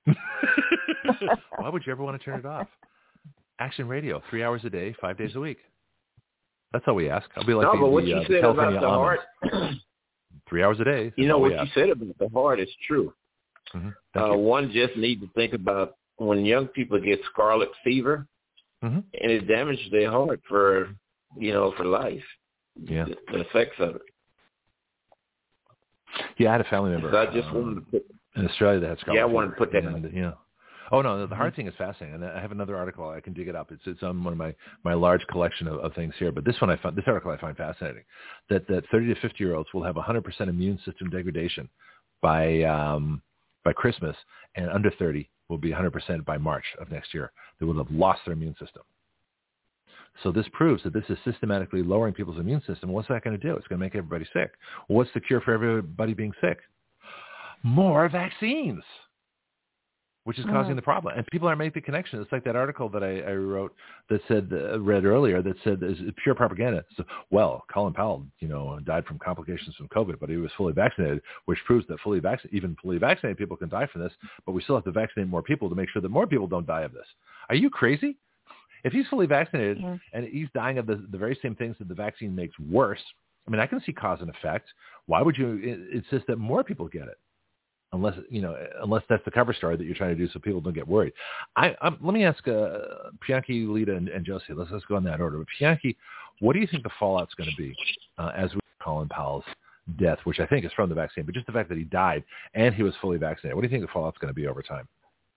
Why would you ever want to turn it off? Action Radio, 3 hours a day, 5 days a week. That's all we ask. I'll be like
what you said about the heart.
3 hours a day.
You said about the heart is true. One just need to think about when young people get scarlet fever, and it damages their heart for life.
Yeah,
the effects of it.
Yeah, I had a family member.
So I just wanted to put
in Australia that had scarlet fever.
I wanted to put that in.
Yeah. Oh no, the heart thing is fascinating, and I have another article. I can dig it up. It's on one of my large collection of things here. But this article I find fascinating. That 30 to 50-year-olds will have 100% immune system degradation by Christmas, and under 30 will be 100% by March of next year. They will have lost their immune system. So this proves that this is systematically lowering people's immune system. What's that going to do? It's going to make everybody sick. Well, what's the cure for everybody being sick? More vaccines, which is causing the problem. And people aren't making the connection. It's like that article that I wrote that said, read earlier, that said it's pure propaganda. So, Colin Powell, died from complications from COVID, but he was fully vaccinated, which proves that even fully vaccinated people can die from this, but we still have to vaccinate more people to make sure that more people don't die of this. Are you crazy? If he's fully vaccinated and he's dying of the very same things that the vaccine makes worse, I mean, I can see cause and effect. Why would you insist that more people get it? Unless that's the cover story that you're trying to do so people don't get worried. Let me ask Pianki, Lita, and Josie. Let's go in that order. But Pianki, what do you think the fallout's going to be as we Colin Powell's death, which I think is from the vaccine, but just the fact that he died and he was fully vaccinated? What do you think the fallout's going to be over time?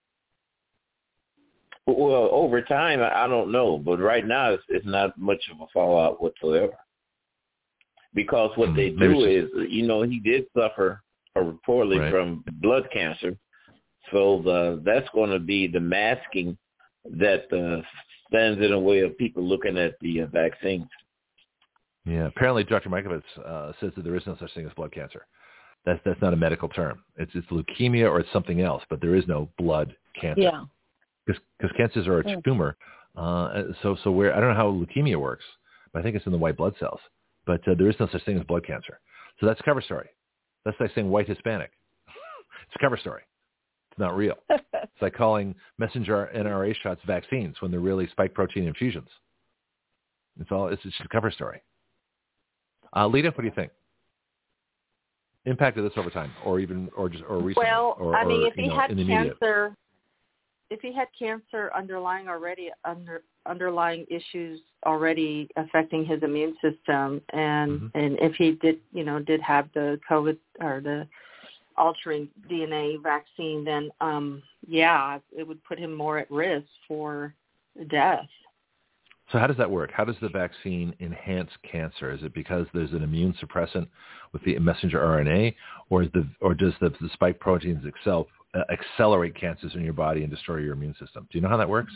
Well, over time, I don't know. But right now, it's not much of a fallout whatsoever. Because what they do is, he did suffer reportedly from blood cancer. So that's going to be the masking that stands in the way of people looking at the vaccines.
Yeah, apparently Dr. Mikovits says that there is no such thing as blood cancer. That's not a medical term. It's leukemia or it's something else, but there is no blood cancer.
Yeah.
Because cancers are a tumor. So where I don't know how leukemia works, but I think it's in the white blood cells. But there is no such thing as blood cancer. So that's cover story. That's like saying white Hispanic. It's a cover story. It's not real. It's like calling messenger RNA shots vaccines when they're really spike protein infusions. It's just a cover story. Lita, what do you think? Impact of this over time, or recently?
Well,
or
if he had
in the
cancer, cancer underlying issues already affecting his immune system, and if he did have the COVID or the altering DNA vaccine, then it would put him more at risk for death.
So how does that work? How does the vaccine enhance cancer? Is it because there's an immune suppressant with the messenger RNA, or does the spike proteins itself accelerate cancers in your body and destroy your immune system? Do you know how that works?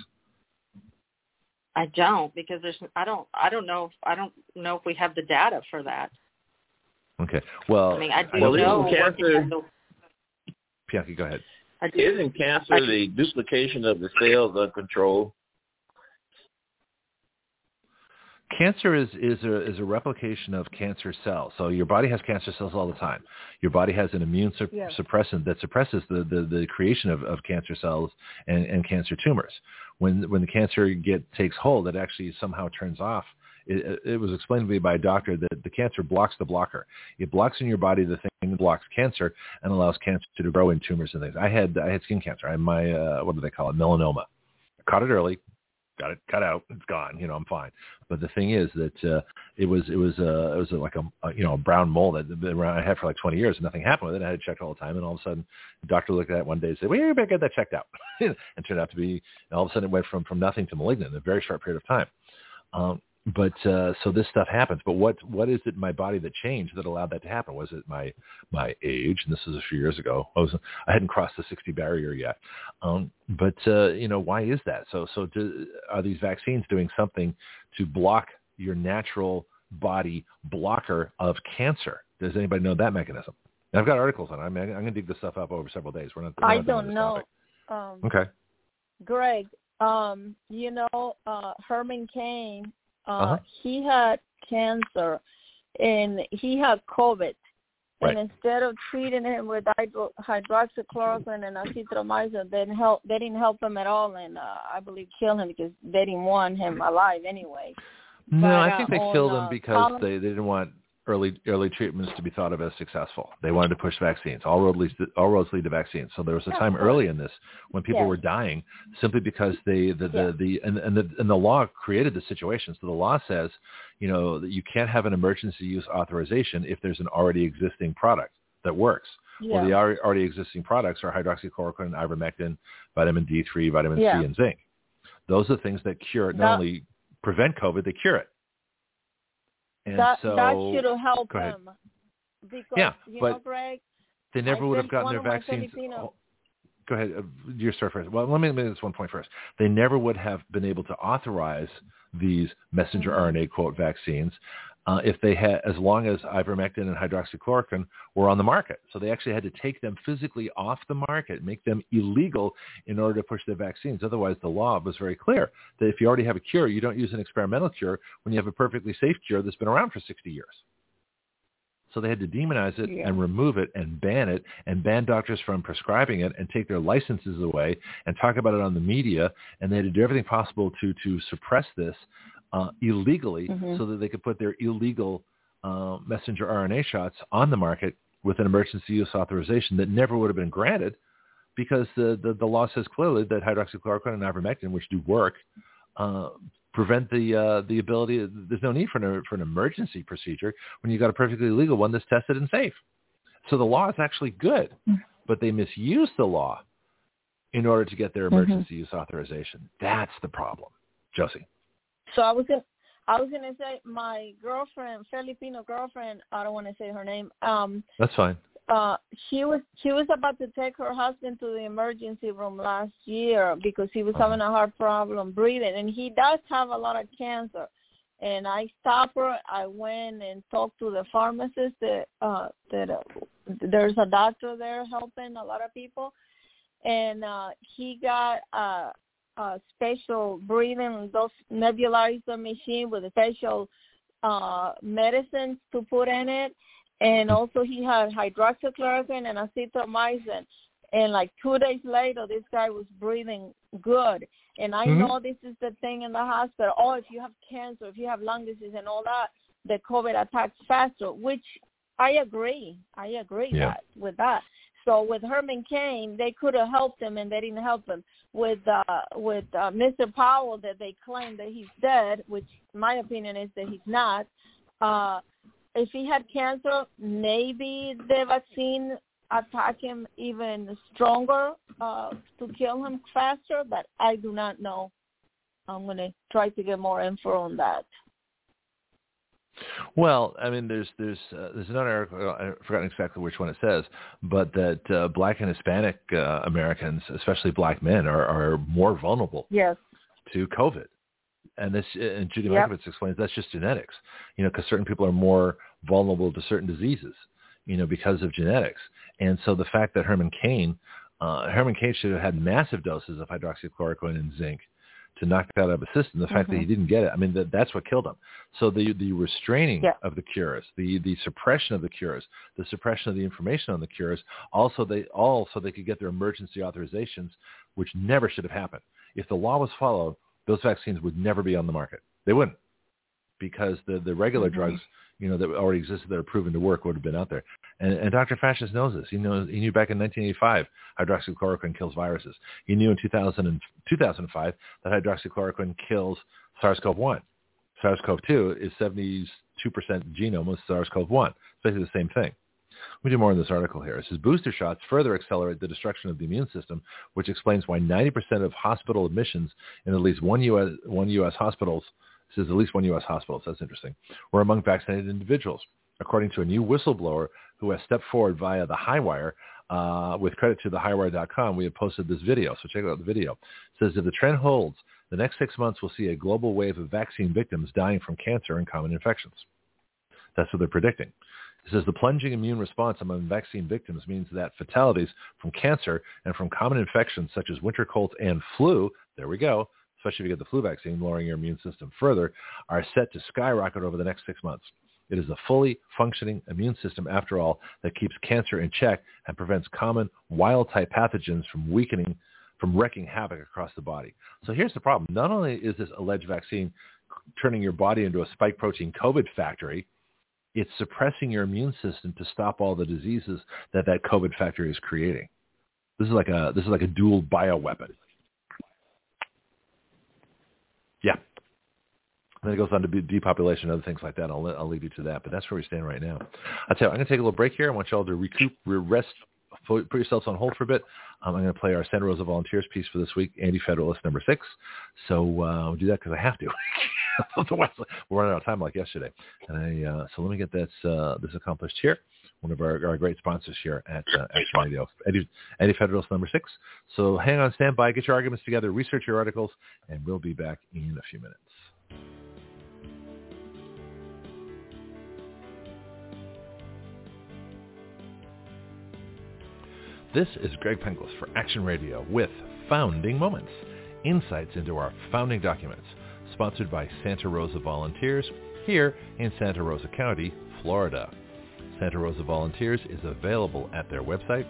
I don't, because I don't know if we have the data for that.
Okay. Well,
I do know.
Bianchi, go ahead.
Isn't cancer the duplication of the cells uncontrolled?
Cancer is a replication of cancer cells. So your body has cancer cells all the time. Your body has an immune suppressant that suppresses the creation of cancer cells and cancer tumors. When the cancer takes hold, it actually somehow turns off. It was explained to me by a doctor that the cancer blocks the blocker. It blocks in your body the thing that blocks cancer and allows cancer to grow in tumors and things. I had skin cancer. I had my what do they call it? Melanoma. I caught it early. Got it cut out. It's gone. I'm fine. But the thing is that it was like a brown mole that had been around. I had for like 20 years, and nothing happened with it. I had it checked all the time, and all of a sudden, the doctor looked at it one day and said, "Well, you better get that checked out." And it turned out to be. And all of a sudden, it went from nothing to malignant in a very short period of time. But so this stuff happens. But what is it in my body that changed that allowed that to happen? Was it my age? And this was a few years ago. I hadn't crossed the 60 barrier yet. But why is that? So are these vaccines doing something to block your natural body blocker of cancer? Does anybody know that mechanism? And I've got articles on it. I'm going to dig this stuff up over several days. We're not
I don't know.
Okay.
Greg, Herman Cain. He had cancer and he had COVID.
Right.
And instead of treating him with hydroxychloroquine and azithromycin, they didn't help him at all, and I believe kill him because they didn't want him alive anyway.
No, I think they killed him because they didn't want early treatments to be thought of as successful. They wanted to push vaccines. All roads lead to vaccines. So there was a time early in this when people were dying simply because the law created the situation. So the law says, that you can't have an emergency use authorization if there's an already existing product that works. Yeah. Well, the already existing products are hydroxychloroquine, ivermectin, vitamin D3, vitamin C, and zinc. Those are things that cure, not only prevent COVID, they cure it. And
that
so,
should have helped them. Because, Greg,
they never would have gotten their vaccines. Go ahead. Your story first. Well, let me make this one point first. They never would have been able to authorize these messenger RNA vaccines if they had, as long as ivermectin and hydroxychloroquine were on the market. So they actually had to take them physically off the market, make them illegal in order to push their vaccines. Otherwise, the law was very clear that if you already have a cure, you don't use an experimental cure when you have a perfectly safe cure that's been around for 60 years. So they had to demonize it and remove it and ban doctors from prescribing it and take their licenses away and talk about it on the media. And they had to do everything possible to suppress this illegally so that they could put their illegal messenger RNA shots on the market with an emergency use authorization that never would have been granted because the law says clearly that hydroxychloroquine and ivermectin, which do work, prevent the ability. There's no need for an emergency procedure when you've got a perfectly legal one that's tested and safe. So the law is actually good, but they misuse the law in order to get their emergency use authorization. That's the problem. Josie.
So I was gonna say my girlfriend, Filipino girlfriend, I don't want to say her name.
That's fine.
She was about to take her husband to the emergency room last year because he was having a hard problem breathing, and he does have a lot of cancer. And I stopped her. I went and talked to the pharmacist that there's a doctor there helping a lot of people, and he got a special breathing, those nebulizer machine with a special medicines to put in it. And also he had hydroxychloroquine and azithromycin. And like 2 days later, this guy was breathing good. And I know this is the thing in the hospital. Oh, if you have cancer, if you have lung disease and all that, the COVID attacks faster, which I agree. With that. So with Herman Cain, they could have helped him, and they didn't help him. With Mr. Powell, that they claim that he's dead, which my opinion is that he's not. If he had cancer, maybe the vaccine attack him even stronger to kill him faster, but I do not know. I'm going to try to get more info on that.
Well, I mean, there's another article, I've forgotten exactly which one it says, but that Black and Hispanic Americans, especially Black men, are more vulnerable to COVID. And Judy Mikovits explains that's just genetics, because certain people are more vulnerable to certain diseases, because of genetics. And so the fact that Herman Cain should have had massive doses of hydroxychloroquine and zinc to knock that out of his system. The fact that he didn't get it, I mean, that's what killed him. So the restraining of the cures, the suppression of the cures, the suppression of the information on the cures, so they could get their emergency authorizations, which never should have happened. If the law was followed, those vaccines would never be on the market. They wouldn't, because the regular drugs, that already existed that are proven to work would have been out there. And Dr. Fascist knows this. He knew back in 1985 hydroxychloroquine kills viruses. He knew in 2005 that hydroxychloroquine kills SARS-CoV-1. SARS-CoV-2 is 72% genome with SARS-CoV-1. It's basically the same thing. Let me do more in this article here. It says booster shots further accelerate the destruction of the immune system, which explains why 90% of hospital admissions in at least one U.S. hospitals, this is at least one U.S. hospital, so that's interesting, were among vaccinated individuals. According to a new whistleblower who has stepped forward via the Highwire, with credit to thehighwire.com, we have posted this video. So check out the video. It says, if the trend holds, the next 6 months we'll see a global wave of vaccine victims dying from cancer and common infections. That's what they're predicting. It says the plunging immune response among vaccine victims means that fatalities from cancer and from common infections such as winter colds and flu, there we go, especially if you get the flu vaccine, lowering your immune system further, are set to skyrocket over the next 6 months. It is a fully functioning immune system, after all, that keeps cancer in check and prevents common wild-type pathogens from wreaking havoc across the body. So here's the problem. Not only is this alleged vaccine turning your body into a spike protein COVID factory, it's suppressing your immune system to stop all the diseases that COVID factory is creating. This is like a dual bioweapon. Yeah. And then it goes on to depopulation and other things like that. I'll lead you to that. But that's where we stand right now. I'll tell you, I'm going to take a little break here. I want you all to recoup, rest, put yourselves on hold for a bit. I'm going to play our Santa Rosa Volunteers piece for this week, Anti-Federalist number 6. So we'll do that because I have to. Otherwise, we're running out of time like yesterday. And so let me get this accomplished here. One of our great sponsors here at Action Radio, Anti-Federalist number 6. So hang on, stand by, get your arguments together, research your articles, and we'll be back in a few minutes. This is Greg Penglis for Action Radio with Founding Moments, insights into our founding documents, sponsored by Santa Rosa Volunteers here in Santa Rosa County, Florida. Santa Rosa Volunteers is available at their website,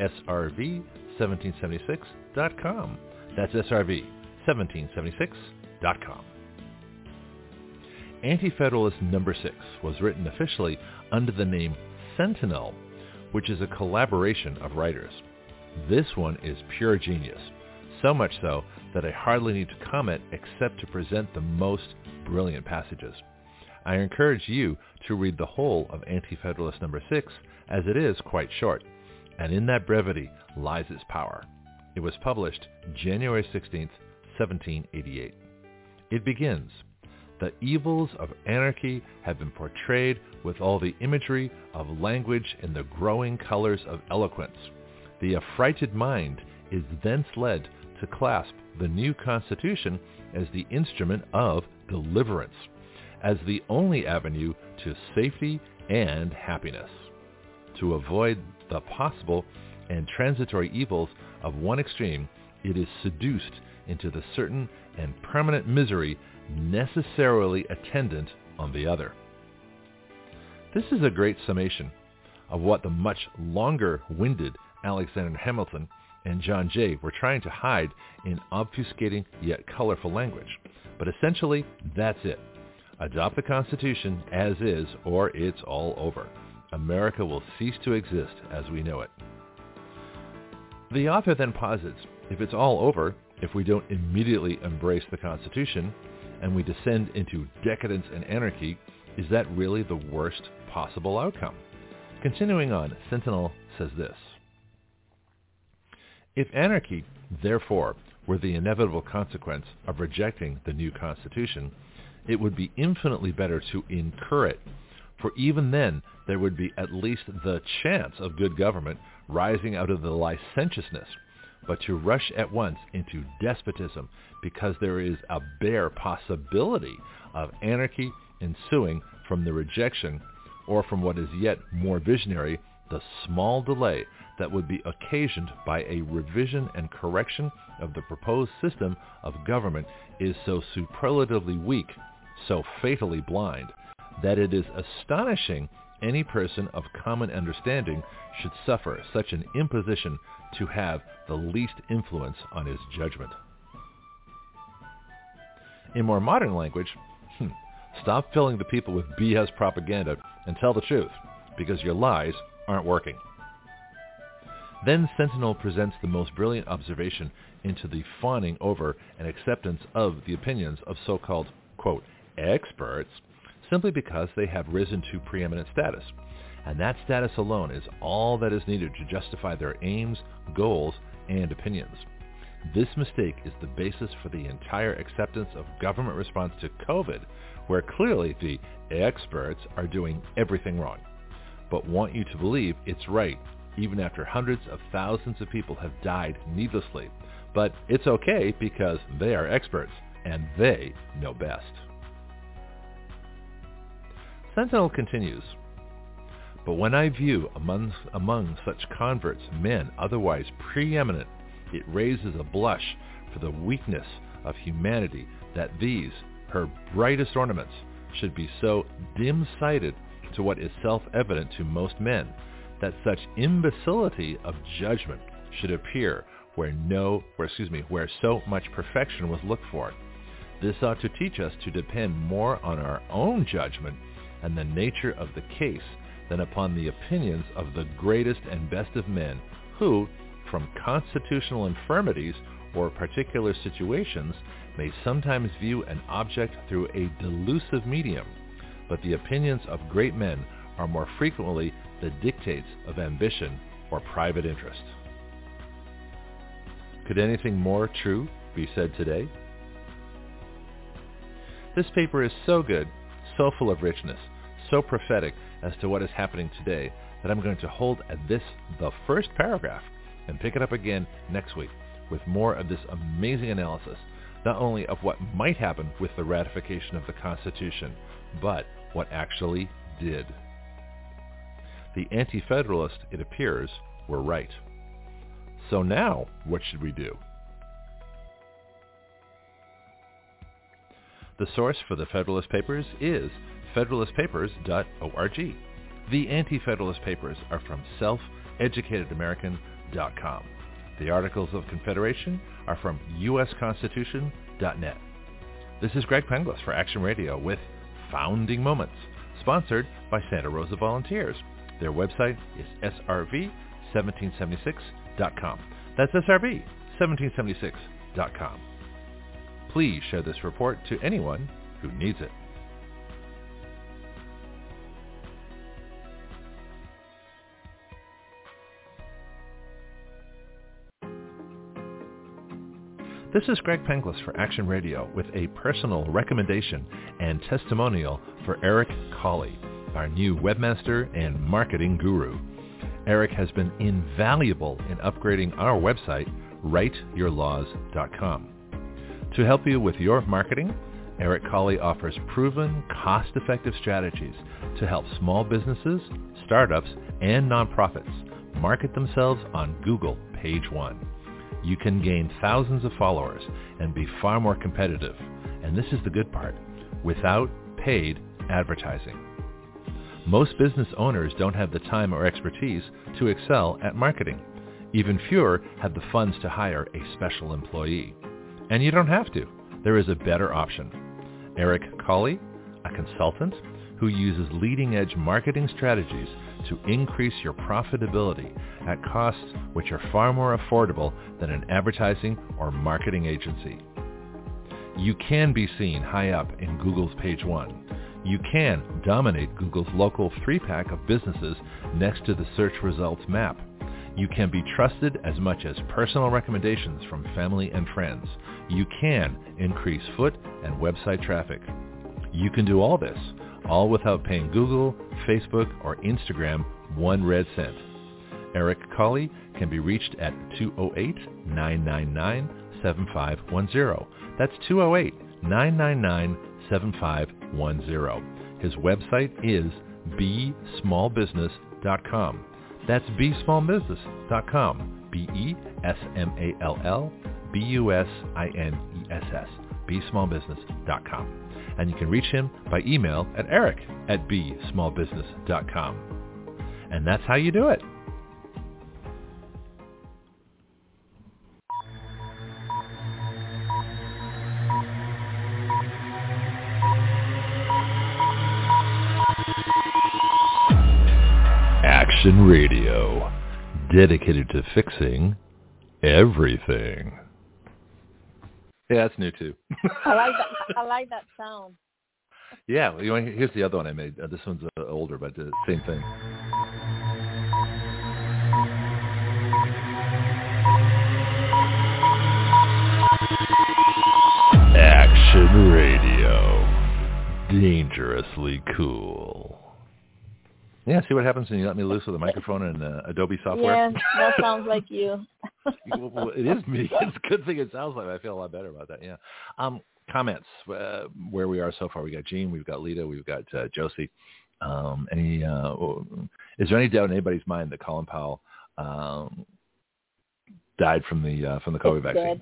srv1776.com. That's srv1776.com. Anti-Federalist number 6 was written officially under the name Sentinel, which is a collaboration of writers. This one is pure genius, so much so that I hardly need to comment except to present the most brilliant passages. I encourage you to read the whole of Anti-Federalist number 6, as it is quite short, and in that brevity lies its power. It was published January 16th, 1788. It begins, "The evils of anarchy have been portrayed with all the imagery of language in the growing colors of eloquence. The affrighted mind is thence led to clasp the new Constitution as the instrument of deliverance, as the only avenue to safety and happiness. To avoid the possible and transitory evils of one extreme, it is seduced into the certain and permanent misery necessarily attendant on the other." This is a great summation of what the much longer-winded Alexander Hamilton and John Jay were trying to hide in obfuscating yet colorful language. But essentially, that's it. Adopt the Constitution as is, or it's all over. America will cease to exist as we know it. The author then posits, if it's all over, if we don't immediately embrace the Constitution, and we descend into decadence and anarchy, is that really the worst possible outcome? Continuing on, Sentinel says this: if anarchy, therefore, were the inevitable consequence of rejecting the new Constitution, it would be infinitely better to incur it, for even then there would be at least the chance of good government rising out of the licentiousness. But to rush at once into despotism because there is a bare possibility of anarchy ensuing from the rejection, or from what is yet more visionary, the small delay that would be occasioned by a revision and correction of the proposed system of government, is so superlatively weak, so fatally blind, that it is astonishing any person of common understanding should suffer such an imposition to have the least influence on his judgment. In more modern language, stop filling the people with BS propaganda and tell the truth, because your lies aren't working. Then Sentinel presents the most brilliant observation into the fawning over and acceptance of the opinions of so-called, quote, experts, simply because they have risen to preeminent status. And that status alone is all that is needed to justify their aims, goals, and opinions. This mistake is the basis for the entire acceptance of government response to COVID, where clearly the experts are doing everything wrong, but want you to believe it's right, even after hundreds of thousands of people have died needlessly. But it's okay because they are experts, and they know best. Sentinel continues, but when I view among such converts men otherwise preeminent, it raises a blush for the weakness of humanity that these, her brightest ornaments, should be so dim-sighted to what is self-evident to most men, that such imbecility of judgment should appear where so much perfection was looked for. This ought to teach us to depend more on our own judgment and the nature of the case than upon the opinions of the greatest and best of men, who, from constitutional infirmities or particular situations, may sometimes view an object through a delusive medium, but the opinions of great men are more frequently the dictates of ambition or private interest. Could anything more true be said today? This paper is so good, so full of richness, so prophetic as to what is happening today, that I'm going to hold at this, the first paragraph, and pick it up again next week with more of this amazing analysis, not only of what might happen with the ratification of the Constitution, but what actually did. The Anti-Federalists, it appears, were right. So now, what should we do? The source for the Federalist Papers is federalistpapers.org. The Anti-Federalist Papers are from selfeducatedamerican.com. The Articles of Confederation are from usconstitution.net. This is Greg Penglis for Action Radio with Founding Moments, sponsored by Santa Rosa Volunteers. Their website is srv1776.com. That's srv1776.com. Please share this report to anyone who needs it. This is Greg Penglis for Action Radio with a personal recommendation and testimonial for Eric Cawley, our new webmaster and marketing guru. Eric has been invaluable in upgrading our website, writeyourlaws.com. To help you with your marketing, Eric Cawley offers proven, cost-effective strategies to help small businesses, startups, and nonprofits market themselves on Google Page 1. You can gain thousands of followers and be far more competitive, and this is the good part, without paid advertising. Most business owners don't have the time or expertise to excel at marketing. Even fewer have the funds to hire a special employee. And you don't have to. There is a better option. Eric Cawley, a consultant who uses leading-edge marketing strategies to increase your profitability at costs which are far more affordable than an advertising or marketing agency. You can be seen high up in Google's page 1. You can dominate Google's local 3-pack of businesses next to the search results map. You can be trusted as much as personal recommendations from family and friends. You can increase foot and website traffic. You can do all this, all without paying Google, Facebook, or Instagram 1 red cent. Eric Cawley can be reached at 208-999-7510. That's 208-999-7510. His website is besmallbusiness.com. That's besmallbusiness.com. BESMALLBUSINESS. besmallbusiness.com. And you can reach him by email at eric@besmallbusiness.com. And that's how you do it. Action Radio, dedicated to fixing everything. Yeah, that's new too.
I like that sound.
Yeah, here's the other one I made. This one's older, but the same thing. Action Radio, dangerously cool. Yeah, see what happens when you let me loose with a microphone and Adobe software?
Yes, that sounds like you.
Well, it is me. It's a good thing it sounds like it. I feel a lot better about that, yeah. Comments, where we are so far. We got Gene, we've got Lita, we've got Josie. Is there any doubt in anybody's mind that Colin Powell died from the COVID vaccine?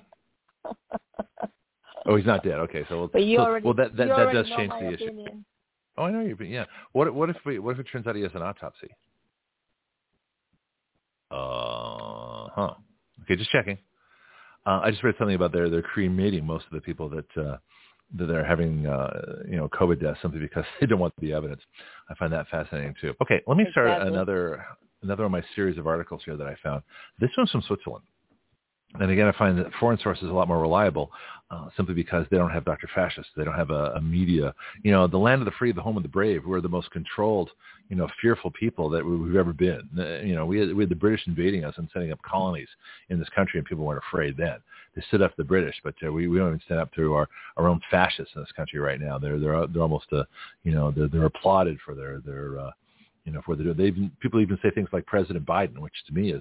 Oh, he's not dead. Okay, so that does change the issue. Oh, I know you've been. Yeah. What if it turns out he has an autopsy? Okay, just checking. I just read something about they're cremating most of the people that are having COVID deaths simply because they don't want the evidence. I find that fascinating too. Okay, let me start another of my series of articles here that I found. This one's from Switzerland. And again, I find that foreign sources are a lot more reliable simply because they don't have Dr. Fascists. They don't have a media. The land of the free, the home of the brave. We're the most controlled, fearful people that we've ever been. We had the British invading us and setting up colonies in this country, and people weren't afraid then. They stood up to the British, but we don't even stand up to our own fascists in this country right now. They're almost they're applauded for their for what they do. People even say things like President Biden, which to me is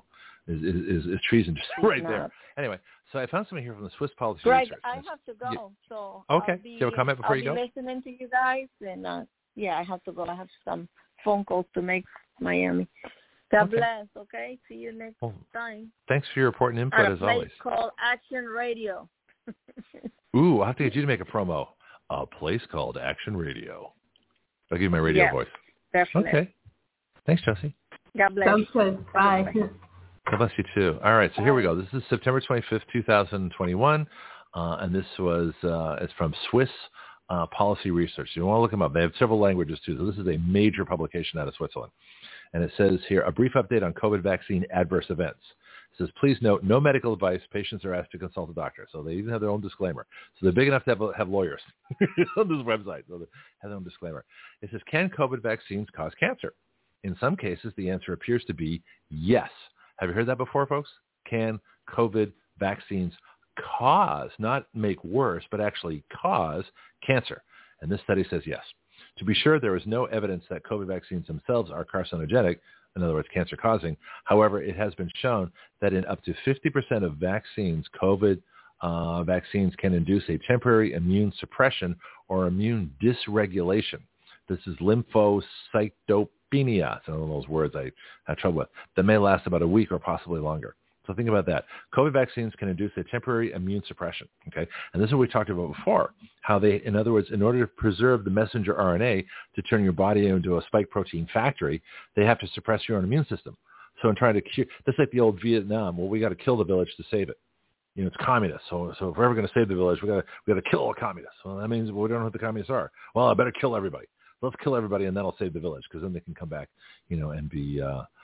is treason just right there. Anyway, so I found something here from the Swiss Policy
Greg,
Research.
I have to go. So
okay. Do you have a comment before you go?
I'll be listening to you guys, and I have to go. I have some phone calls to make Miami. God bless. Okay, see you next time.
Thanks for your important input as always.
It's called Action Radio.
Ooh, I'll have to get you to make a promo. A place called Action Radio. I'll give you my radio voice.
Definitely.
Okay. Thanks, Josie.
God bless.
Sounds good. Bye.
God bless you too. All right, so here we go. This is September 25th, 2021, and this was it's from Swiss Policy Research. You want to look them up. They have several languages too. So this is a major publication out of Switzerland, and it says here a brief update on COVID vaccine adverse events. It says, please note, no medical advice. Patients are asked to consult a doctor. So they even have their own disclaimer. So they're big enough to have lawyers on this website. So they have their own disclaimer. It says, can COVID vaccines cause cancer? In some cases, the answer appears to be yes. Have you heard that before, folks? Can COVID vaccines cause, not make worse, but actually cause cancer? And this study says yes. To be sure, there is no evidence that COVID vaccines themselves are carcinogenic, in other words, cancer-causing. However, it has been shown that in up to 50% of vaccines, COVID vaccines can induce a temporary immune suppression or immune dysregulation. This is lymphocytopenia. It's one of those words I have trouble with. That may last about a week or possibly longer. So think about that. COVID vaccines can induce a temporary immune suppression. Okay, and this is what we talked about before. How they, in other words, in order to preserve the messenger RNA to turn your body into a spike protein factory, they have to suppress your own immune system. So in trying to cure, that's like the old Vietnam. Well, we got to kill the village to save it. It's communists. So if we're ever going to save the village, we got to kill all communists. Well, that means we don't know who the communists are. Well, I better kill everybody. Let's kill everybody, and that'll save the village, because then they can come back, and be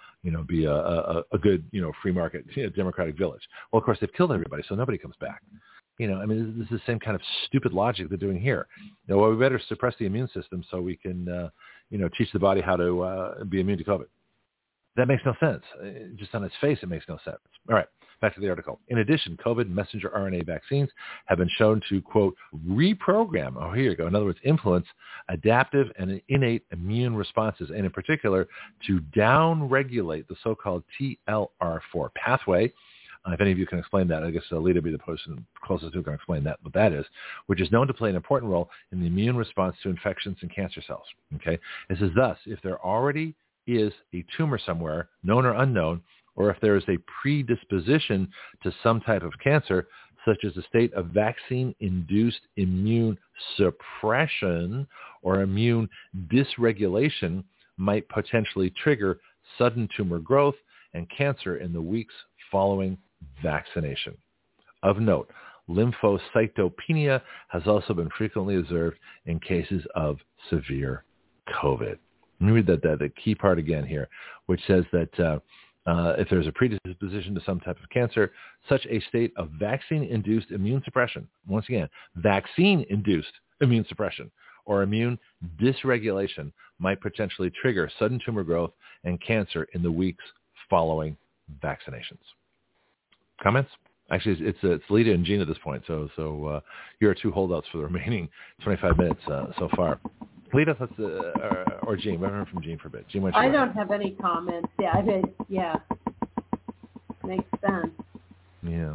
a good, free market, democratic village. Well, of course, they've killed everybody, so nobody comes back. This is the same kind of stupid logic they're doing here. We better suppress the immune system so we can, teach the body how to be immune to COVID. That makes no sense. Just on its face, it makes no sense. All right, back to the article. In addition, COVID messenger RNA vaccines have been shown to, quote, reprogram, here you go, in other words, influence adaptive and innate immune responses, and in particular, to downregulate the so-called TLR4 pathway. If any of you can explain that, I guess Lita will be the person closest who can explain that, what that is, which is known to play an important role in the immune response to infections and cancer cells. Okay, it says thus, if there already is a tumor somewhere, known or unknown, or if there is a predisposition to some type of cancer, such as a state of vaccine-induced immune suppression or immune dysregulation, might potentially trigger sudden tumor growth and cancer in the weeks following vaccination. Of note, lymphocytopenia has also been frequently observed in cases of severe COVID. Let me read the key part again here, which says that if there's a predisposition to some type of cancer, such a state of vaccine-induced immune suppression, once again, vaccine-induced immune suppression or immune dysregulation might potentially trigger sudden tumor growth and cancer in the weeks following vaccinations. Comments? Actually, it's Lita and Jean at this point, so here are two holdouts for the remaining 25 minutes so far. Lita, or Jean. We've heard from Jean for a bit. Jean,
I don't have any comments. Yeah, makes sense.
Yeah.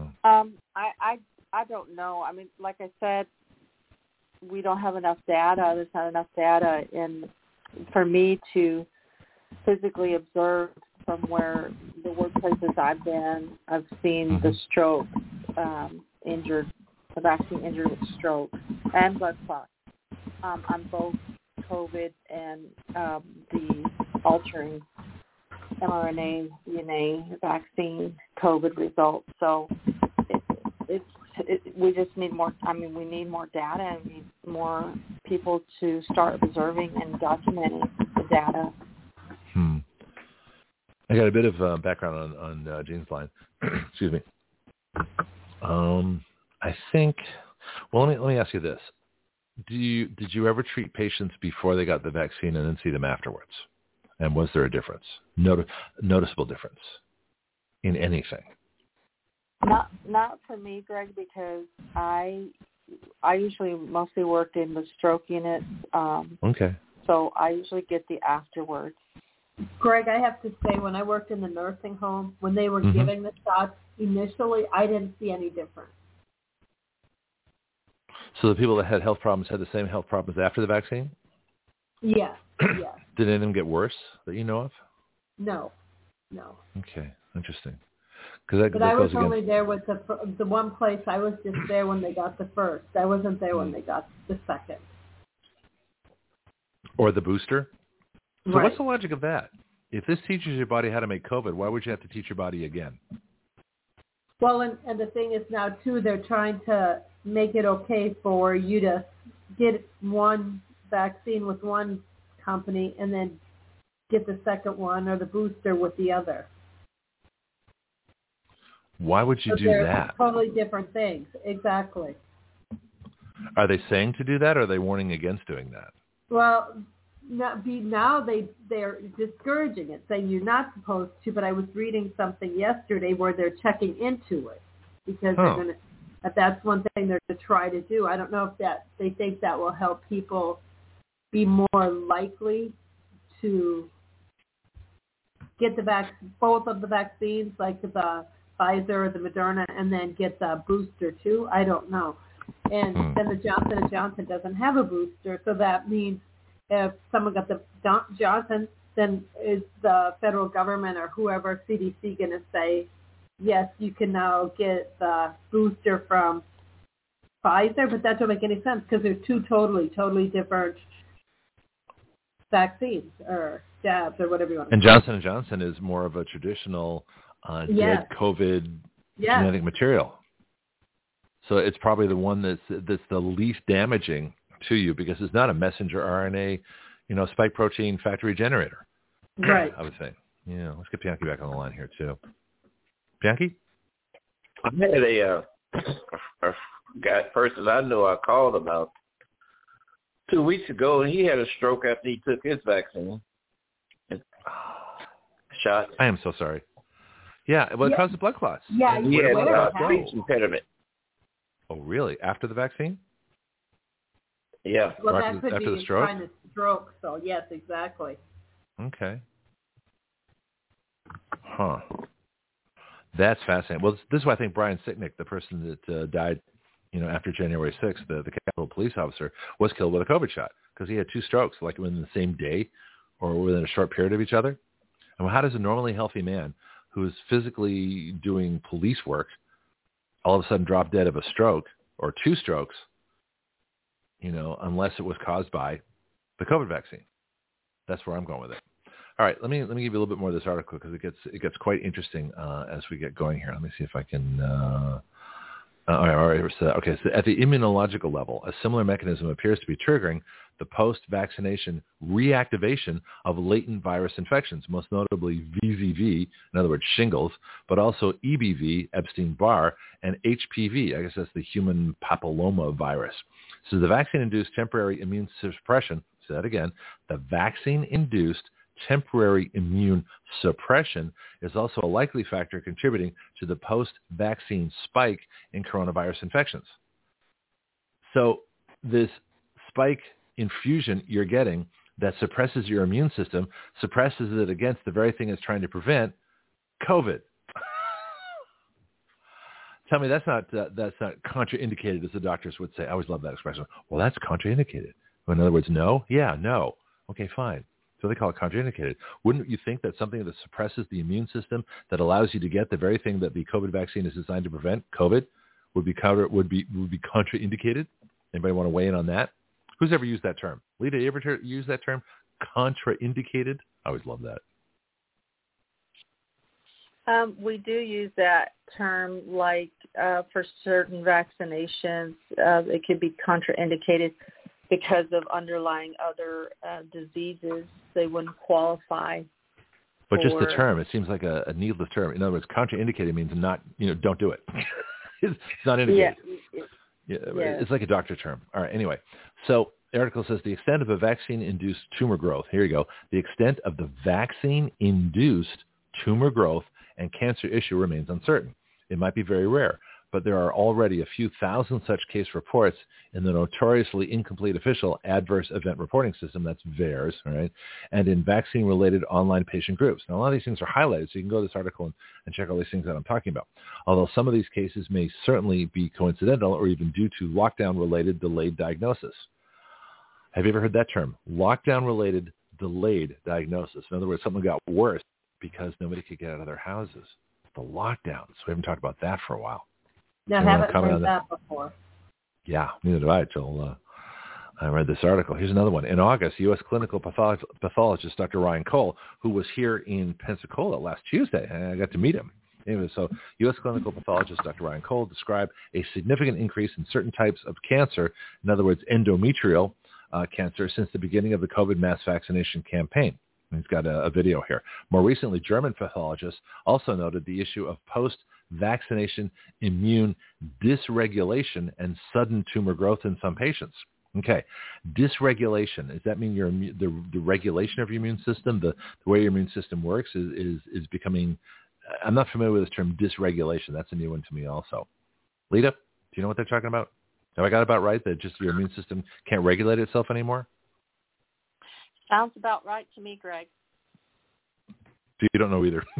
I don't know. I mean, like I said, we don't have enough data. There's not enough data for me to physically observe from where the workplaces I've been. I've seen the stroke the vaccine injured with stroke and blood clots on both COVID and the altering mRNA, DNA vaccine COVID results. So we just need more. I mean, we need more data, and we need more people to start observing and documenting the data.
I got a bit of background on Jean's line. Excuse me. I think. Well, let me ask you this: Did you ever treat patients before they got the vaccine and then see them afterwards? And was there a difference, noticeable difference in anything?
Not for me, Greg, because I usually mostly work in the stroke unit.
Okay.
So I usually get the afterwards.
Greg, I have to say, when I worked in the nursing home, when they were giving the shots initially, I didn't see any difference.
So the people that had health problems had the same health problems after the vaccine?
Yes.
Did any of them get worse that you know of?
No.
Okay, interesting.
But I was only there with the one place. I was just there when they got the first. I wasn't there when they got the second.
Or the booster? So
right.
What's the logic of that? If this teaches your body how to make COVID, why would you have to teach your body again?
Well, and the thing is now, too, they're trying to make it okay for you to get one vaccine with one company and then get the second one or the booster with the other.
Why would you do that?
Totally different things. Exactly.
Are they saying to do that, or are they warning against doing that?
Well, now they're discouraging it, saying you're not supposed to, but I was reading something yesterday where they're checking into it because they're going to. That's one thing they're to try to do. I don't know if they think that will help people be more likely to get both of the vaccines, like the Pfizer or the Moderna, and then get the booster too. I don't know. And then the Johnson & Johnson doesn't have a booster, so that means if someone got the Johnson, then is the federal government or whoever, CDC, going to say, yes, you can now get the booster from Pfizer? But that doesn't make any sense because they're two totally different vaccines or jabs or whatever you want to
call it. And Johnson & Johnson is more of a traditional dead COVID genetic material. So it's probably the one that's the least damaging to you because it's not a messenger RNA, spike protein factory generator.
Right.
I would say. Yeah, let's get Bianchi back on the line here too. Bianchi?
I had a guy person I know I called about 2 weeks ago, and he had a stroke after he took his vaccine shot.
I am so sorry. Yeah, well, it causes blood clots.
Yeah,
he had a
speech
speech impediment.
Oh, really? After the vaccine?
Yeah.
Well,
After
that could
the
be
stroke?
kind of stroke. So yes, exactly.
Okay. Huh. That's fascinating. Well, this is why I think Brian Sicknick, the person that died, after January 6th, the Capitol police officer, was killed with a COVID shot because he had 2 strokes, like within the same day or within a short period of each other. And how does a normally healthy man who is physically doing police work all of a sudden drop dead of a stroke or 2 strokes, unless it was caused by the COVID vaccine? That's where I'm going with it. All right, let me give you a little bit more of this article because it gets quite interesting as we get going here. Let me see if I can. All right. Okay. So at the immunological level, a similar mechanism appears to be triggering the post-vaccination reactivation of latent virus infections, most notably VZV, in other words, shingles, but also EBV, Epstein-Barr, and HPV. I guess that's the human papilloma virus. So the vaccine-induced temporary immune suppression. Say that again. The vaccine-induced temporary immune suppression is also a likely factor contributing to the post-vaccine spike in coronavirus infections. So this spike infusion you're getting that suppresses your immune system, suppresses it against the very thing it's trying to prevent, COVID. Tell me that's not contraindicated, as the doctors would say. I always love that expression. Well, that's contraindicated. In other words, no? Yeah, no. Okay, fine. So they call it contraindicated. Wouldn't you think that something that suppresses the immune system, that allows you to get the very thing that the COVID vaccine is designed to prevent, COVID, would be contraindicated? Anybody want to weigh in on that? Who's ever used that term? Lita, you ever use that term? Contraindicated? I always love that.
We do use that term, like for certain vaccinations, it could be contraindicated because of underlying other diseases. They wouldn't qualify.
But just the term, it seems like a needless term. In other words, contraindicated means not, don't do it. It's not indicated. Yeah. It's like a doctor term. All right, anyway. So the article says the extent of a vaccine-induced tumor growth, here you go, the extent of the vaccine-induced tumor growth and cancer issue remains uncertain. It might be very rare, but there are already a few thousand such case reports in the notoriously incomplete official adverse event reporting system, that's VAERS, all right, and in vaccine-related online patient groups. Now, a lot of these things are highlighted, so you can go to this article and check all these things that I'm talking about. Although some of these cases may certainly be coincidental or even due to lockdown-related delayed diagnosis. Have you ever heard that term? Lockdown-related delayed diagnosis. In other words, something got worse because nobody could get out of their houses. The lockdowns. We haven't talked about that for a while.
No, I haven't heard that before.
Yeah, neither did I until I read this article. Here's another one. In August, U.S. clinical pathologist Dr. Ryan Cole, who was here in Pensacola last Tuesday, and I got to meet him. Anyway, so U.S. clinical pathologist Dr. Ryan Cole described a significant increase in certain types of cancer, in other words, endometrial cancer, since the beginning of the COVID mass vaccination campaign. He's got a video here. More recently, German pathologists also noted the issue of post-vaccination immune dysregulation and sudden tumor growth in some patients. Okay, dysregulation, does that mean the regulation of your immune system, the way your immune system works is becoming, I'm not familiar with this term dysregulation. That's a new one to me also. Lita, do you know what they're talking about? Have I got it about right that just your immune system can't regulate itself anymore?
Sounds about right to me, Greg.
You don't know either.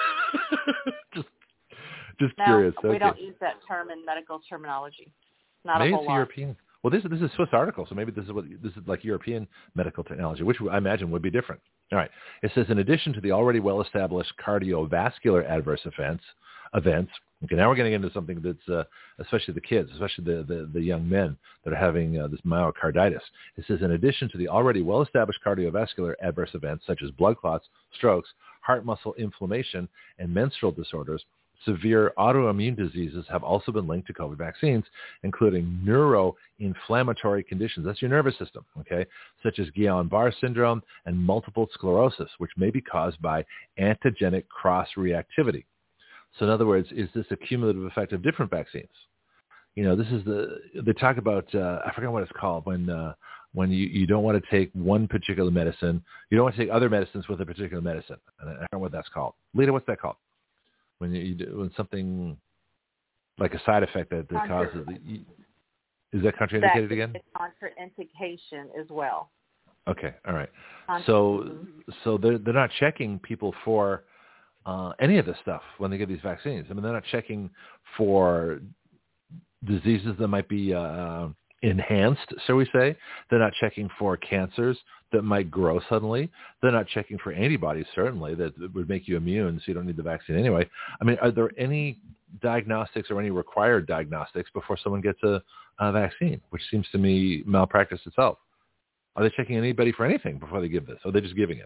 just
no,
curious.
We
okay.
don't use that term in medical terminology. Not
maybe
a whole
it's
lot.
European. Well, this is a Swiss article, so maybe this is like European medical technology, which I imagine would be different. All right. It says, in addition to the already well-established cardiovascular adverse events. Okay, now we're getting into something that's especially the kids, especially the young men that are having this myocarditis. It says, in addition to the already well-established cardiovascular adverse events such as blood clots, strokes, heart muscle inflammation, and menstrual disorders, severe autoimmune diseases have also been linked to COVID vaccines, including neuroinflammatory conditions. That's your nervous system, okay, such as Guillain-Barré syndrome and multiple sclerosis, which may be caused by antigenic cross-reactivity. So in other words, is this a cumulative effect of different vaccines? This is they talk about, I forget what it's called, when you don't want to take one particular medicine, you don't want to take other medicines with a particular medicine. And I don't know what that's called. Lita, what's that called? When something like a side effect that causes, is that contraindicated again?
It's contraindication as well.
Okay, all right. So they're not checking people for any of this stuff when they get these vaccines. I mean, they're not checking for diseases that might be enhanced, shall we say. They're not checking for cancers that might grow suddenly. They're not checking for antibodies, certainly, that would make you immune, so you don't need the vaccine anyway. I mean, are there any diagnostics or any required diagnostics before someone gets a vaccine, which seems to me malpractice itself? Are they checking anybody for anything before they give this, or are they just giving it?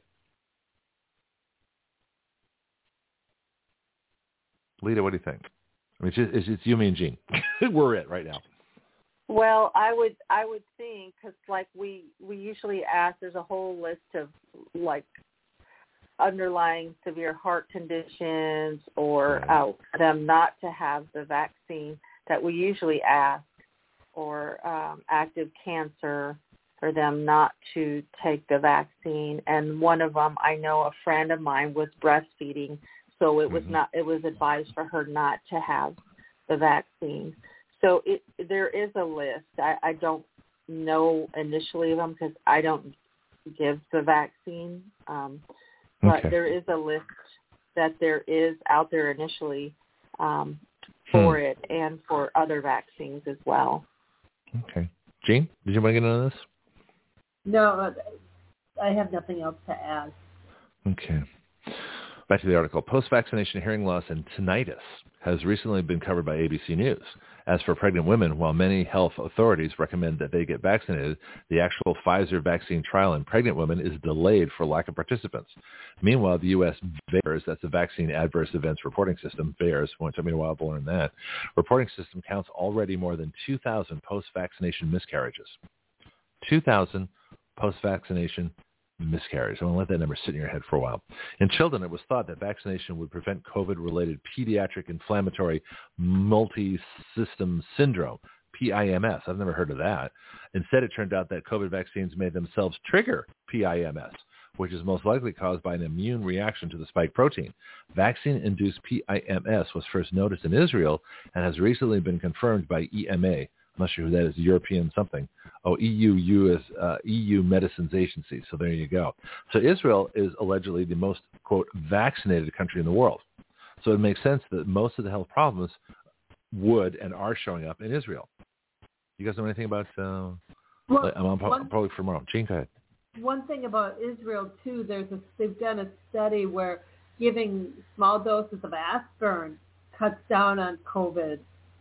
Lita, what do you think? I mean, it's you, me, and Jean. We're it right now.
Well, I would think, because like we usually ask, there's a whole list of like underlying severe heart conditions or them not to have the vaccine that we usually ask, or active cancer for them not to take the vaccine. And one of them, I know a friend of mine was breastfeeding, so it was advised for her not to have the vaccine. So there is a list. I don't know initially of them because I don't give the vaccine, but there is a list that there is out there initially for it and for other vaccines as well.
Okay. Jean, did you want to get into this?
No, I have nothing else to add.
Okay. Back to the article. Post-vaccination hearing loss and tinnitus has recently been covered by ABC News. As for pregnant women, while many health authorities recommend that they get vaccinated, the actual Pfizer vaccine trial in pregnant women is delayed for lack of participants. Meanwhile, the U.S. VAERS, that's the Vaccine Adverse Events Reporting System, VAERS, it took me a while to learn that, reporting system counts already more than 2,000 post-vaccination miscarriages. 2,000 post-vaccination miscarriage. I want to let that number sit in your head for a while. In children, it was thought that vaccination would prevent COVID-related pediatric inflammatory multi-system syndrome, PIMS. I've never heard of that. Instead, it turned out that COVID vaccines may themselves trigger PIMS, which is most likely caused by an immune reaction to the spike protein. Vaccine-induced PIMS was first noticed in Israel and has recently been confirmed by EMA. I'm not sure who that is, European something. EU Medicines Agency. So there you go. So Israel is allegedly the most, quote, vaccinated country in the world. So it makes sense that most of the health problems would and are showing up in Israel. You guys know anything about, I'm probably for tomorrow. Jean, go ahead.
One thing about Israel, too, they've done a study where giving small doses of aspirin cuts down on COVID.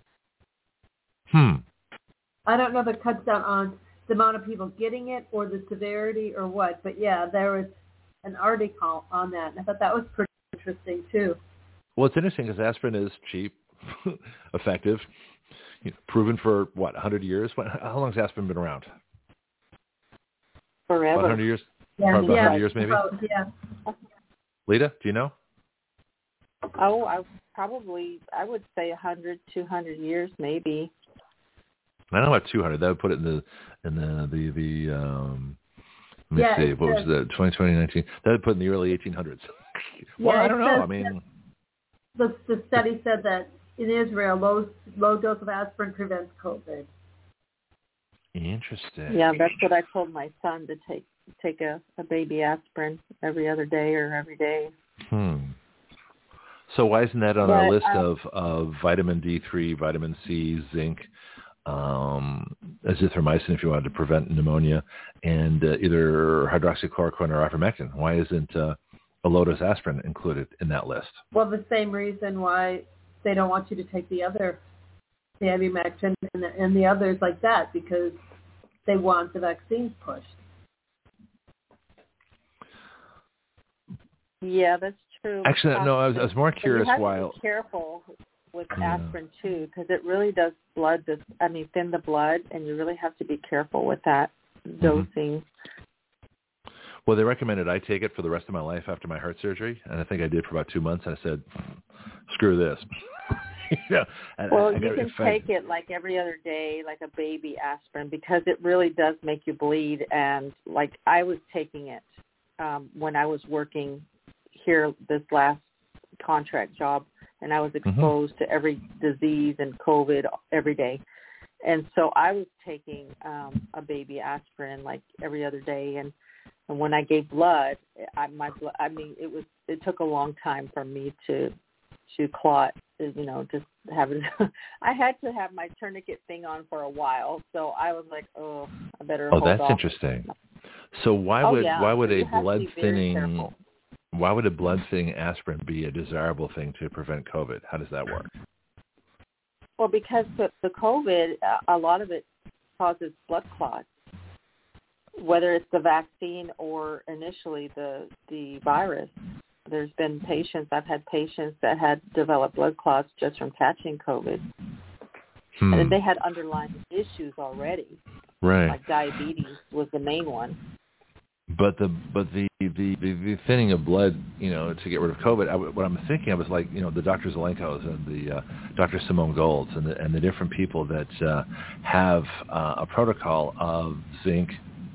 I don't know if it cuts down on the amount of people getting it or the severity or what, but yeah, there was an article on that, and I thought that was pretty interesting too.
Well, it's interesting because aspirin is cheap, effective, proven for, 100 years? How long has aspirin been around?
Forever.
100 years?
Yeah,
Probably 100 years maybe?
Yeah.
Lita, do you know?
Oh, I would say 100, 200 years maybe.
I don't know about 200. That would put it in the let me see, what was that, 2019? That would put it in the early 1800s. Well, I don't know. I mean,
the study said that in Israel, low dose of aspirin prevents COVID.
Interesting.
Yeah, that's what I told my son, to take a baby aspirin every other day or every day.
So why isn't that on our list of vitamin D3, vitamin C, zinc, azithromycin if you wanted to prevent pneumonia, and either hydroxychloroquine or ivermectin? Why isn't a low-dose aspirin included in that list?
Well, the same reason why they don't want you to take the ivermectin and the others like that, because they want the vaccines pushed.
Yeah, that's true.
Actually, no, I was more curious why.
You have to be careful with aspirin too, because it really does thin the blood, and you really have to be careful with that dosing.
Well, they recommended I take it for the rest of my life after my heart surgery, and I think I did for about 2 months. And I said, "Screw this." You can
take it like every other day, like a baby aspirin, because it really does make you bleed. And like I was taking it when I was working here this last contract job, and I was exposed to every disease and COVID every day. And so I was taking a baby aspirin like every other day. And when I gave blood, it took a long time for me to clot, just have it. I had to have my tourniquet thing on for a while. So I was like, I better hold off.
Oh, that's interesting. So why would a blood thinning aspirin be a desirable thing to prevent COVID? How does that work?
Well, because the COVID, a lot of it causes blood clots, whether it's the vaccine or initially the virus. There's been I've had patients that had developed blood clots just from catching COVID. And they had underlying issues already.
Right.
Like diabetes was the main one.
But the thinning of blood, to get rid of COVID, what I'm thinking of is like, the Dr. Zelenkos and the Dr. Simone Golds and the different people that have a protocol of zinc,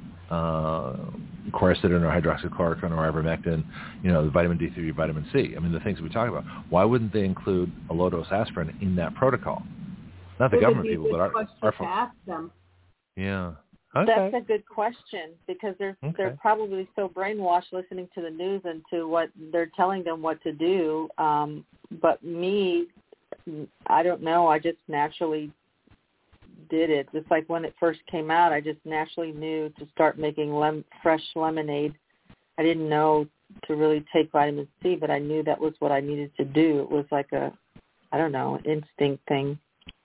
quercetin or hydroxychloroquine or ivermectin, the vitamin D3, vitamin C. I mean, the things we talk about. Why wouldn't they include a low-dose aspirin in that protocol? Not the government people, but our folks.
Ask them.
Yeah. Okay.
That's a good question, because they're probably so brainwashed listening to the news and to what they're telling them what to do. But me, I don't know. I just naturally did it. Just like when it first came out, I just naturally knew to start making fresh lemonade. I didn't know to really take vitamin C, but I knew that was what I needed to do. It was like an instinct thing.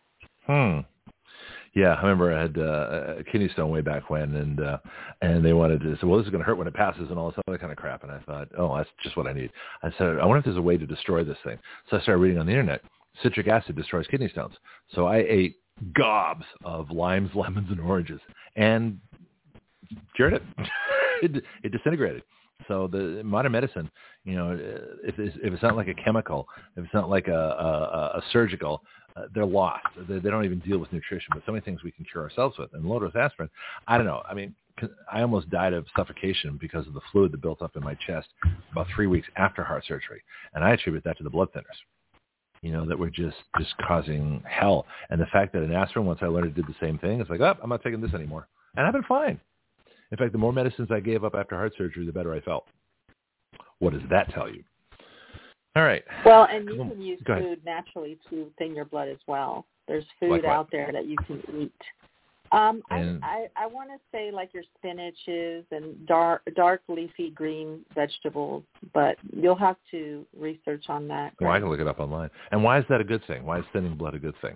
Yeah, I remember I had a kidney stone way back when, and they wanted to say, well, this is going to hurt when it passes and all this other kind of crap. And I thought, that's just what I need. I said, I wonder if there's a way to destroy this thing. So I started reading on the internet. Citric acid destroys kidney stones. So I ate gobs of limes, lemons, and oranges and cured it. It disintegrated. So the modern medicine, if it's not like a chemical, if it's not like a surgical, they're lost. They don't even deal with nutrition. But so many things we can cure ourselves with. And low-dose aspirin, I don't know. I mean, I almost died of suffocation because of the fluid that built up in my chest about 3 weeks after heart surgery. And I attribute that to the blood thinners, that were just causing hell. And the fact that an aspirin, once I learned it did the same thing, it's like, I'm not taking this anymore. And I've been fine. In fact, the more medicines I gave up after heart surgery, the better I felt. What does that tell you? All right.
Well, and you can use food naturally to thin your blood as well. There's food out there that you can eat. I want to say like your spinaches and dark leafy green vegetables, but you'll have to research on that.
Well, I can look it up online. And why is that a good thing? Why is thinning blood a good thing?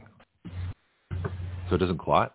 So it doesn't clot?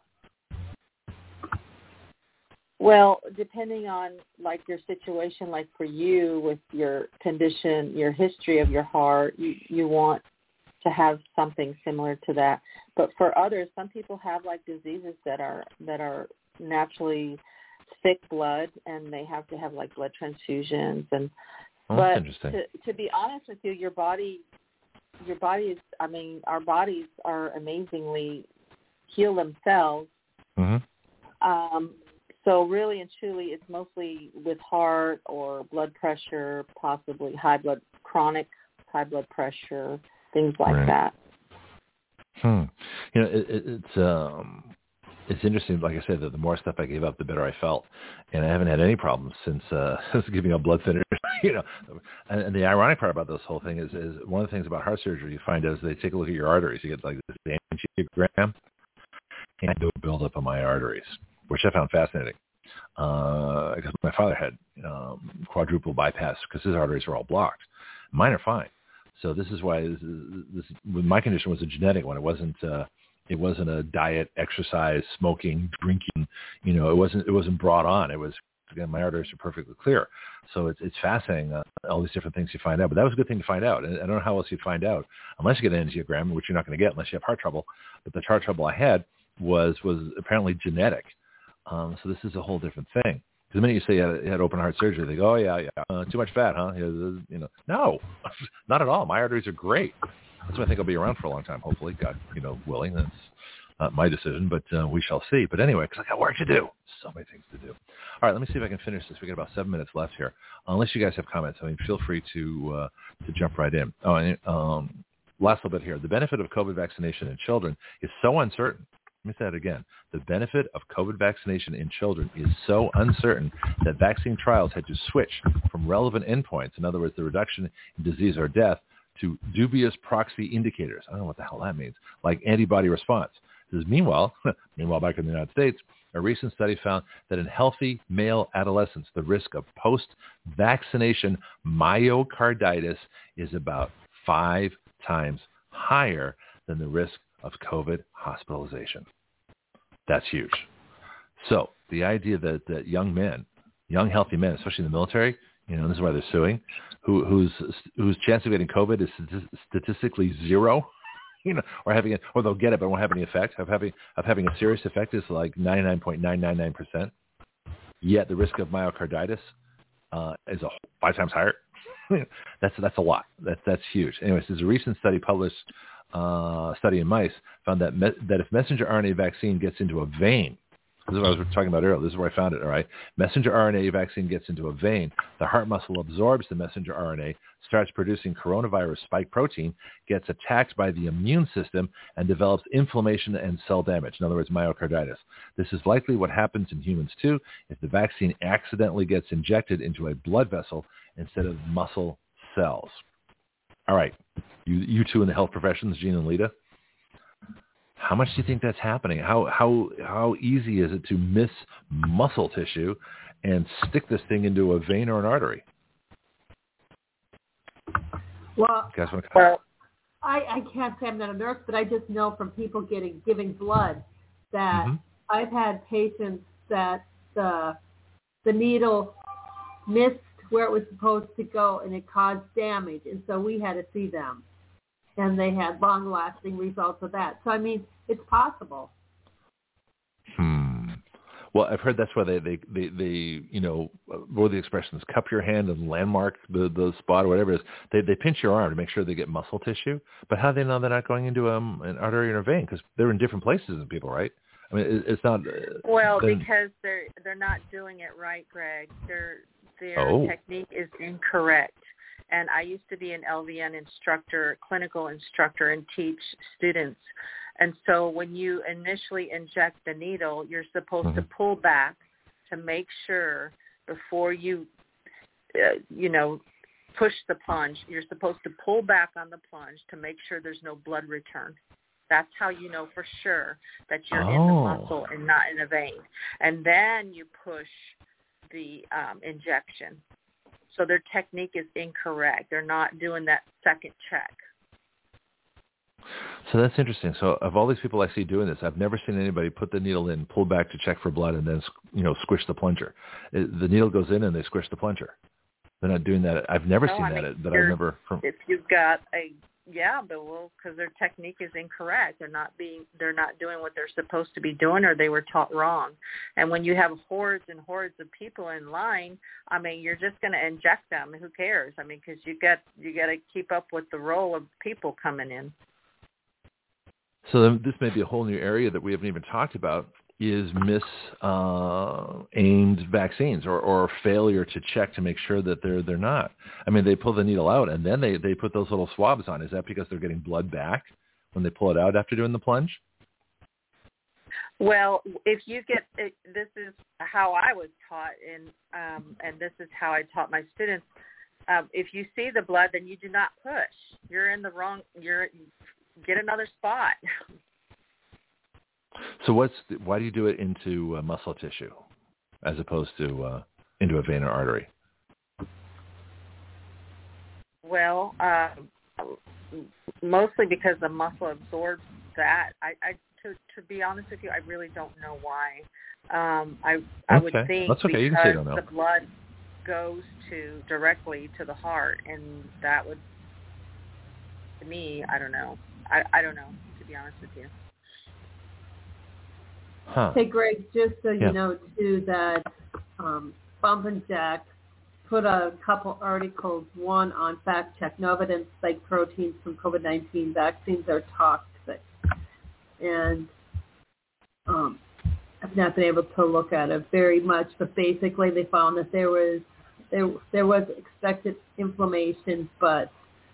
Well, depending on like your situation, like for you with your condition, your history of your heart, you want to have something similar to that. But for others, some people have like diseases that are naturally thick blood, and they have to have like blood transfusions. And
that's interesting.
To be honest with you, your body is. I mean, our bodies are amazingly heal themselves.
Mm-hmm.
So really and truly, it's mostly with heart or blood pressure, possibly chronic high blood pressure, things like that.
It's interesting. Like I said, that the more stuff I gave up, the better I felt, and I haven't had any problems since giving up blood thinners. And the ironic part about this whole thing is one of the things about heart surgery you find is they take a look at your arteries. You get like this angiogram, and do a buildup of my arteries, which I found fascinating. Because my father had quadruple bypass because his arteries were all blocked. Mine are fine. So this is why this my condition was a genetic one. It wasn't a diet, exercise, smoking, drinking. It wasn't brought on. It was again, my arteries are perfectly clear. So it's fascinating, all these different things you find out. But that was a good thing to find out. And I don't know how else you'd find out unless you get an angiogram, which you're not going to get unless you have heart trouble. But the heart trouble I had was apparently genetic. So this is a whole different thing. Because the minute you say you had open heart surgery, they go, oh, yeah, too much fat, huh? No, not at all. My arteries are great. That's why I think I'll be around for a long time, hopefully, God, willing. That's not my decision, but we shall see. But anyway, because I got work to do. So many things to do. All right, let me see if I can finish this. We got about 7 minutes left here. Unless you guys have comments, feel free to jump right in. Last little bit here. The benefit of COVID vaccination in children is so uncertain. Let me say that again. The benefit of COVID vaccination in children is so uncertain that vaccine trials had to switch from relevant endpoints, in other words, the reduction in disease or death, to dubious proxy indicators. I don't know what the hell that means, like antibody response. This is meanwhile, back in the United States, a recent study found that in healthy male adolescents, the risk of post-vaccination myocarditis is about 5 times higher than the risk of COVID hospitalization. That's huge. So the idea that young healthy men, especially in the military, this is why they're suing, whose chance of getting COVID is statistically zero, or they'll get it but won't have any effect. Of having a serious effect is like 99.999%. Yet the risk of myocarditis is 5 times higher. That's a lot. That's huge. Anyways, there's a recent study published. Study in mice found that if messenger RNA vaccine gets into a vein, this is what I was talking about earlier, this is where I found it, all right? Messenger RNA vaccine gets into a vein, the heart muscle absorbs the messenger RNA, starts producing coronavirus spike protein, gets attacked by the immune system, and develops inflammation and cell damage, in other words, myocarditis. This is likely what happens in humans too if the vaccine accidentally gets injected into a blood vessel instead of muscle cells. All right, you two in the health professions, Gene and Lita, how much do you think that's happening? How easy is it to miss muscle tissue and stick this thing into a vein or an artery?
Well,
you guys want to comment?
I can't say I'm not a nurse, but I just know from people giving blood that I've had patients that the needle missed where it was supposed to go, and it caused damage, and so we had to see them, and they had long-lasting results of that. So, it's possible.
Well, I've heard that's why they what are the expressions? Cup your hand and landmark the spot or whatever it is. They pinch your arm to make sure they get muscle tissue. But how do they know they're not going into an artery or a vein? Because they're in different places than people, right? It's not.
Because they're not doing it right, Greg. Their technique is incorrect. And I used to be an LVN instructor, clinical instructor, and teach students. And so when you initially inject the needle, you're supposed to pull back to make sure before you, push the plunge. You're supposed to pull back on the plunge to make sure there's no blood return. That's how you know for sure that you're in the muscle and not in a vein. And then you push the injection. So their technique is incorrect. They're not doing that second check.
So that's interesting. So of all these people I see doing this, I've never seen anybody put the needle in, pull back to check for blood, and then squish the plunger. The needle goes in and they squish the plunger. They're not doing that. I've never seen that, but I've never.
If you've got because their technique is incorrect. They're not doing what they're supposed to be doing, or they were taught wrong. And when you have hordes and hordes of people in line, you're just going to inject them. Who cares? Because you got to keep up with the roll of people coming in.
So this may be a whole new area that we haven't even talked about, is aimed vaccines or failure to check to make sure that they're not. They pull the needle out and then they put those little swabs on. Is that because they're getting blood back when they pull it out after doing the plunge?
Well, if you get this is how I was taught, and this is how I taught my students. If you see the blood, then you do not push. You're in the wrong. Get another spot.
So why do you do it into muscle tissue as opposed to into a vein or artery?
Well, mostly because the muscle absorbs that. I To be honest with you, I really don't know why. I would think
that's okay.
because
you can say you don't know.
The blood goes directly to the heart, and that would, to me, I don't know. I don't know, to be honest with you.
Huh.
Hey, Greg, just so you know, too, that Bump and Jack put a couple articles, one on fact check, no evidence spike proteins from COVID-19 vaccines are toxic. And I've not been able to look at it very much, but basically they found that there was expected inflammation, but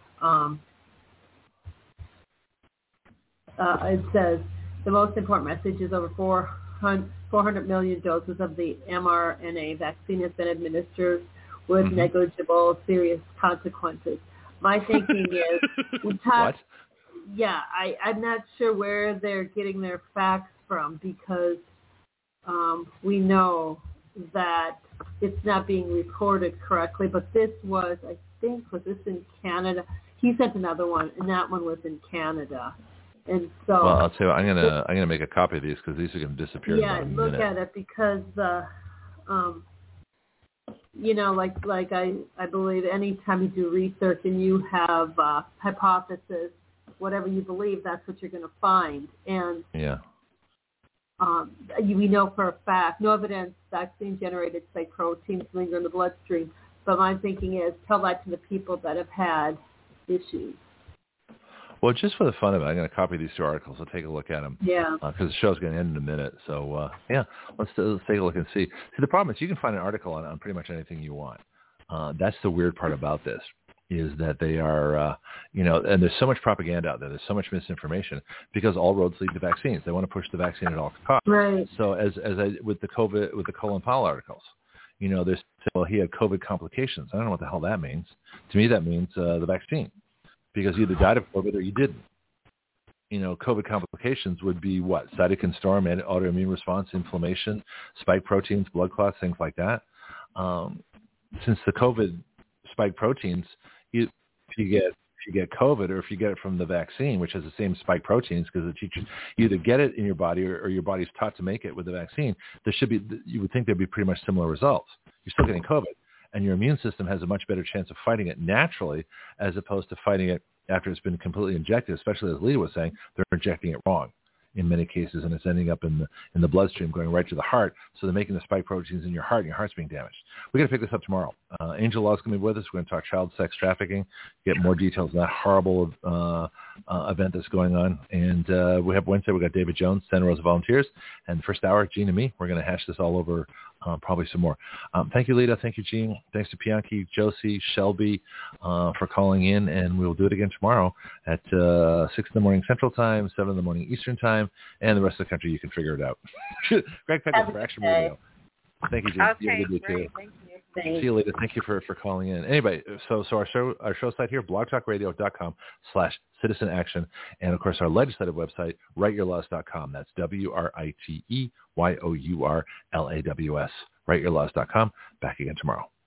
it says the most important message is over 400 million doses of the mRNA vaccine has been administered with negligible serious consequences. My thinking is,
what?
Yeah, I'm not sure where they're getting their facts from, because we know that it's not being reported correctly. But this was, I think, was this in Canada? He sent another one, and that one was in Canada. And so,
well, I'll tell you, I'm gonna make a copy of these because these are gonna disappear.
Yeah,
in about a
look
minute.
at it, because you know, like I believe anytime you do research and you have hypothesis, whatever you believe, that's what you're going to find. And we know for a fact, no evidence vaccine-generated spike proteins linger in the bloodstream. But my thinking is, tell that to the people that have had issues.
Well, just for the fun of it, I'm going to copy these two articles. I'll take a look at them.
Yeah.
Because the show's going to end in a minute. So, let's take a look and see. See, the problem is you can find an article on pretty much anything you want. That's the weird part about this, is that they are, and there's so much propaganda out there. There's so much misinformation because all roads lead to vaccines. They want to push the vaccine at all costs.
Right.
So with the Colin Powell articles, there's, well, he had COVID complications. I don't know what the hell that means. To me, that means the vaccine. Because you either died of COVID or you didn't. COVID complications would be what? Cytokine storm, autoimmune response, inflammation, spike proteins, blood clots, things like that. Since the COVID spike proteins, if you get COVID or if you get it from the vaccine, which has the same spike proteins, because you either get it in your body or your body's taught to make it with the vaccine, you would think there'd be pretty much similar results. You're still getting COVID. And your immune system has a much better chance of fighting it naturally as opposed to fighting it after it's been completely injected, especially as Lita was saying, they're injecting it wrong in many cases, and it's ending up in the bloodstream going right to the heart. So they're making the spike proteins in your heart, and your heart's being damaged. We're going to pick this up tomorrow. Angel Law's going to be with us. We're going to talk child sex trafficking, get more details on that horrible event that's going on. And we have Wednesday, we got David Jones, Santa Rosa Volunteers. And the first hour, Gene and me, we're going to hash this all over probably some more. Thank you, Lita. Thank you, Gene. Thanks to Bianchi, Josie, Shelby for calling in. And we'll do it again tomorrow at 6 in the morning Central Time, 7 in the morning Eastern Time. And the rest of the country, you can figure it out. Greg Peckles for Action Radio. Thank you, Gene.
Okay, great. Thank you.
See you later. Thank you for calling in. Anyway, so our show site here, blogtalkradio.com/citizen-action. And, of course, our legislative website, writeyourlaws.com. That's WRITEYOURLAWS. Writeyourlaws.com. Back again tomorrow.